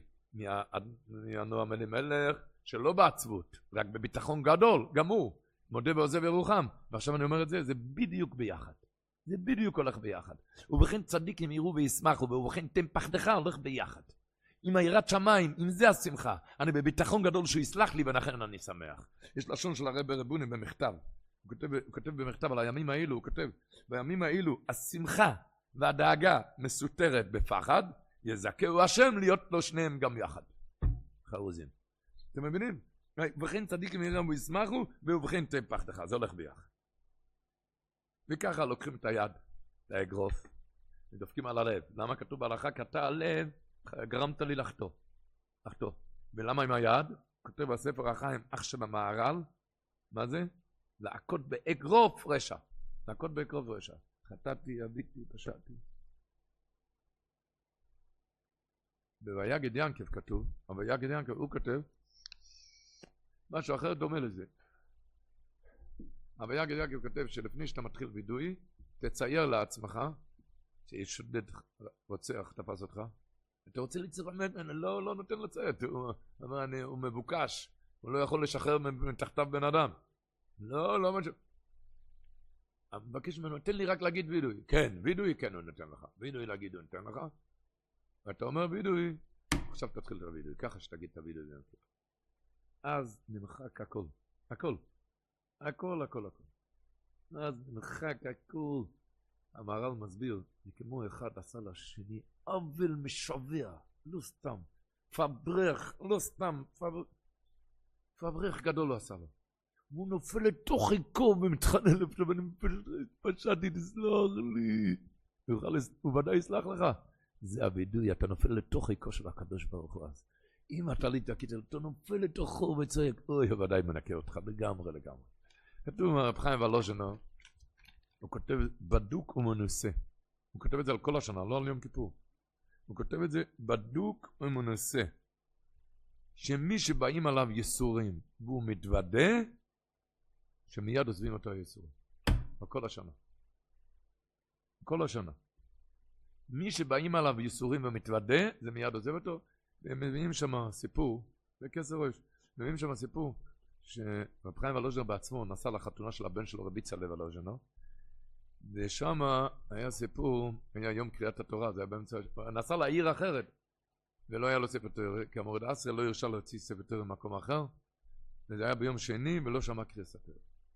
מהנועם אלימלך, שלא בעצבות, רק בביטחון גדול, גם הוא, מודה ועוזב ירוחם, ועכשיו אני אומר את זה, זה בדיוק ביחד. זה בדיוק הולך ביחד. ובכן צדיקים יראו וישמחו, ובכן תן פחדך הולך ביחד. עם היראת שמיים, עם זה השמחה. אני בביטחון גדול שהוא יסלח לי, ולכן אני שמח. יש לשון של הרב רבוני במכתב. הוא כותב, הוא כותב במכתב על הימים האלו, הוא כותב, בימים האלו, השמחה והדאגה מסותרת בפחד, יזכהו השם להיות לו שניהם גם יחד. חרוזים. אתם מבינים? ובכן צדיקים יראו וישמחו, ובכן תן פחדך. זה הולך ביחד. וככה לוקחים את היד, את האגרוף, ודופקים על הלב. למה כתוב בהלכה, קטע הלב, גרמת לי לחטוא. לחטוא. ולמה עם היד? כותב בספר החיים, אח שבמהר"ל, מה זה? לעקוד באגרוף רשע. לעקוד באגרוף רשע. חטאתי, אביתי, פשעתי. בויגד ינקב כתוב, אבל ויגד ינקב הוא כותב, משהו אחר דומה לזה. אבל יגד יגד כותב שלפני שאתה מתחיל וידוי, תצייר לעצמך, שיש שודד רוצח, תפס אותך. אתה רוצה לצייר באמת, אני לא, לא נותן לציית, הוא, הוא, אני, הוא מבוקש, הוא לא יכול לשחרר מתחתיו בן אדם. לא, לא משהו. אני מבקש ממנו, תן לי רק להגיד וידוי. כן, וידוי כן הוא נותן לך. וידוי להגיד הוא נותן לך. ואתה אומר וידוי, עכשיו תתחיל את הוידוי, ככה שתגיד את הוידוי. אז נמחק הכל, הכל. הכל, הכל, הכל. אז נמחק הכל. המהר"ל מסביר, כמו אחד עשה לשני, עוול משווה, לא סתם. פברך, לא סתם, פברך, פברך גדול לא עשה לו. והוא נופל לתוך חיקו ומתחנן לפני, ואני פשעתי, תסלח לי. הוא ודאי יסלח לך. זה הווידוי, אתה נופל לתוך חיקו של הקדוש ברוך הוא. אם אתה להתעקית, אתה נופל לתוכו וצועק, אוי, הוא ודאי מנקה אותך לגמרי לגמרי. כתוב הרב חיים ולוז'נו, הוא כותב בדוק ומנוסה. הוא כותב את זה על כל השנה, לא על יום כיפור. הוא כותב את זה בדוק ומנוסה. שמי שבאים עליו יסורים והוא מתוודה, שמיד עוזבים אותו היסורים. בכל השנה. כל השנה. מי שבאים עליו יסורים ומתוודה, זה מיד עוזב אותו. והם מביאים שם סיפור, זה כסר ראש, מביאים שם סיפור, שרב חיים ולוז'נו בעצמו נסע לחתונה של הבן שלו, רבי צלב ולוז'נו, ושם היה סיפור, היה יום קריאת התורה, זה היה באמצע, נסע לעיר אחרת, ולא היה לו ספר תורה, כי המורד אסרי לא הרשה להוציא ספר תורה במקום אחר, וזה היה ביום שני, ולא שמע קריאת ספר.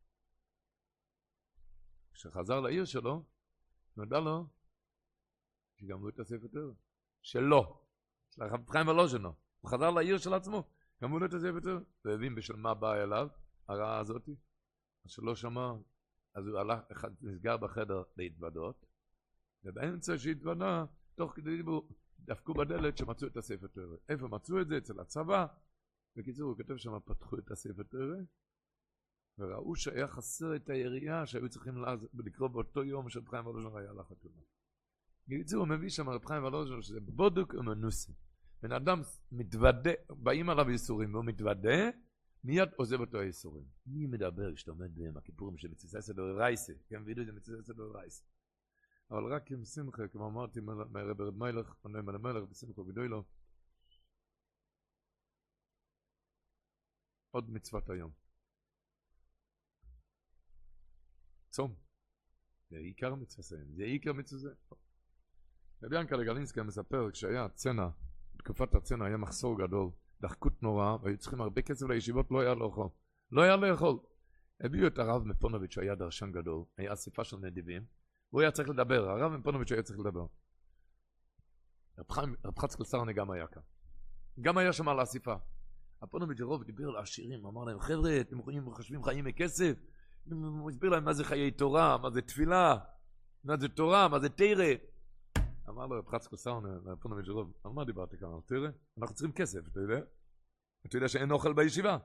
כשחזר לעיר שלו, נודע לו, שגמרו את הספר תורה, שלא. של הרב חיים ולוז'נו, הוא חזר לעיר של עצמו, גמרו לו את הספר תורה, והבין בשל מה באה אליו, הרעה הזאת, אז שלא שמע, אז הוא הלך, נסגר בחדר להתוודות, ובאמצע שהתוודה, תוך כדי דיבור, דפקו בדלת שמצאו את הספר תורה. איפה מצאו את זה? אצל הצבא. בקיצור, הוא כתב שם, פתחו את הספר תורה, וראו שהיה חסר את היריעה שהיו צריכים לקרוא באותו יום שרב חיים ולוז'נו היה לחתונה. בקיצור, הוא מביא שם רב חיים ולוז'נו שזה בודוק ומנוסה. בן אדם מתוודה, באים עליו ייסורים, והוא מתוודה, מיד עוזב אותו הייסורים. מי מדבר כשתעומד ביום הכיפורים של מצווה סדור רייסה, כן, וידעו את זה מצווה סדור רייסה. אבל רק עם שמחה, כמו אמרתי מהרב רד מיילך, עונה מלא מלך, בשמחה גדוי לו. עוד מצוות היום. צום. זה עיקר מצווה זה, זה עיקר מצווה זה. רבי ינקלה גלינסקי מספר, כשהיה הצנע, בתקופת הצנע היה מחסור גדול, דחקות נורא, והיו צריכים הרבה כסף לישיבות, לא היה לאכול. לא היה לאכול. הביאו את הרב מפונוביץ' שהיה דרשן גדול, היה אסיפה של נדיבים, הוא היה צריך לדבר, הרב מפונוביץ' היה צריך לדבר. רב חצקל סרני גם היה כאן. גם היה שם על האסיפה. הפונוביץ' הרוב דיבר לעשירים, אמר להם, חבר'ה, אתם חושבים חיים מכסף? הוא הסביר להם מה זה חיי תורה, מה זה תפילה, מה זה תורה, מה זה תירה. אמר לו רב חצקל סרני, לפונוביץ' הרוב, על מה דיברתי כאן? על תירה? אנחנו צריכים כסף, אתה יודע? אתה יודע שאין אוכל בישיבה.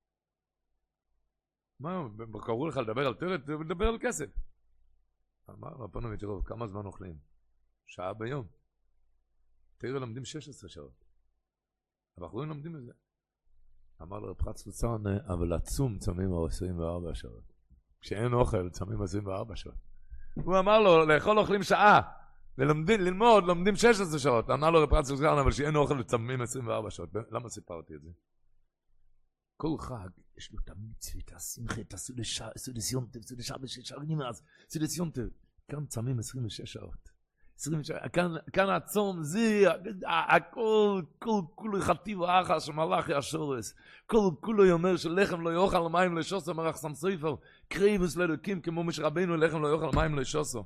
מה, קראו לך לדבר על תירה? תדבר על כסף. אמר רב פונוביץ' הרוב, כמה זמן אוכלים? שעה ביום. תירה לומדים שש עשרה שעות. אבל אנחנו לומדים את זה. אמר לו רב חצקל סרני, אבל הצום צמים עשרים וארבע שעות. כשאין אוכל צמים עשרים וארבע שעות. הוא אמר לו, לאכול אוכלים שעה. ולומדים, ללמוד, לומדים שש עשרה שעות. אמר לו רב חצקל סרני, אבל שאין אוכל וצמים עשרים וארבע שעות. למה סיפרתי את זה? כל חג יש לו את המצווה, את השמחה, את הסודסיונטב, סודשבת ששרים אז, סודסיונטב. כאן צמים עשרים ושש שעות. כאן הצום זה, הכל, כל כולו חטיב האחר שמלאכי השורס. כל כולו אומר שלחם לא יאכל מים לא ישוסו, מרח סם סופר, קריבוס לאלוקים כמו משה רבינו, לחם לא יאכל מים לא ישוסו.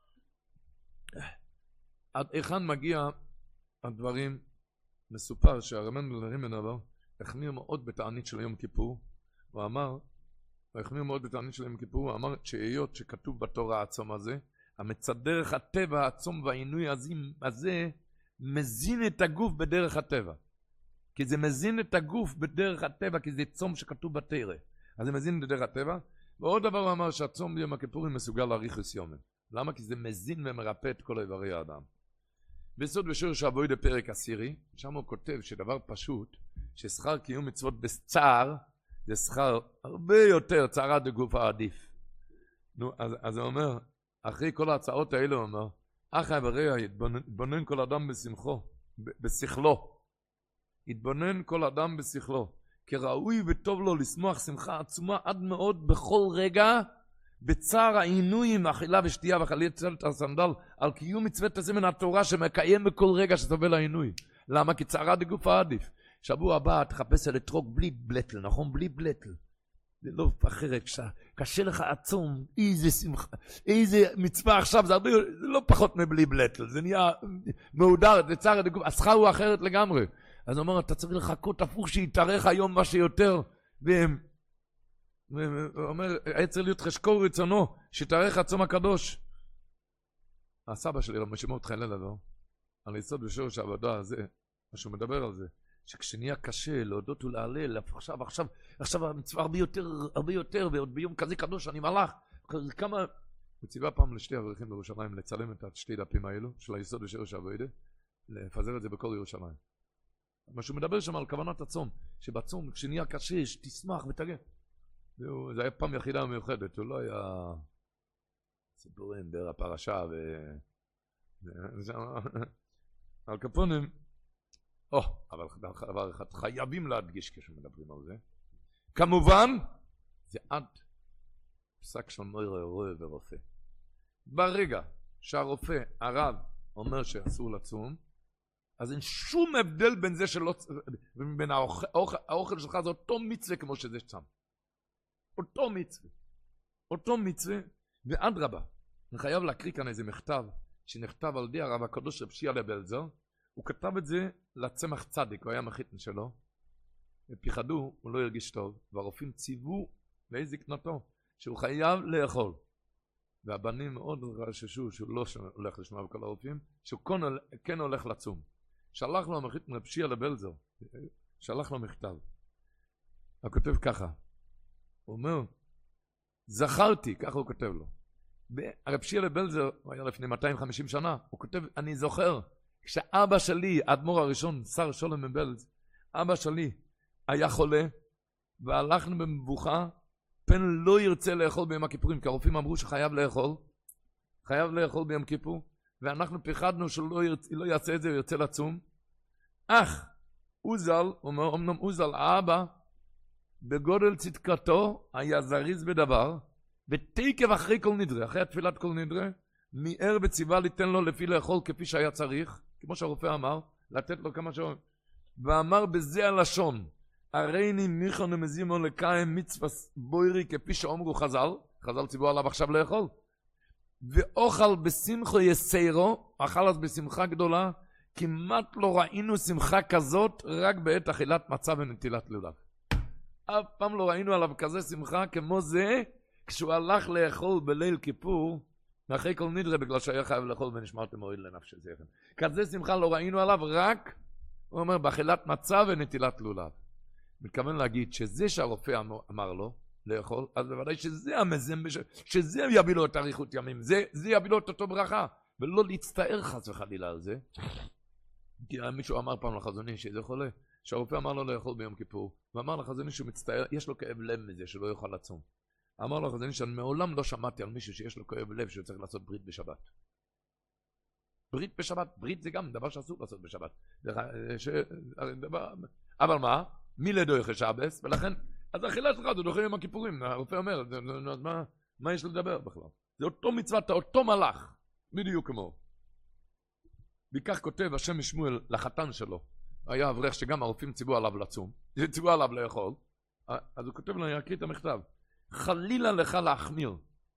עד היכן מגיע הדברים, מסופר שהרמן מלרים עבר, החמיר מאוד בתענית של יום כיפור, הוא אמר, הוא החמיר מאוד בתענית של יום כיפור, הוא אמר שהיות שכתוב בתורה הצום הזה, המצדרך הטבע, הצום והעינוי הזה, מזין את הגוף בדרך הטבע. כי זה מזין את הגוף בדרך הטבע, כי זה צום שכתוב בתורה. אז זה מזין בדרך הטבע. ועוד דבר הוא אמר שהצום ביום הכיפורים מסוגל להאריך יום. למה? כי זה מזין ומרפא את כל איברי האדם. בסוד בשורש אבוידע פרק עשירי, שם הוא כותב שדבר פשוט, ששכר קיום מצוות בצער, זה שכר הרבה יותר צערה דגוף העדיף. נו, אז, אז הוא אומר, אחרי כל ההצעות האלה הוא אומר, אחי ורע, יתבונן כל אדם בשמחו, בשכלו. יתבונן כל אדם בשכלו. כי ראוי וטוב לו לשמוח שמחה עצומה עד מאוד בכל רגע, בצער העינויים, אכילה ושתייה וחליצת הסנדל, על קיום מצוות הזמן התורה שמקיים בכל רגע שסובל העינוי. למה? כי צערה דגוף העדיף. שבוע הבא תחפש על אתרוג בלי בלטל, נכון? בלי בלטל. זה לא אחרת, קשה לך עצום, איזה שמחה, איזה מצווה עכשיו, זה, הרבה, זה לא פחות מבלי בלטל, זה נהיה מהודר, זה צער דגוף, השכר הוא אחרת לגמרי. אז הוא אומר, אתה צריך לחכות הפוך שיתארך היום מה שיותר, הוא אומר, היה צריך להיות חשקור רצונו, שתארך הצום הקדוש. הסבא שלי, לא משמעו תחילה לו, על יסוד ושורש העבודה הזה, מה שהוא מדבר על זה, שכשנהיה קשה להודות ולהלל, עכשיו, עכשיו, עכשיו המצווה הרבה יותר, הרבה יותר, ועוד ביום כזה קדוש אני מלאך, כמה, הוא ציווה פעם לשתי אברכים בירושלים לצלם את השתי דפים האלו, של היסוד ושורש העבודה, לפזר את זה בכל ירושלים. מה שהוא מדבר שם על כוונת הצום, שבצום, כשנהיה קשה, שתשמח ותגן. זה היה פעם יחידה מיוחדת, הוא לא היה סיפורים בר הפרשה ו... על קפונים, או, אבל דבר אחד חייבים להדגיש כשמדברים על זה. כמובן, זה עד פסק של מוירה רואה ורופא. ברגע שהרופא, הרב, אומר שאסור לצום, אז אין שום הבדל בין זה שלא, בין האוכל, האוכל שלך זה אותו מצווה כמו שזה צם. אותו מצווה. אותו מצווה, ועד רבה. אני חייב להקריא כאן איזה מכתב, שנכתב על ידי הרב הקדוש רב שיעה לבלזר, הוא כתב את זה לצמח צדיק, הוא היה מחיתן שלו, ופיחדו, הוא לא הרגיש טוב, והרופאים ציוו לאיזה קנתו, שהוא חייב לאכול. והבנים מאוד רששו שהוא לא הולך לשמוע בכל הרופאים, שהוא כן הולך לצום. שלח לו המחיתן רב שיעה לבלזר, שלח לו מכתב. הוא כותב ככה, הוא אומר, זכרתי, ככה הוא כותב לו. הרב שיעה לבלזר, הוא היה לפני מאתיים וחמישים שנה, הוא כותב, אני זוכר, כשאבא שלי, האדמו"ר הראשון, שר שולם מבלז, אבא שלי היה חולה, והלכנו במבוכה, פן לא ירצה לאכול ביום הכיפורים, כי הרופאים אמרו שחייב לאכול, חייב לאכול ביום כיפור, ואנחנו פחדנו שלא ירצ... לא יעשה את זה, הוא ירצה לצום. אך, אוזל, אומר, אמנם אוזל, האבא, בגודל צדקתו, היה זריז בדבר, ותקף אחרי כל נדרה, אחרי התפילת כל נדרה, מיער וציווה ליתן לו לפי לאכול כפי שהיה צריך, כמו שהרופא אמר, לתת לו כמה שעות. ואמר בזה הלשון, הריני מיכון ומזימו לקיים מצווה בוירי כפי שאומרו חז"ל, חז"ל ציוו עליו עכשיו לאכול, ואוכל בשמחו יסיירו, אכל אז בשמחה גדולה, כמעט לא ראינו שמחה כזאת רק בעת אכילת מצה ונטילת לולב. אף פעם לא ראינו עליו כזה שמחה כמו זה, כשהוא הלך לאכול בליל כיפור, אחרי כל נדרה, בגלל שהיה חייב לאכול ונשמרתם מועיל לנפש זכם. כזה שמחה לא ראינו עליו רק, הוא אומר, באכילת מצה ונטילת לולב. מתכוון להגיד שזה שהרופא אמר, אמר לו לאכול, אז בוודאי שזה המזם, שזה יביא לו את אריכות ימים, זה, זה יביא לו את אותו ברכה, ולא להצטער חס וחלילה על זה. כי מישהו אמר פעם לחזוני שזה חולה, שהרופא אמר לו לאכול ביום כיפור, ואמר לחזוני שהוא מצטער, יש לו כאב לב מזה שלא יוכל לצום. אמר לו החזוני שאני מעולם לא שמעתי על מישהו שיש לו כאב לב שהוא צריך לעשות ברית בשבת. ברית בשבת, ברית זה גם דבר שאסור לעשות בשבת. ש... דבר... אבל מה? מי לדויך שבס, ולכן, אז האכילה שלך זה דוחה יום הכיפורים, הרופא אומר, אז מה, מה יש לדבר בכלל? זה אותו מצוות, אותו מלאך, בדיוק כמו. וכך כותב השם משמואל לחתן שלו, היה אברך שגם הרופאים ציוו עליו לצום, ציוו עליו לאכול, אז הוא כותב לו, אני אקריא את המכתב, חלילה לך להחמיר.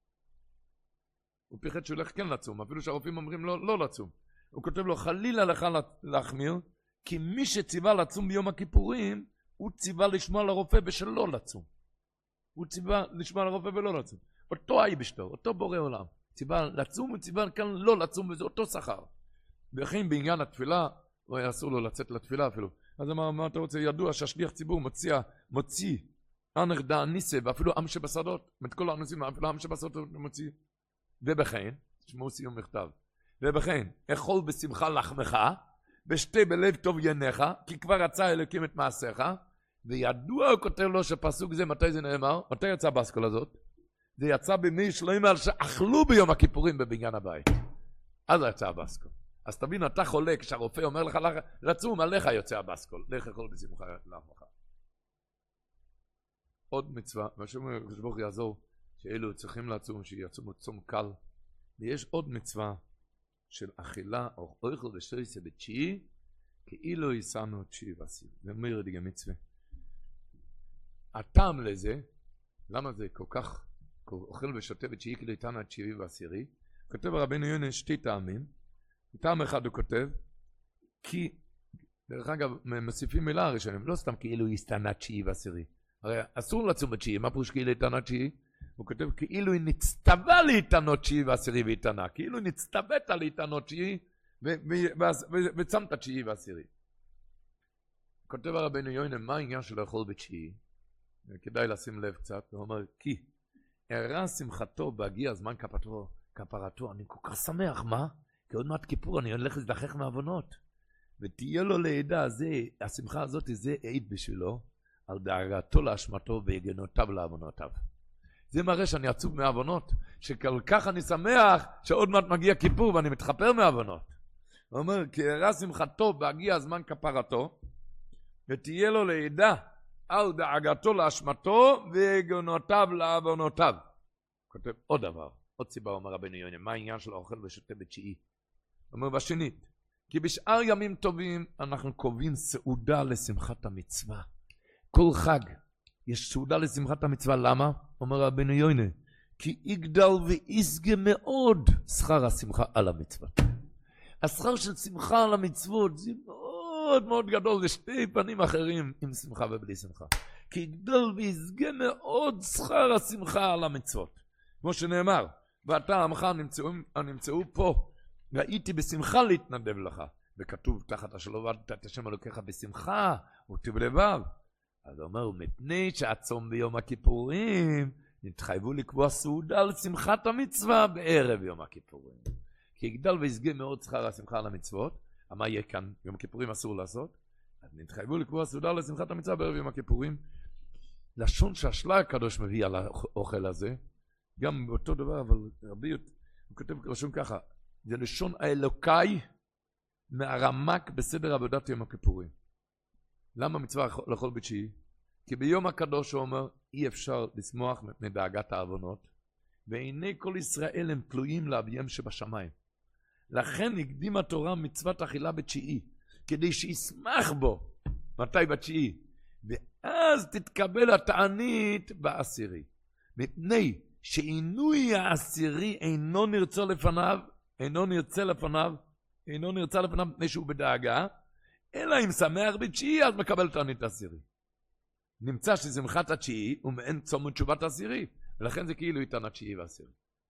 הוא פיחד שהוא הולך כן לצום, אפילו שהרופאים אומרים לו לא לצום. הוא כותב לו, חלילה לך להחמיר, כי מי שציווה לצום ביום הכיפורים, הוא ציווה לשמוע לרופא בשלא לצום. הוא ציווה לשמוע לרופא ולא לצום. אותו אי בשתו, אותו בורא עולם. ציווה לצום, הוא ציווה כאן לא לצום, וזה אותו שכר. וכן בעניין התפילה, הוא היה אסור לו לצאת לתפילה אפילו. אז אמר, מה אתה רוצה? ידוע שהשליח ציבור מוציא, מוציא, אנך דא ניסה, ואפילו עם שבשדות, את כל האנוסים, אפילו עם שבשדות הוא מוציא. ובכן, תשמעו סיום מכתב, ובכן, אכול בשמחה לחמך, ושתה בלב טוב ינך, כי כבר רצה אלוקים את מעשיך, וידוע הוא כותב לו שפסוק זה, מתי זה נאמר? מתי יצא באסכולה הזאת? זה יצא בימי שלוים על שאכלו ביום הכיפורים בבניין הבית. אז יצא הבאסקול. אז תבין, אתה חולה, כשהרופא אומר לך, רצום, עליך יוצא הבאסקול, לך אכול בשמחה לחמך. עוד מצווה, מה שאומר, כשבוך יעזור, שאלו צריכים לעצום, שיעצום צום קל, ויש עוד מצווה, של אכילה או אוכל ושריסה בתשיעי, כאילו יסענו תשיעי ועשיר. זה אומר דיגה מצווה. הטעם לזה, למה זה כל כך, אוכל ושותה בתשיעי כאילו יתענו תשיעי ועשירי, כותב הרבינו יונה שתי טעמים, טעם אחד הוא כותב, כי, דרך אגב, מוסיפים מילה הראשונים, לא סתם כאילו יסענו תשיעי ועשירי, הרי אסור לצום בתשיעי, מה פירוש כאילו איתנה תשיעי? הוא כותב כאילו היא נצטווה להתענות תשיעי ועשירי והתענה, כאילו היא נצטוות להתענות תשיעי וצמת תשיעי ועשירי. כותב הרבנו יוינה, מה העניין של לאכול בתשיעי? כדאי לשים לב קצת, הוא אומר, כי הראה שמחתו בהגיע הזמן כפרתו, כפרתו, אני כל כך שמח, מה? כי עוד מעט כיפור, אני הולך להזדחך מעוונות. ותהיה לו לידע, זה, השמחה הזאת, זה עיד בשבילו, על דאגתו לאשמתו והגנותיו לעוונותיו. זה מראה שאני עצוב מעוונות, שכל כך אני שמח שעוד מעט מגיע כיפור ואני מתחפר מעוונות. הוא אומר, כי הראה שמחתו בהגיע הזמן כפרתו, ותהיה לו לידע על דאגתו לאשמתו והגנותיו לעוונותיו. כותב עוד דבר, עוד סיבה, אומר רבנו יונה, מה העניין של האוכל ושותה בתשיעי? הוא אומר בשנית, כי בשאר ימים טובים אנחנו קובעים סעודה לשמחת המצווה. כל חג יש סעודה לשמחת המצווה, למה? אומר רבנו יונה, כי יגדל ויסגה מאוד שכר השמחה על המצוות. השכר של שמחה על המצוות זה מאוד מאוד גדול, זה שתי פנים אחרים עם שמחה ובלי שמחה. כי יגדל ויסגה מאוד שכר השמחה על המצוות. כמו שנאמר, ואתה עמך נמצאו, נמצאו פה, ראיתי בשמחה להתנדב לך. וכתוב תחת השלום ועדת את השם אלוקיך בשמחה, וכתוב לבב. אז הוא אומר, מפני שהצום ביום הכיפורים, נתחייבו לקבוע סעודה על שמחת המצווה בערב יום הכיפורים. כי יגדל ויסגה מאוד שכר השמחה על המצוות, מה יהיה כאן? יום הכיפורים אסור לעשות. אז נתחייבו לקבוע סעודה על שמחת המצווה בערב יום הכיפורים. לשון שהשלה הקדוש מביא על האוכל הזה, גם באותו דבר, אבל רבי, הוא כותב לשון ככה, זה לשון האלוקאי מהרמק בסדר עבודת יום הכיפורים. למה מצווה לאכול בתשיעי? כי ביום הקדוש הוא אומר, אי אפשר לשמוח מפני דאגת העוונות, ועיני כל ישראל הם תלויים לאביהם שבשמיים. לכן הקדימה התורה מצוות אכילה בתשיעי, כדי שישמח בו. מתי בתשיעי? ואז תתקבל התענית בעשירי. מפני שעינוי העשירי אינו נרצה לפניו, אינו נרצה לפניו, אינו נרצה לפניו מפני שהוא בדאגה, אלא אם שמח בתשיעי, אז מקבל תענית עשירי. נמצא ששמחת התשיעי הוא מעין צום ותשובת עשירי, ולכן זה כאילו איתן התשיעי ועשירי.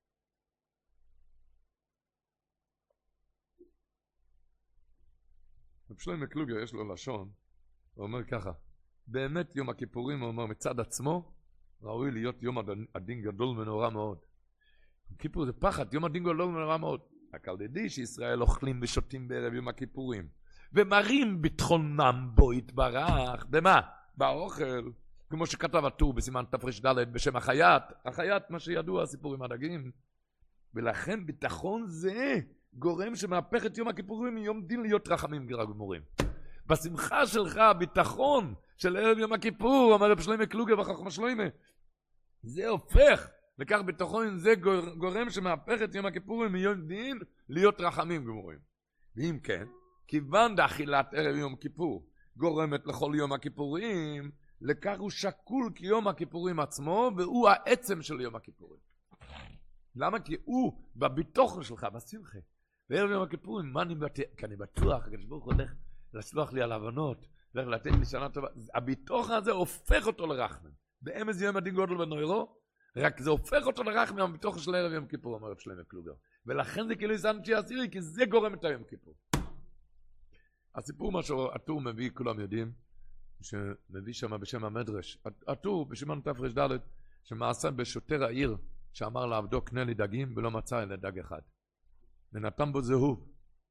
רב שלמה קלוגר יש לו לשון, הוא אומר ככה, באמת יום הכיפורים, הוא אומר מצד עצמו, ראוי להיות יום הדין גדול ונורא מאוד. כיפור זה פחד, יום הדין גדול ונורא מאוד. רק על ידי שישראל אוכלים ושותים בערב יום הכיפורים, ומראים ביטחונם בו יתברך, במה? באוכל, כמו שכתב הטור בסימן תר"ד בשם החייט, החייט מה שידוע הסיפור עם הדגים, ולכן ביטחון זה גורם שמהפך את יום הכיפורים מיום דין להיות רחמים גמורים. בשמחה שלך הביטחון של ערב יום הכיפור, אומר רב שלמה קלוגר וחכם שלמה, זה הופך לכך ביטחון, זה גורם שמהפך את יום הכיפורים מיום דין להיות רחמים גמורים. ואם כן, כיוון דאכילת ערב יום כיפור גורמת לכל יום הכיפורים, לכך הוא שקול כיום הכיפורים עצמו, והוא העצם של יום הכיפורים. למה? כי הוא בביטחון שלך, בשמחה. בערב יום הכיפורים, מה אני בטוח? כי אני בטוח, הקדוש ברוך הוא הולך לסלוח לי על הבנות, הולך לתת לי שנה טובה. הביטחון הזה הופך אותו לרחמן. באמז יום הדין גודל ונוירו, רק זה הופך אותו לרחמן מהביטחון של ערב יום כיפור, אומר רב שלמה קלוגר. ולכן זה כאילו יסען תשיעי עשירי, כי זה גורם את היום כיפור. הסיפור מה שהטור מביא, כולם יודעים, שמביא שם בשם המדרש. הטור בסימן תר"ד, שמעשה בשוטר העיר, שאמר לעבדו קנה לי דגים, ולא מצא אלא דג אחד. ונתן בו זהוב.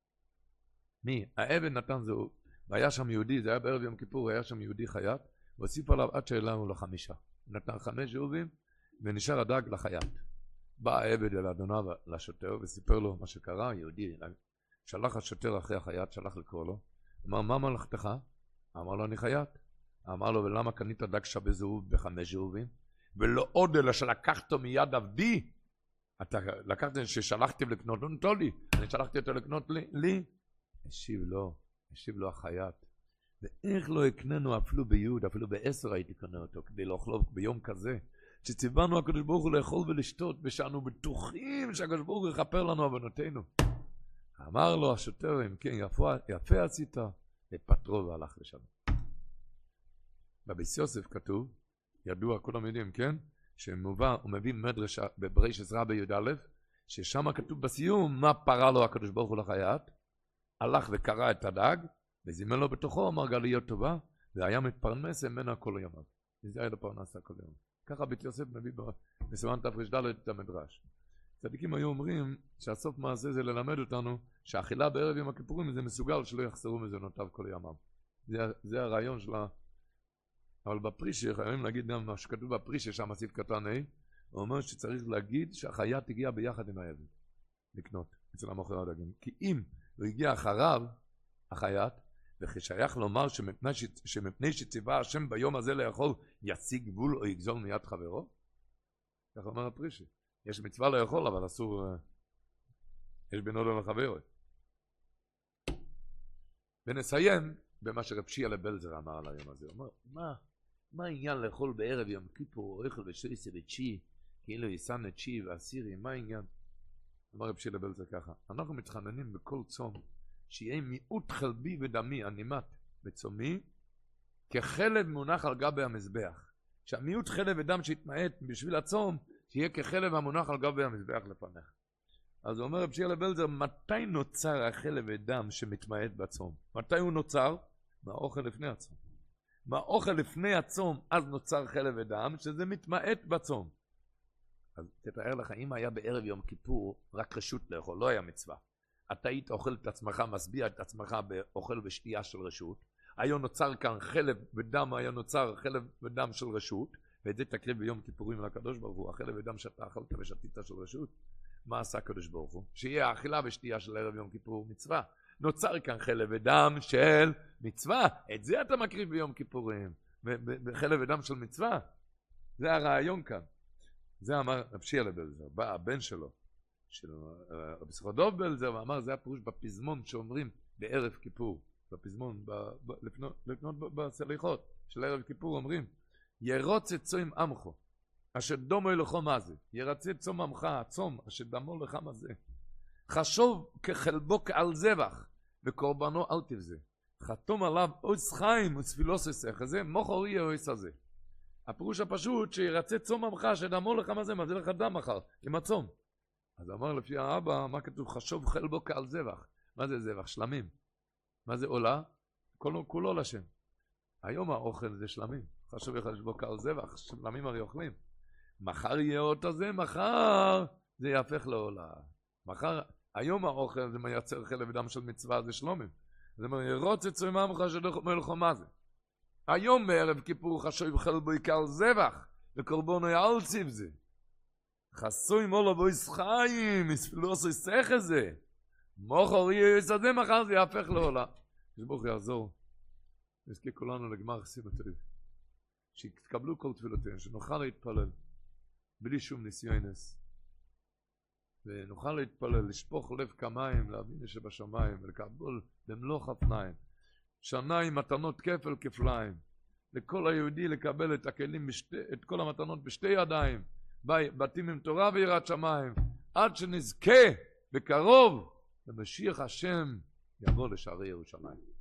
מי? העבד נתן זהוב. והיה שם יהודי, זה היה בערב יום כיפור, היה שם יהודי חייט, והוסיף עליו עד שהעלנו לו חמישה. נתן חמש זהובים, ונשאר הדג לחייט. בא העבד אל אדוניו לשוטר, וסיפר לו מה שקרה, יהודי, שלח השוטר אחרי החייט, שלח לקרוא לו, אמר, מה מלאכתך? אמר לו, אני חייט. אמר לו, ולמה קנית דג שווה זהוב בחמש זהובים? ולא עוד אלא שלקחתו מיד עבדי, אתה לקחתם ששלחתם לקנות אותו לי, אני שלחתי אותו לקנות לי, לי. השיב לו, השיב לו החייט. ואיך לא הקננו אפילו ביוד, אפילו בעשר הייתי קנה אותו, כדי לאכלו ביום כזה, שציוונו הקדוש ברוך הוא לאכול ולשתות, ושאנו בטוחים שהקדוש ברוך הוא יכפר לנו עוונותינו. אמר לו השוטר, אם כן, יפה, יפה עשית, לפטרו והלך לשם. בביס יוסף כתוב, ידוע, כולם יודעים, כן? שמובא, הוא מביא מדרש בבריישס רבי י"א, ששם כתוב בסיום מה פרה לו הקדוש ברוך הוא לחייט, הלך וקרא את הדג, וזימן לו בתוכו, אמר גליות טובה, והיה מתפרנס ממנה כל ימיו. וזה היה לפרנסה כל יום. ככה בית יוסף מביא בסימן תר"ד את המדרש. צדיקים היו אומרים שהסוף מעשה זה ללמד אותנו שהאכילה בערב יום הכיפורים זה מסוגל שלא יחסרו מזונותיו כל ימיו. זה, זה הרעיון שלה. אבל בפרישה, חייבים להגיד גם מה שכתוב בפרישה שם הסעיף קטן A, הוא אומר שצריך להגיד שהחייט הגיע ביחד עם העבד לקנות אצל המוכר הדגים. כי אם הוא הגיע אחריו, החייט, וכשייך לומר שמפני, ש... שמפני שציווה השם ביום הזה לאכול ישיג גבול או יגזול מיד חברו, כך אומר הפרישה. יש מצווה לאכול, אבל אסור, יש בינו לבין חברו. ונסיים במה שרב שיעלה בלזר אמר על היום הזה. הוא אומר, מה, מה העניין לאכול בערב יום כיפור, או אוכל ושייסה ותשיעי, כאילו יסן את תשיעי ועשירי, מה העניין? אמר רב שיעלה בלזר ככה, אנחנו מתחננים בכל צום, שיהיה מיעוט חלבי ודמי, הנימת בצומי, כחלב מונח על גבי המזבח. שהמיעוט חלב ודם שהתמעט בשביל הצום, שיהיה כחלב המונח על גבי המזבח לפניך. אז הוא אומר רב שיעלה בלזר, מתי נוצר החלב ודם שמתמעט בצום? מתי הוא נוצר? מהאוכל לפני הצום. מהאוכל לפני הצום, אז נוצר חלב ודם, שזה מתמעט בצום. אז תתאר לך, אם היה בערב יום כיפור, רק רשות לאכול, לא היה מצווה. אתה היית אוכל את עצמך, מסביע את עצמך באוכל ושתייה של רשות. היה נוצר כאן חלב ודם, היה נוצר חלב ודם של רשות, ואת זה תקריב ביום כיפורים לקדוש ברוך הוא, החלב ודם שאתה אכלת ושתית של רשות. מה עשה הקדוש ברוך הוא? שיהיה האכילה ושתייה של ערב יום כיפור מצווה. נוצר כאן חלב ודם של מצווה. את זה אתה מקריב ביום כיפורים. בחלב ודם של מצווה. זה הרעיון כאן. זה אמר רב שיעלה בלזר. בא הבן שלו, של רבי סחרדוב בלזר, ואמר זה הפירוש בפזמון שאומרים בערב כיפור. בפזמון, לפנות בסליחות של ערב כיפור אומרים, ירוצה צום עמכו. אשר דומו אלוכו מה זה? ירצה צום עמך, הצום, אשר דמו לך מה זה? חשוב כחלבו כעל זבח, וקורבנו אל תבזה. חתום עליו אויס חיים וספילוס יסך, זה מוכר יהיה אויס הזה. הפירוש הפשוט שירצה צום עמך, אשר דמו לך מה זה? מה זה לך דם אחר, עם הצום. אז אמר לפי האבא, מה כתוב? חשוב חלבו כעל זבח. מה זה זבח? שלמים. מה זה עולה? כולו, כולו לשם. היום האוכל זה שלמים. חשוב חלבו כעל זבח, שלמים הרי אוכלים. מחר יהיה אותו זה, מחר זה יהפך לעולה. מחר, היום האוכל זה מייצר חלב ודם של מצווה, זה שלומים. זה אומר, ירוץ את צום עמך שדוח מלכו מה זה. היום בערב כיפור חשוב חלבו כעל זבח, וקורבנו יעל ציב זה. חסוי מולו בויס חיים, מספילוס יסך הזה. מוכר יהיה יסדה, מחר זה יהפך לעולה. שברוך יעזור. נזכה כולנו לגמר חסידות טוב. שתקבלו כל תפילותיהם, שנוכל להתפלל. בלי שום ניסיונס. ונוכל להתפלל, לשפוך לב כמים, להבין שבשמיים, ולקבל במלוא חפניים. שנה עם מתנות כפל כפליים. לכל היהודי לקבל את הכלים, בשתי, את כל המתנות בשתי ידיים. בתים עם תורה ויראת שמיים. עד שנזכה בקרוב, למשיח השם יבוא לשערי ירושלים.